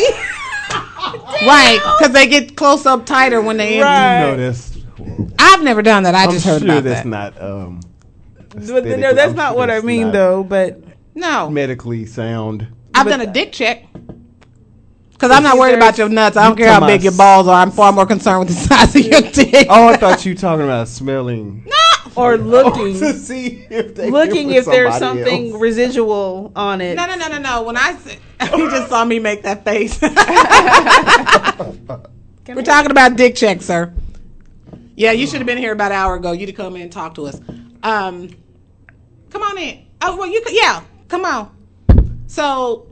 right, right, because they get close up tighter when they. Right. You know this. I've never done that. I I'm just heard sure about that's that. not. Um, no, that's I'm not sure what I that's mean, not though. But no, medically sound. I've but done a dick check. Because I'm not worried about your nuts. I don't you care how big your balls are. I'm far more concerned with the size of your dick. Oh, I thought you were talking about smelling. No. Or looking oh, to see if they looking if there's something else. residual on it. No, no, no, no, no. When I said, you just saw me make that face. We're talking about dick checks, sir. Yeah, you should have been here about an hour ago. You'd have come in and talked to us. Um, come on in. Oh, well, you could. Yeah, come on. So,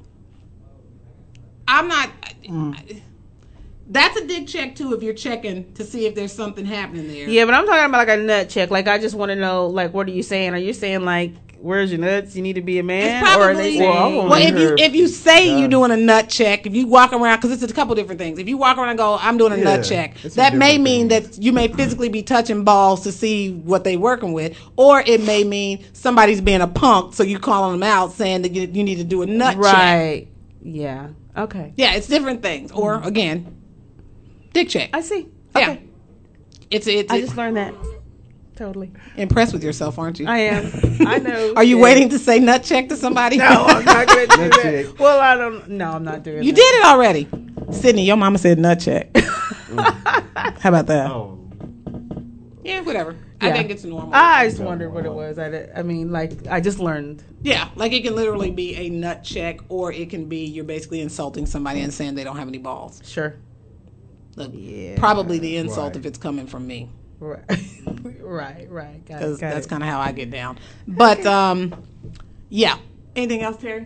I'm not. Mm. That's a dick check too. If you're checking to see if there's something happening there. Yeah, but I'm talking about like a nut check. Like I just want to know, like, what are you saying? Are you saying like, where's your nuts? You need to be a man, it's probably, or are they saying? Well, well if you if you say yeah. you're doing a nut check, if you walk around, because it's a couple different things. If you walk around and go, I'm doing a yeah, nut check, that may mean thing. that you may physically be touching balls to see what they're working with, or it may mean somebody's being a punk, so you calling them out saying that you, you need to do a nut right. check. Right. Yeah. Okay. Yeah, it's different things. Or mm-hmm. again. Dick check. I see. Okay. Yeah. It's it's. I it, just learned that. Totally. Impressed with yourself, aren't you? I am. I know. Are you yeah. waiting to say nut check to somebody? No, I'm not going to do that. Well, I don't. No, I'm not doing you that. You did it already. Sydney, your mama said nut check. Mm. How about that? Oh. Yeah, whatever. Yeah. I think it's normal. I just wondered what it was. I, did, I mean, like, I just learned. Yeah, like it can literally be a nut check, or it can be you're basically insulting somebody and saying they don't have any balls. Sure. Look, yeah. Probably the insult Right. if it's coming from me. Right, right, right. Because that's kind of how I get down. But, um, yeah. Anything else, Terry?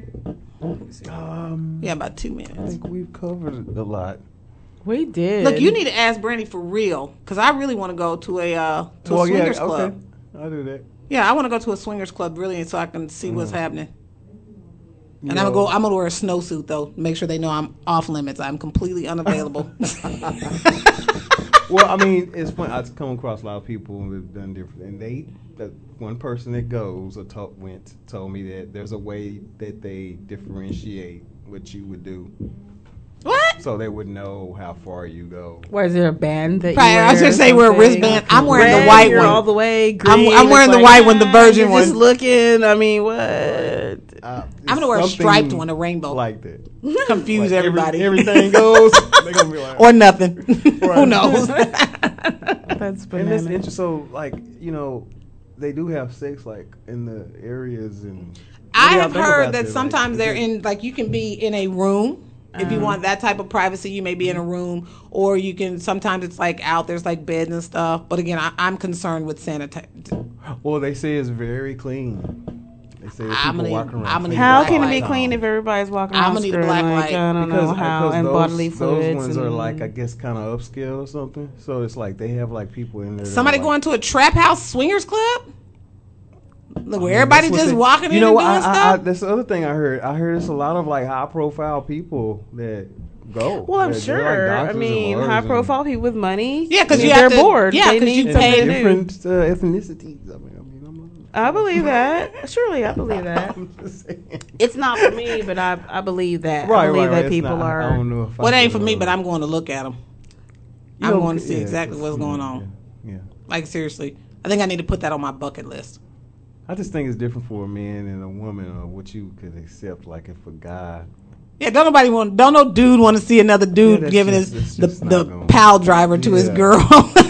Um, yeah, about two I minutes. think we've covered a lot. We did. Look, you need to ask Brandy for real, because I really want to go to a uh, to well, a swingers yeah, okay. club. I'll do that. Yeah, I want to go to a swingers club really, so I can see what's happening. You And know, I'm gonna go. I'm gonna wear a snowsuit though, make sure they know I'm off limits. I'm completely unavailable. Well, I mean, it's funny. I've come across a lot of people who have done different, and they, that one person that goes or talk, went told me that there's a way that they differentiate what you would do. What? So they would know how far you go. Where is there a band that you Probably, wear? I was gonna say wear a wristband. I'm wearing Red, the white you're one. all the way. I'm, Green, I'm wearing it's the like, white one, the ah, virgin you're one. Just looking. I mean, what? Uh, I'm gonna wear a striped one, a rainbow. Like that. Confuse Like everybody. Every, everything goes. They're gonna be like, or nothing. Who knows? That's and bananas. it's interesting. So, like, you know, they do have sex like in the areas and. I y'all have think heard about that this? sometimes Like, they're is it- in, like, you can be in a room. If you want that type of privacy, you may be in a room, or you can. Sometimes it's like out. There's like beds and stuff. But again, I, I'm concerned with sanitary. Well, they say it's very clean. They say that I'm people gonna- walking around. I'm gonna clean. How black can it light. be clean if everybody's walking I'm around gonna need a screwing, black like, light. I don't Because, know how, because and those, bodily fluids. those ones and, are like, I guess, kind of upscale or something. So it's like they have like people in there. that Somebody are, going like, to a trap house swingers club? Look, where I mean, everybody that's what just they- walking you in know and what? doing I, stuff? I, I, that's the other thing I heard. I heard it's a lot of like high profile people that go. Well, I'm They're- they're, like, sure. I doctors and mean, lawyers high and- profile people with money. Yeah, 'cause I mean, you have they're to- bored. yeah, they 'cause you need and something pay- to do. different uh, ethnicities. I mean, I mean, I'm I believe that. Surely, I believe that. I'm just saying. It's not for me, but I I believe that. Right, I believe right, right. that It's people not- are. I don't know if I Well, it ain't can, for me, uh, but I'm going to look at them. you I'm know, going to see yeah, exactly it's- what's going on. Yeah, yeah. Like, seriously. I think I need to put that on my bucket list. I just think it's different for a man and a woman, or what you could accept. Like if a guy, Yeah, don't nobody want, don't no dude want to see another dude that's giving just- his that's the, just not the gonna- pal driver to his Yeah. girl.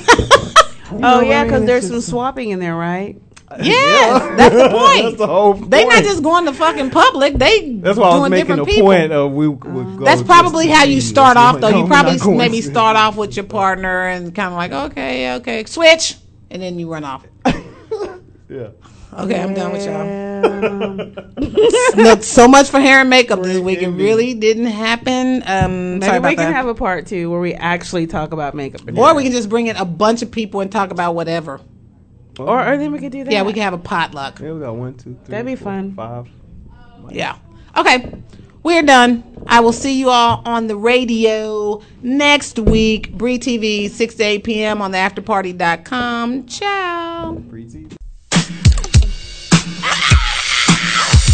Oh yeah, because there's it's some just- swapping in there, right? Yes, that's the point. That's the whole point. They not just going to fucking public. They That's why I was doing making different a people. point of we would go. That's just probably to how you see. start That's off, though. like, You no, we're probably not going maybe to- start off with your partner and kind of like, okay, okay, switch, and then you run off. Yeah. Okay, I'm done with y'all. Yeah. Look, so much for hair and makeup this week. It really didn't happen. Um, Maybe sorry about we can that. have a part two where we actually talk about makeup. Or we can just bring in a bunch of people and talk about whatever. Or, or then we could do that. Yeah, we can have a potluck. Yeah, we got one, two, three. That'd be four, fun. Five. Yeah. Okay. We're done. I will see you all on the radio next week. Bree T V, six to eight p.m. on the after party dot com. Ciao. Breezy.